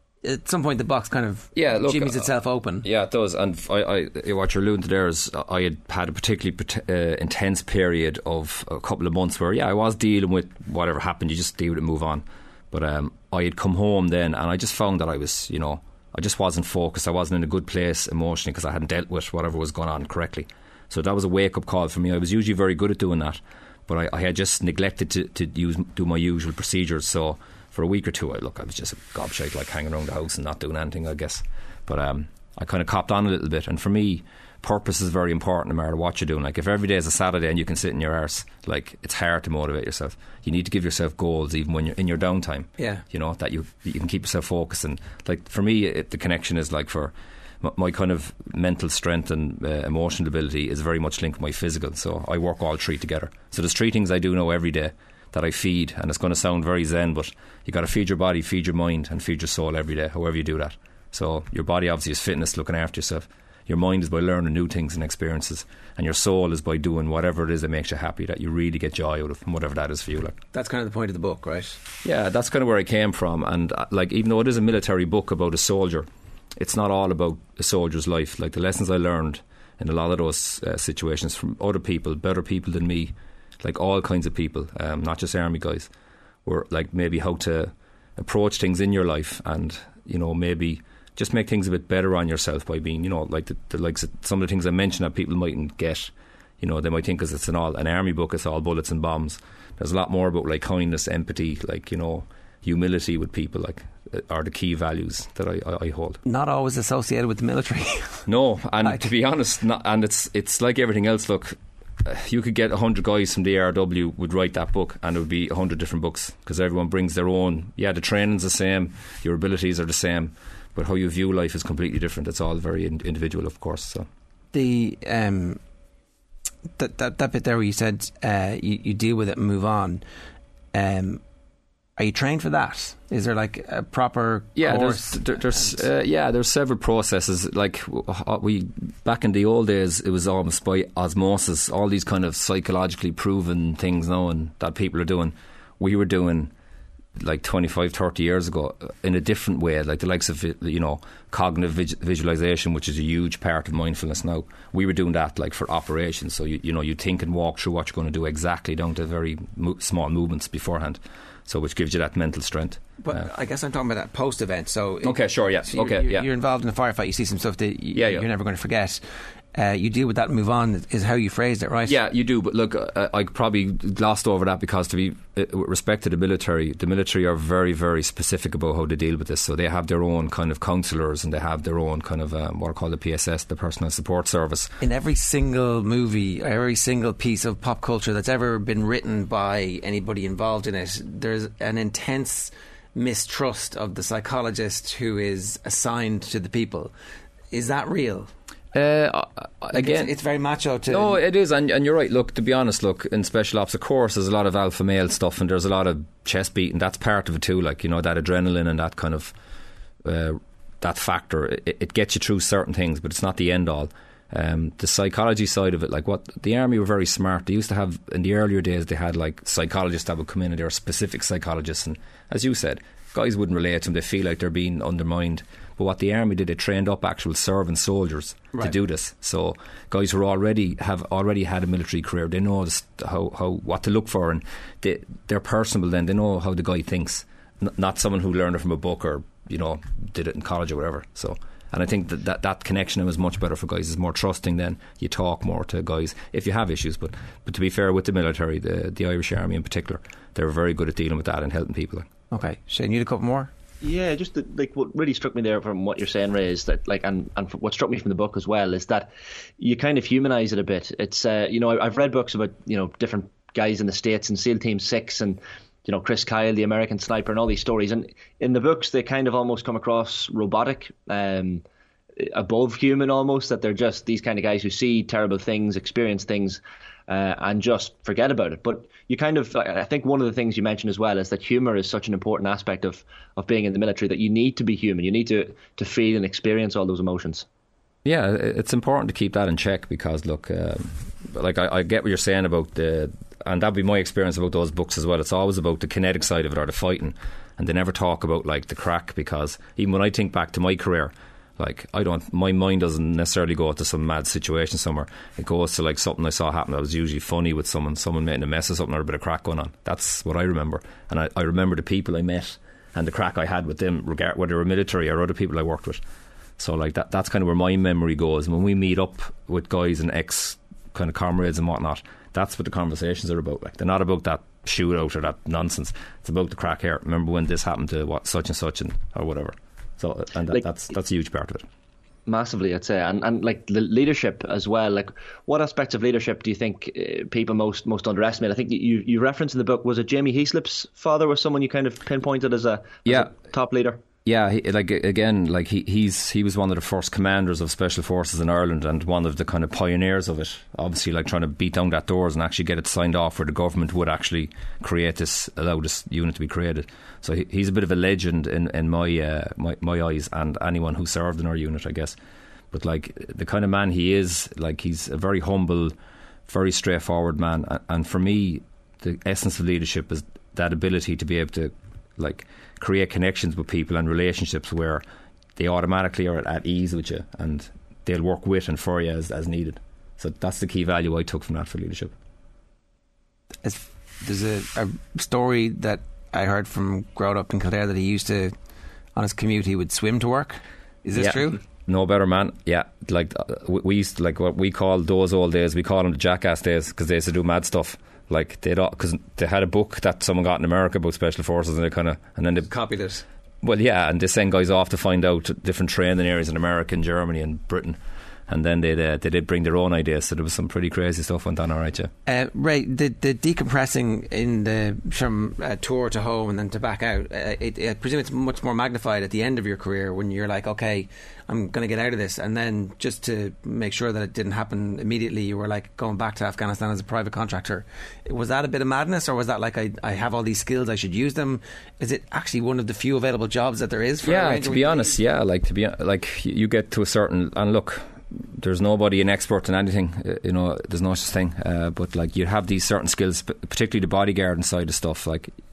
At some point, the box kind of yeah, look, jimmies itself open. Yeah, it does. And I, I, what you're alluding to there is I had had a particularly uh, intense period of a couple of months where, yeah, I was dealing with whatever happened. You just deal with it, move on. But um, I had come home then, and I just found that I was, you know, I just wasn't focused. I wasn't in a good place emotionally because I hadn't dealt with whatever was going on correctly. So that was a wake up call for me. I was usually very good at doing that, but I, I had just neglected to, to use do my usual procedures. So for a week or two, I look, I was just a gobshite, like hanging around the house and not doing anything, I guess. But um, I kind of copped on a little bit. And for me, purpose is very important no matter what you're doing. Like if every day is a Saturday and you can sit in your arse, like it's hard to motivate yourself. You need to give yourself goals even when you're in your downtime. Yeah, you know, that you you can keep yourself focused. And like for me, it, the connection is like for my, my kind of mental strength and uh, emotional ability is very much linked with my physical. So I work all three together. So there's three things I do know every day that I feed, and it's going to sound very zen, but you got to feed your body, feed your mind, and feed your soul every day, however you do that. So your body obviously is fitness, looking after yourself. Your mind is by learning new things and experiences, and your soul is by doing whatever it is that makes you happy, that you really get joy out of, and whatever that is for you. Like that's kind of the point of the book, right? Yeah, that's kind of where I came from. And uh, like even though it is a military book about a soldier, it's not all about a soldier's life. Like the lessons I learned in a lot of those uh, situations from other people, better people than me, like all kinds of people, um, not just army guys, were like maybe how to approach things in your life, and you know maybe just make things a bit better on yourself by being, you know, like the, the likes of some of the things I mentioned that people mightn't get. You know, they might think because it's an all an army book, it's all bullets and bombs. There's a lot more about like kindness, empathy, like, you know, humility with people, like are the key values that I, I, I hold. Not always associated with the military. No, and like, to be honest, not, and it's it's like everything else. Look, you could get a hundred guys from the A R W would write that book, and it would be a hundred different books because everyone brings their own. Yeah, the training's the same, your abilities are the same, but how you view life is completely different. It's all very in- individual, of course. So the um, that that that bit there where you said uh, you, you deal with it and move on. Um, are you trained for that? Is there like a proper yeah? course? There's, there, there's uh, yeah, there's several processes. Like we back in the old days, it was almost by osmosis. All these kind of psychologically proven things now and that people are doing, we were doing like twenty-five, thirty years ago in a different way, like the likes of, you know, cognitive vis- visualization, which is a huge part of mindfulness now. We were doing that like for operations, so you, you know, you think and walk through what you're going to do exactly down to very mo- small movements beforehand, so which gives you that mental strength. But uh, I guess I'm talking about that post event. So okay, sure, yeah, so okay, you're, you're, yeah. You're involved in a firefight. You see some stuff that y- yeah, yeah. you're never going to forget. Uh, you deal with that and move on, is how you phrased it, right? Yeah, you do. But look, I, I probably glossed over that because, to be uh, with respect to the military, the military are very, very specific about how they deal with this. So they have their own kind of counsellors, and they have their own kind of um, what are called the P S S, the Personal Support Service. In every single movie, every single piece of pop culture that's ever been written by anybody involved in it, there's an intense mistrust of the psychologist who is assigned to the people. Is that real? Uh, again, it's, it's very macho to no, it is, and, and you're right. Look, to be honest, look, in special ops, of course, there's a lot of alpha male stuff, and there's a lot of chest beating. That's part of it too, like, you know, that adrenaline and that kind of uh, that factor. It, it gets you through certain things, but it's not the end all. Um, the psychology side of it, like what the army were very smart. They used to have in the earlier days, they had like psychologists that would come in, and they were specific psychologists, and as you said, guys wouldn't relate to them. They feel like they're being undermined. But what the army did, they trained up actual serving soldiers right. to do this. So guys who already have already had a military career, they know this, how, how what to look for, and they, they're personable. Then they know how the guy thinks, N- not someone who learned it from a book or, you know, did it in college or whatever. So, and I think that that, that connection is much better for guys. It's more trusting. Then you talk more to guys if you have issues. But but to be fair with the military, the the Irish Army in particular, they're very good at dealing with that and helping people. Okay, Shane, you had a couple more. Yeah, just the, like what really struck me there from what you're saying, Ray, is that like, and and what struck me from the book as well is that you kind of humanise it a bit. It's uh, you know, I've read books about, you know, different guys in the States and SEAL Team Six and, you know, Chris Kyle, the American sniper, and all these stories. And in the books, they kind of almost come across robotic, um, above human almost. That they're just these kind of guys who see terrible things, experience things, uh, and just forget about it. But you kind of, I think one of the things you mentioned as well is that humour is such an important aspect of, of being in the military, that you need to be human. You need to, to feel and experience all those emotions. Yeah, it's important to keep that in check because, look, um, like I, I get what you're saying about the, and that'd be my experience about those books as well. It's always about the kinetic side of it or the fighting, and they never talk about like the crack, because even when I think back to my career, like I don't, my mind doesn't necessarily go to some mad situation somewhere. It goes to like something I saw happen that was usually funny with someone, someone making a mess of something or a bit of crack going on. That's what I remember, and I, I remember the people I met and the crack I had with them, regard whether they were military or other people I worked with. So like that, that's kind of where my memory goes. And when we meet up with guys and ex kind of comrades and whatnot, that's what the conversations are about. Like they're not about that shootout or that nonsense. It's about the crack here. Remember when this happened to what such and such and or whatever. So, and that, like, that's that's a huge part of it. Massively, I'd say, and and like the leadership as well. Like, what aspects of leadership do you think uh, people most most underestimate? I think you you referenced in the book, was it Jamie Heaslip's father was someone you kind of pinpointed as a, as yeah. a top leader? Yeah, he, like again, like he, he's he was one of the first commanders of special forces in Ireland and one of the kind of pioneers of it. Obviously, like trying to beat down that doors and actually get it signed off where the government would actually create this, allow this unit to be created. So he, he's a bit of a legend in in my, uh, my my eyes and anyone who served in our unit, I guess. But like the kind of man he is, like he's a very humble, very straightforward man. And for me, the essence of leadership is that ability to be able to like create connections with people and relationships where they automatically are at ease with you and they'll work with and for you as, as needed. So that's the key value I took from that for leadership. It's, there's a, a story that I heard from growing up in Kildare that he used to, on his commute, he would swim to work. Is this yeah. true? No better man. Yeah, like we used to, like what we call those old days, we call them the jackass days because they used to do mad stuff. Like they'd because they had a book that someone got in America about special forces, and they kind of and then they copied it. Well, yeah, and they send guys off to find out different training areas in America, and Germany, and Britain, and then they uh, they did bring their own ideas. So there was some pretty crazy stuff went on. All right, yeah. Uh, Ray, the the decompressing in the from uh, tour to home and then to back out. Uh, it, I presume it's much more magnified at the end of your career when you're like, okay, I'm going to get out of this, and then just to make sure that it didn't happen immediately, you were like going back to Afghanistan as a private contractor. Was that a bit of madness, or was that like I, I have all these skills, I should use them? Is it actually one of the few available jobs that there is for yeah a to be honest yeah like to be like you get to a certain, and look, there's nobody an expert in anything, you know, there's no such thing, uh, but like you have these certain skills, particularly the bodyguarding side of stuff. Like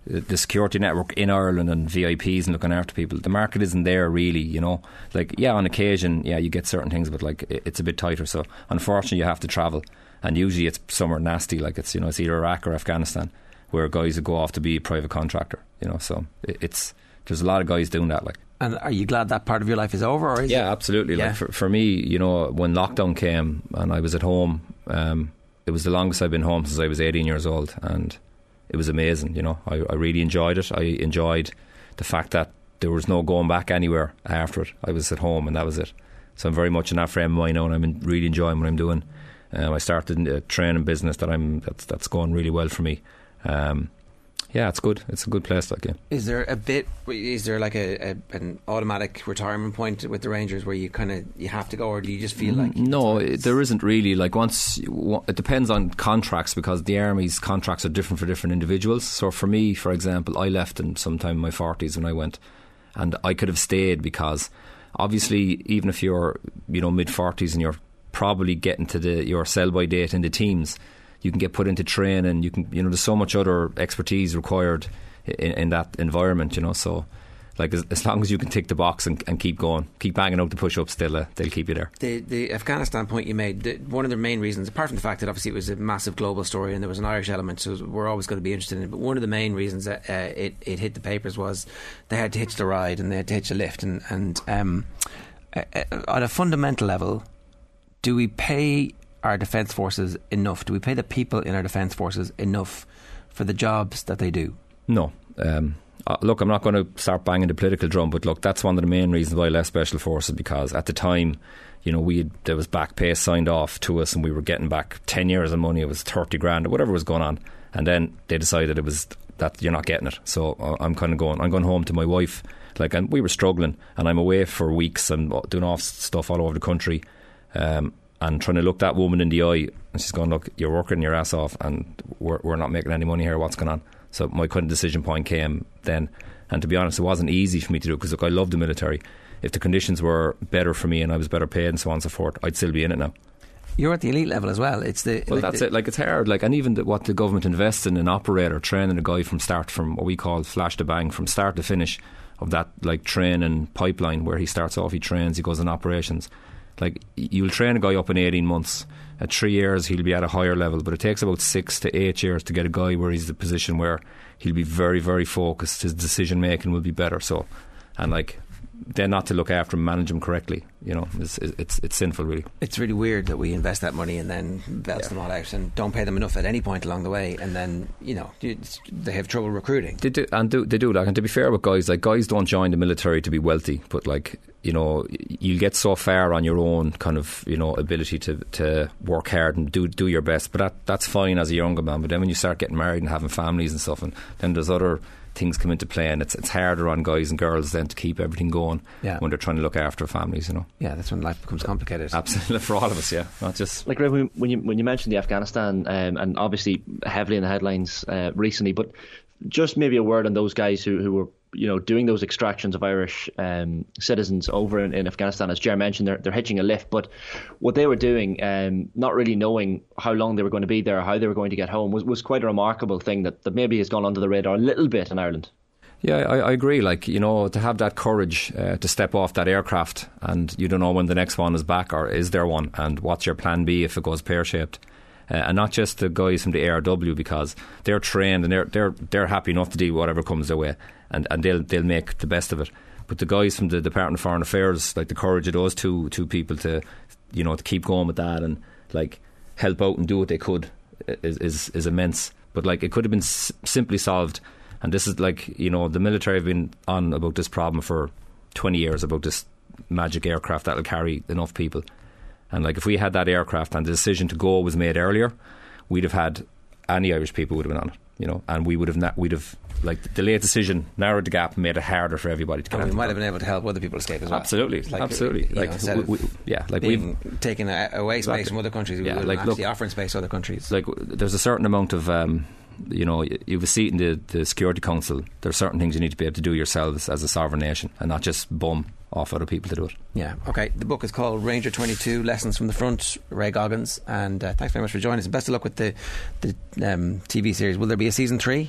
the security network in Ireland and V I Ps and looking after people. The market isn't there really, you know. Like, yeah, on occasion, yeah, you get certain things, but like it's a bit tighter. So unfortunately, you have to travel, and usually it's somewhere nasty, like it's you know it's either Iraq or Afghanistan, where guys would go off to be a private contractor, you know. So it's there's a lot of guys doing that, like. And are you glad that part of your life is over? Or is yeah, it? absolutely. Yeah. Like for, for me, you know, when lockdown came and I was at home, um, it was the longest I've been home since I was eighteen years old, and it was amazing. You know, I, I really enjoyed it. I enjoyed the fact that there was no going back anywhere after it. I was at home and that was it. So I'm very much in that frame of mind now, and I'm really enjoying what I'm doing. Um, I started a training business that I'm that's that's going really well for me. Um, Yeah, it's good. It's a good place, like, yeah. Is there a bit? Is there like a, a an automatic retirement point with the Rangers where you kind of you have to go, or do you just feel like? No, it, there isn't really. Like once it depends on contracts, because the Army's contracts are different for different individuals. So for me, for example, I left in sometime in my forties when I went, and I could have stayed because obviously, even if you're you know mid forties and you're probably getting to the your sell by date in the teams, you can get put into training. You can, you know, there's so much other expertise required in, in that environment, you know. So, like, as, as long as you can tick the box and, and keep going, keep banging out the push-ups, they'll uh, they'll keep you there. The the Afghanistan point you made, the, one of the main reasons, apart from the fact that obviously it was a massive global story and there was an Irish element, so we're always going to be interested in it. But one of the main reasons that uh, it it hit the papers was they had to hitch the ride and they had to hitch the lift, and and um, uh, uh, on a fundamental level, do we pay our defence forces enough? Do we pay the people in our defence forces enough for the jobs that they do? No. Um, uh, look, I'm not going to start banging the political drum, but look, that's one of the main reasons why I left Special Forces, because at the time, you know, we had, there was back pay signed off to us and we were getting back ten years of money. It was thirty grand or whatever was going on, and then they decided it was that you're not getting it. So uh, I'm kind of going I'm going home to my wife, like, and we were struggling, and I'm away for weeks and doing off stuff all over the country, um and trying to look that woman in the eye, and she's going, look, you're working your ass off and we're, we're not making any money here, what's going on? So my kind of decision point came then, and to be honest, it wasn't easy for me to do, because look, I love the military. If the conditions were better for me and I was better paid and so on and so forth, I'd still be in it now. You're at the elite level as well. It's the well, like that's the, it. Like, it's hard. Like, and even the, what the government invests in an operator, training a guy from start, from what we call flash to bang, from start to finish of that, like, training pipeline where he starts off, he trains, he goes in operations. Like, you'll train a guy up in eighteen months. At three years, he'll be at a higher level, but it takes about six to eight years to get a guy where he's in a position where he'll be very, very focused. His decision making will be better. So, and like, then not to look after him, manage him correctly, you know, it's, it's it's sinful, really. It's really weird that we invest that money and then belts yeah. them all out and don't pay them enough at any point along the way, and then, you know, they have trouble recruiting. They do, and do, they do. Like, and to be fair with guys, like, guys don't join the military to be wealthy, but like, you know, you'll get so far on your own kind of, you know, ability to, to work hard and do do your best. But that that's fine as a younger man. But then when you start getting married and having families and stuff, and then there's other things come into play, and it's it's harder on guys and girls then to keep everything going yeah. when they're trying to look after families, you know. Yeah, that's when life becomes complicated. Absolutely, for all of us, yeah. Not just like when you when you mentioned the Afghanistan, um, and obviously heavily in the headlines uh, recently, but just maybe a word on those guys who who were, you know, doing those extractions of Irish um, citizens over in, in Afghanistan. As Ger mentioned, they're, they're hitching a lift, but what they were doing, um, not really knowing how long they were going to be there, how they were going to get home, was, was quite a remarkable thing that, that maybe has gone under the radar a little bit in Ireland. Yeah, I, I agree. Like, you know, to have that courage uh, to step off that aircraft, and you don't know when the next one is back, or is there one, and what's your plan B if it goes pear-shaped. Uh, and not just the guys from the A R W, because they're trained and they're they're they're happy enough to deal with whatever comes their way, and, and they'll they'll make the best of it. But the guys from the Department of Foreign Affairs, like, the courage of those two two people to, you know, to keep going with that and, like, help out and do what they could is is, is immense. But, like, it could have been s- simply solved. And this is, like, you know, the military have been on about this problem for twenty years, about this magic aircraft that'll carry enough people. And, like, if we had that aircraft and the decision to go was made earlier, we'd have had, any Irish people would have been on it, you know, and we would have, na- we'd have, like, the late decision narrowed the gap and made it harder for everybody to get and out. we might have been able to help other people escape as well. Absolutely, like, absolutely. You know, like, instead we, of we, yeah, like being we've taking away space exactly. from other countries, we yeah, would like, actually look, offering space to other countries. Like, there's a certain amount of, um, you know, you have a seat in the, the Security Council. There are certain things you need to be able to do yourselves as a sovereign nation, and not just bum off other people to do it. Yeah, okay. The book is called Ranger twenty-two, Lessons from the Front, Ray Goggins, and uh, thanks very much for joining us, and best of luck with the, the um, T V series. Will there be a season three?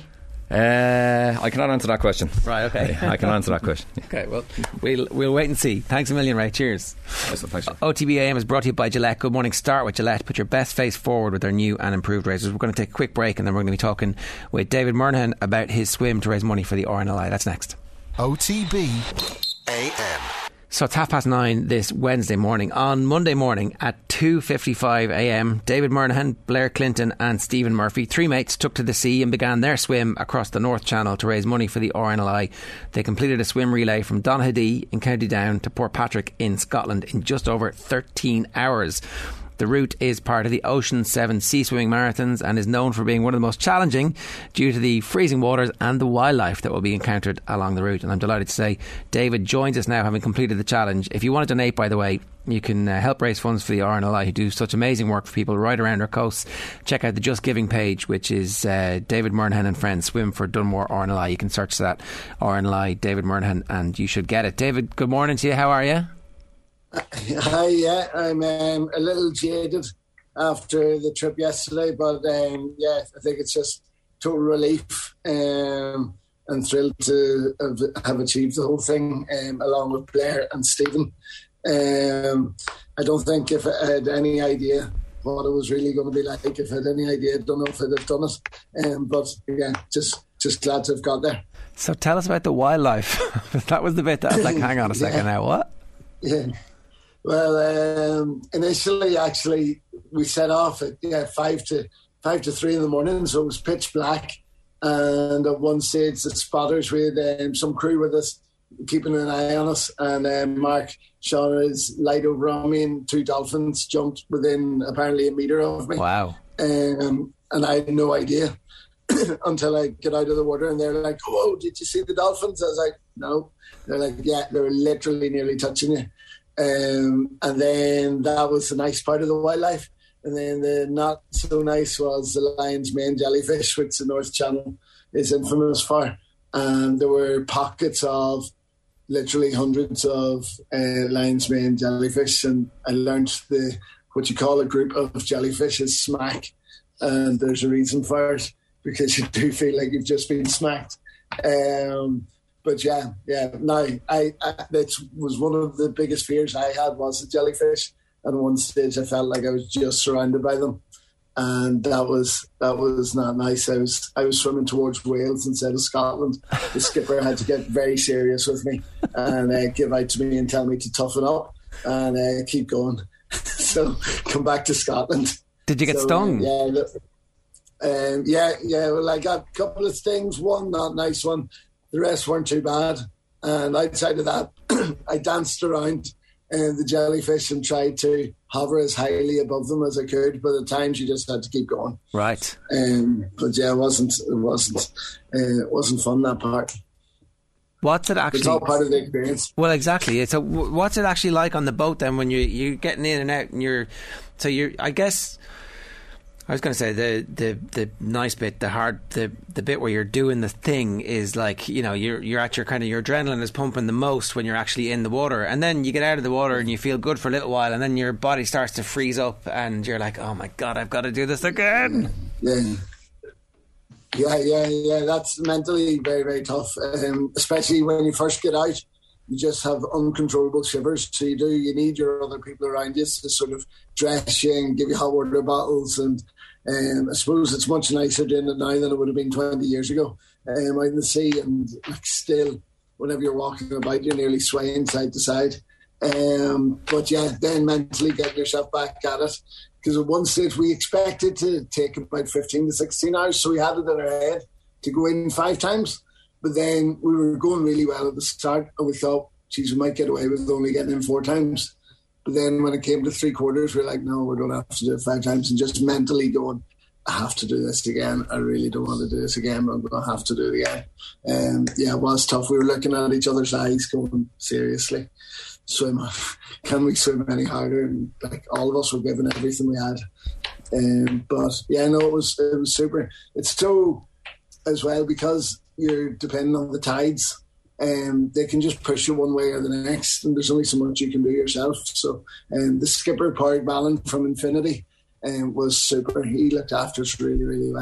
Uh, I cannot answer that question. Right, okay. I can answer that question. Okay, well, we'll we'll wait and see. Thanks a million, Ray. Cheers. Thanks. O T B A M is brought to you by Gillette. Good morning. Start with Gillette. Put your best face forward with their new and improved razors. We're going to take a quick break and then we're going to be talking with David Murnahan about his swim to raise money for the R N L I. That's next. O T B A M. So it's half past nine this Wednesday morning. On Monday morning at two fifty-five a m, David Murnahan, Blair Clinton and Stephen Murphy, three mates, took to the sea and began their swim across the North Channel to raise money for the R N L I. They completed a swim relay from Donaghadee in County Down to Port Patrick in Scotland in just over thirteen hours. The route is part of the Ocean seven Sea Swimming Marathons and is known for being one of the most challenging due to the freezing waters and the wildlife that will be encountered along the route. And I'm delighted to say David joins us now, having completed the challenge. If you want to donate, by the way, you can uh, help raise funds for the R N L I, who do such amazing work for people right around our coasts. Check out the Just Giving page, which is uh, David Murnahan and Friends Swim for Dunmore R N L I. You can search that, R N L I, David Murnahan, and you should get it. David, good morning to you. How are you? Hi, yeah, I'm um, a little jaded after the trip yesterday, but um, yeah, I think it's just total relief um, and thrilled to have, have achieved the whole thing um, along with Blair and Stephen. Um, I don't think if I had any idea what it was really going to be like, if I had any idea, I don't know if I'd have done it. Um, but yeah, just just glad to have got there. So tell us about the wildlife. That was the bit that I was like, hang on a second yeah. now, what? Yeah. Well, um, initially, actually, we set off at yeah five to five to three in the morning, so it was pitch black. And at one stage, the spotters, we had um, some crew with us, keeping an eye on us. And um, Mark shone his light over on me, and two dolphins jumped within apparently a metre of me. Wow! Um, and I had no idea until I get out of the water, and they're like, "Oh, did you see the dolphins?" I was like, "No." They're like, "Yeah, they were literally nearly touching you." Um, and then that was the nice part of the wildlife. And then the not so nice was the lion's mane jellyfish, which the North Channel is infamous for. And there were pockets of literally hundreds of uh, lion's mane jellyfish. And I learned the what you call a group of jellyfish is smack. And there's a reason for it, because you do feel like you've just been smacked. Um, But yeah, yeah. No, I, I that was one of the biggest fears I had was the jellyfish. And at one stage, I felt like I was just surrounded by them, and that was that was not nice. I was I was swimming towards Wales instead of Scotland. The skipper had to get very serious with me and uh, give out to me and tell me to toughen up and uh, keep going. So come back to Scotland. Did you get so, stung? Uh, yeah, um, yeah, yeah. Well, I got a couple of stings. One not nice one. The rest weren't too bad. And outside of that, I danced around uh, the jellyfish and tried to hover as highly above them as I could. But at times you just had to keep going. Right. Um, but yeah, it wasn't. It wasn't. Uh, it wasn't fun, that part. What's it actually? It's all part of the experience. Well, exactly. So, what's it actually like on the boat then when you you're getting in and out and you're? So you're. I guess. I was going to say the, the, the nice bit, the hard, the, the bit where you're doing the thing is like, you know, you're you're at your kind of, your adrenaline is pumping the most when you're actually in the water, and then you get out of the water and you feel good for a little while, and then your body starts to freeze up and you're like, oh my God, I've got to do this again. Yeah. Yeah, yeah, yeah. That's mentally very, very tough, um, especially when you first get out. You just have uncontrollable shivers. So you do, you need your other people around you to sort of dress you and give you hot water bottles. And um, I suppose it's much nicer doing it now than it would have been twenty years ago um, out in the sea. And like, still, whenever you're walking about, you're nearly swaying side to side. Um, but yeah, then mentally getting yourself back at it. Because at one stage we expected to take about fifteen to sixteen hours. So we had it in our head to go in five times. But then we were going really well at the start, and we thought, geez, we might get away with only getting in four times. But then when it came to three quarters, we we're like, no, we're going to have to do it five times. And just mentally going, I have to do this again. I really don't want to do this again, but I'm going to have to do it again. And yeah, it was tough. We were looking at each other's eyes going, seriously, swim. Can we swim any harder? And like all of us were giving everything we had. Um, but yeah, no, it was, it was super. It's so as well because you're depending on the tides, and um, they can just push you one way or the next, and there's only so much you can do yourself. So um, the skipper, Parry Ballin from Infinity, um, was super. He looked after us really, really well.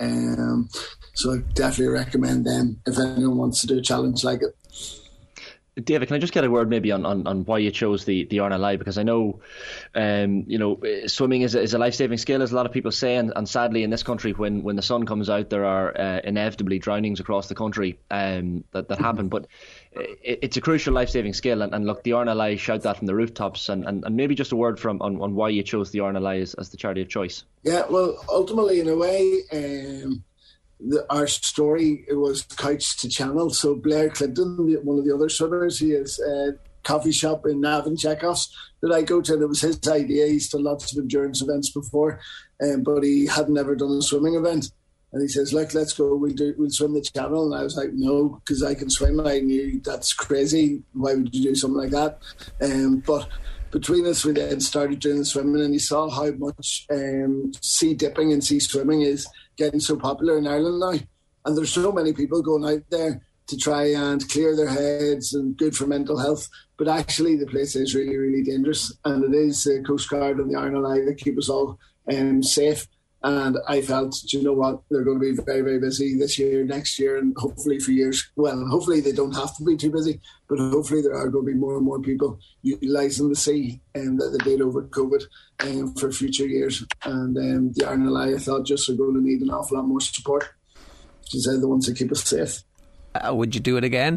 Um, so I definitely recommend them if anyone wants to do a challenge like it. David, can I just get a word maybe on, on, on why you chose the, the R N L I? Because I know, um, you know, swimming is a, is a life-saving skill, as a lot of people say, and, and sadly in this country, when, when the sun comes out, there are uh, inevitably drownings across the country um, that, that happen. But it, it's a crucial life-saving skill, and, and look, the R N L I shout that from the rooftops, and, and, and maybe just a word from on, on why you chose the R N L I as, as the charity of choice. Yeah, well, ultimately, in a way, um, The, our story it was couched to channel. So Blair Clinton, one of the other swimmers, he has a coffee shop in Navan, Chekhov's, that I go to, and it was his idea. He's done lots of endurance events before, um, but he had never done a swimming event. And he says, look, let's go, we'll, do, we'll swim the channel. And I was like, no, because I can swim. I knew that's crazy. Why would you do something like that? Um, but between us, we then started doing the swimming, and he saw how much um, sea dipping and sea swimming is getting so popular in Ireland now. And there's so many people going out there to try and clear their heads and good for mental health. But actually, the place is really, really dangerous. And it is the Coast Guard and the R N L I that keep us all um, safe. And I felt, do you know what, they're going to be very, very busy this year, next year, and hopefully for years. Well, hopefully they don't have to be too busy, but hopefully there are going to be more and more people utilising the sea um, that they did over COVID um, for future years. And um, the R N L I, I thought, just are going to need an awful lot more support, because they're the ones that keep us safe. Uh, would you do it again?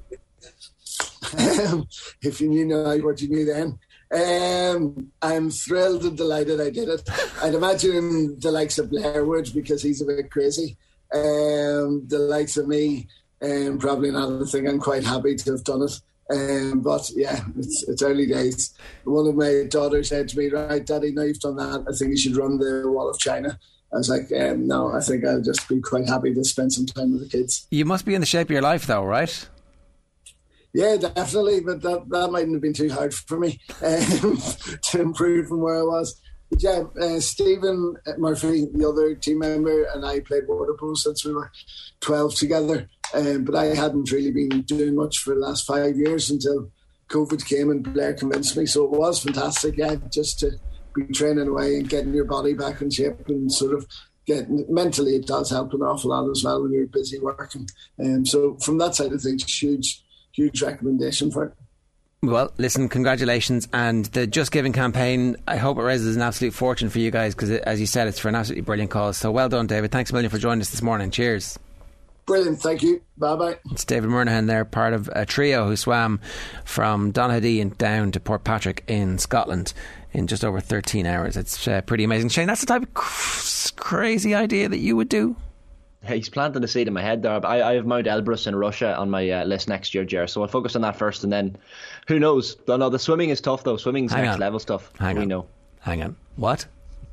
If you knew now what you knew then. Um, I'm thrilled and delighted I did it. I'd imagine the likes of Blair would, because he's a bit crazy. Um, the likes of me, um, probably not a thing. I'm quite happy to have done it. Um, but yeah, it's, it's early days. One of my daughters said to me, right, Daddy, now you've done that, I think you should run the Wall of China. I was like, um, no, I think I'll just be quite happy to spend some time with the kids. You must be in the shape of your life though, right? Yeah, definitely, but that, that mightn't have been too hard for me um, to improve from where I was. But yeah, uh, Stephen Murphy, the other team member, and I played water polo since we were twelve together, um, but I hadn't really been doing much for the last five years until COVID came and Blair convinced me. So it was fantastic, yeah, just to be training away and getting your body back in shape, and sort of getting, mentally it does help an awful lot as well when you're busy working. Um, so from that side of things, huge Huge recommendation for it. Well, listen, congratulations. And the Just Giving campaign, I hope it raises an absolute fortune for you guys, because as you said, it's for an absolutely brilliant cause. So well done, David. Thanks a million for joining us this morning. Cheers. Brilliant, thank you. Bye bye. It's David Murnahan there, part of a trio who swam from Donaghadee and down to Portpatrick in Scotland in just over thirteen hours. It's uh, pretty amazing. Shane, that's the type of cr- crazy idea that you would do? He's planting a seed in my head there. I, I have Mount Elbrus in Russia on my uh, list next year, Jer. So I'll focus on that first, and then who knows? No, no, the swimming is tough though. Swimming's Hang next on. level stuff. Hang we on. know. Hang on. What?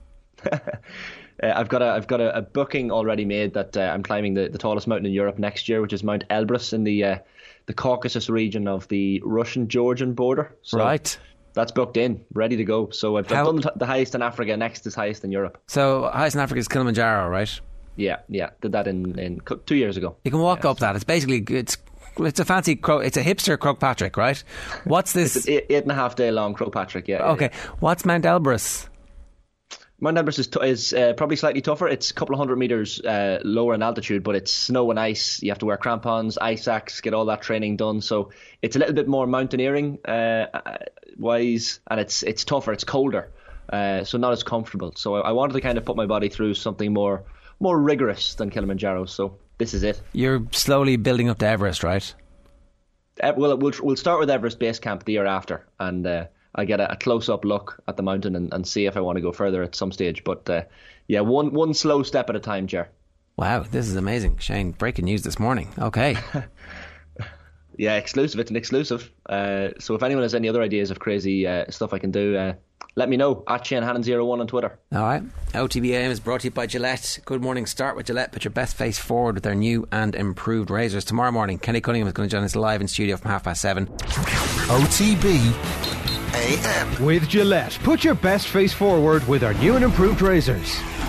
uh, I've got a I've got a, a booking already made that uh, I'm climbing the, the tallest mountain in Europe next year, which is Mount Elbrus in the uh, the Caucasus region of the Russian-Georgian border. So right. That's booked in, ready to go. So I've, I've How- done the highest in Africa. Next is highest in Europe. So highest in Africa is Kilimanjaro, right? Yeah, yeah. Did that in, in co- two years ago. You can walk up that. It's basically it's it's a fancy Cro- it's a hipster Croagh-Patrick, right? What's this? It's an eight, eight and a half day long Croagh-Patrick. Yeah. Okay, yeah. what's Mount Elbrus? Mount Elbrus is, t- is uh, probably slightly tougher. It's a couple of hundred meters uh, lower in altitude, but it's snow and ice. You have to wear crampons, ice axe, get all that training done. So it's a little bit more mountaineering uh, wise, and it's it's tougher. It's colder, uh, so not as comfortable. So I, I wanted to kind of put my body through something more more rigorous than Kilimanjaro. So this is it. You're slowly building up to Everest, right? Uh, well, we'll we'll start with Everest Base Camp the year after, and uh, I get a, a close-up look at the mountain and, and see if I want to go further at some stage. But uh, yeah, one one slow step at a time, Jer. Wow, this is amazing. Shane, breaking news this morning. Okay. Yeah, exclusive. It's an exclusive. Uh, so if anyone has any other ideas of crazy uh, stuff I can do, uh, let me know. At Shane Hannon zero one on Twitter. All right. O T B A M is brought to you by Gillette. Good morning. Start with Gillette. Put your best face forward with their new and improved razors. Tomorrow morning, Kenny Cunningham is going to join us live in studio from half past seven. O T B A M. With Gillette, put your best face forward with our new and improved razors.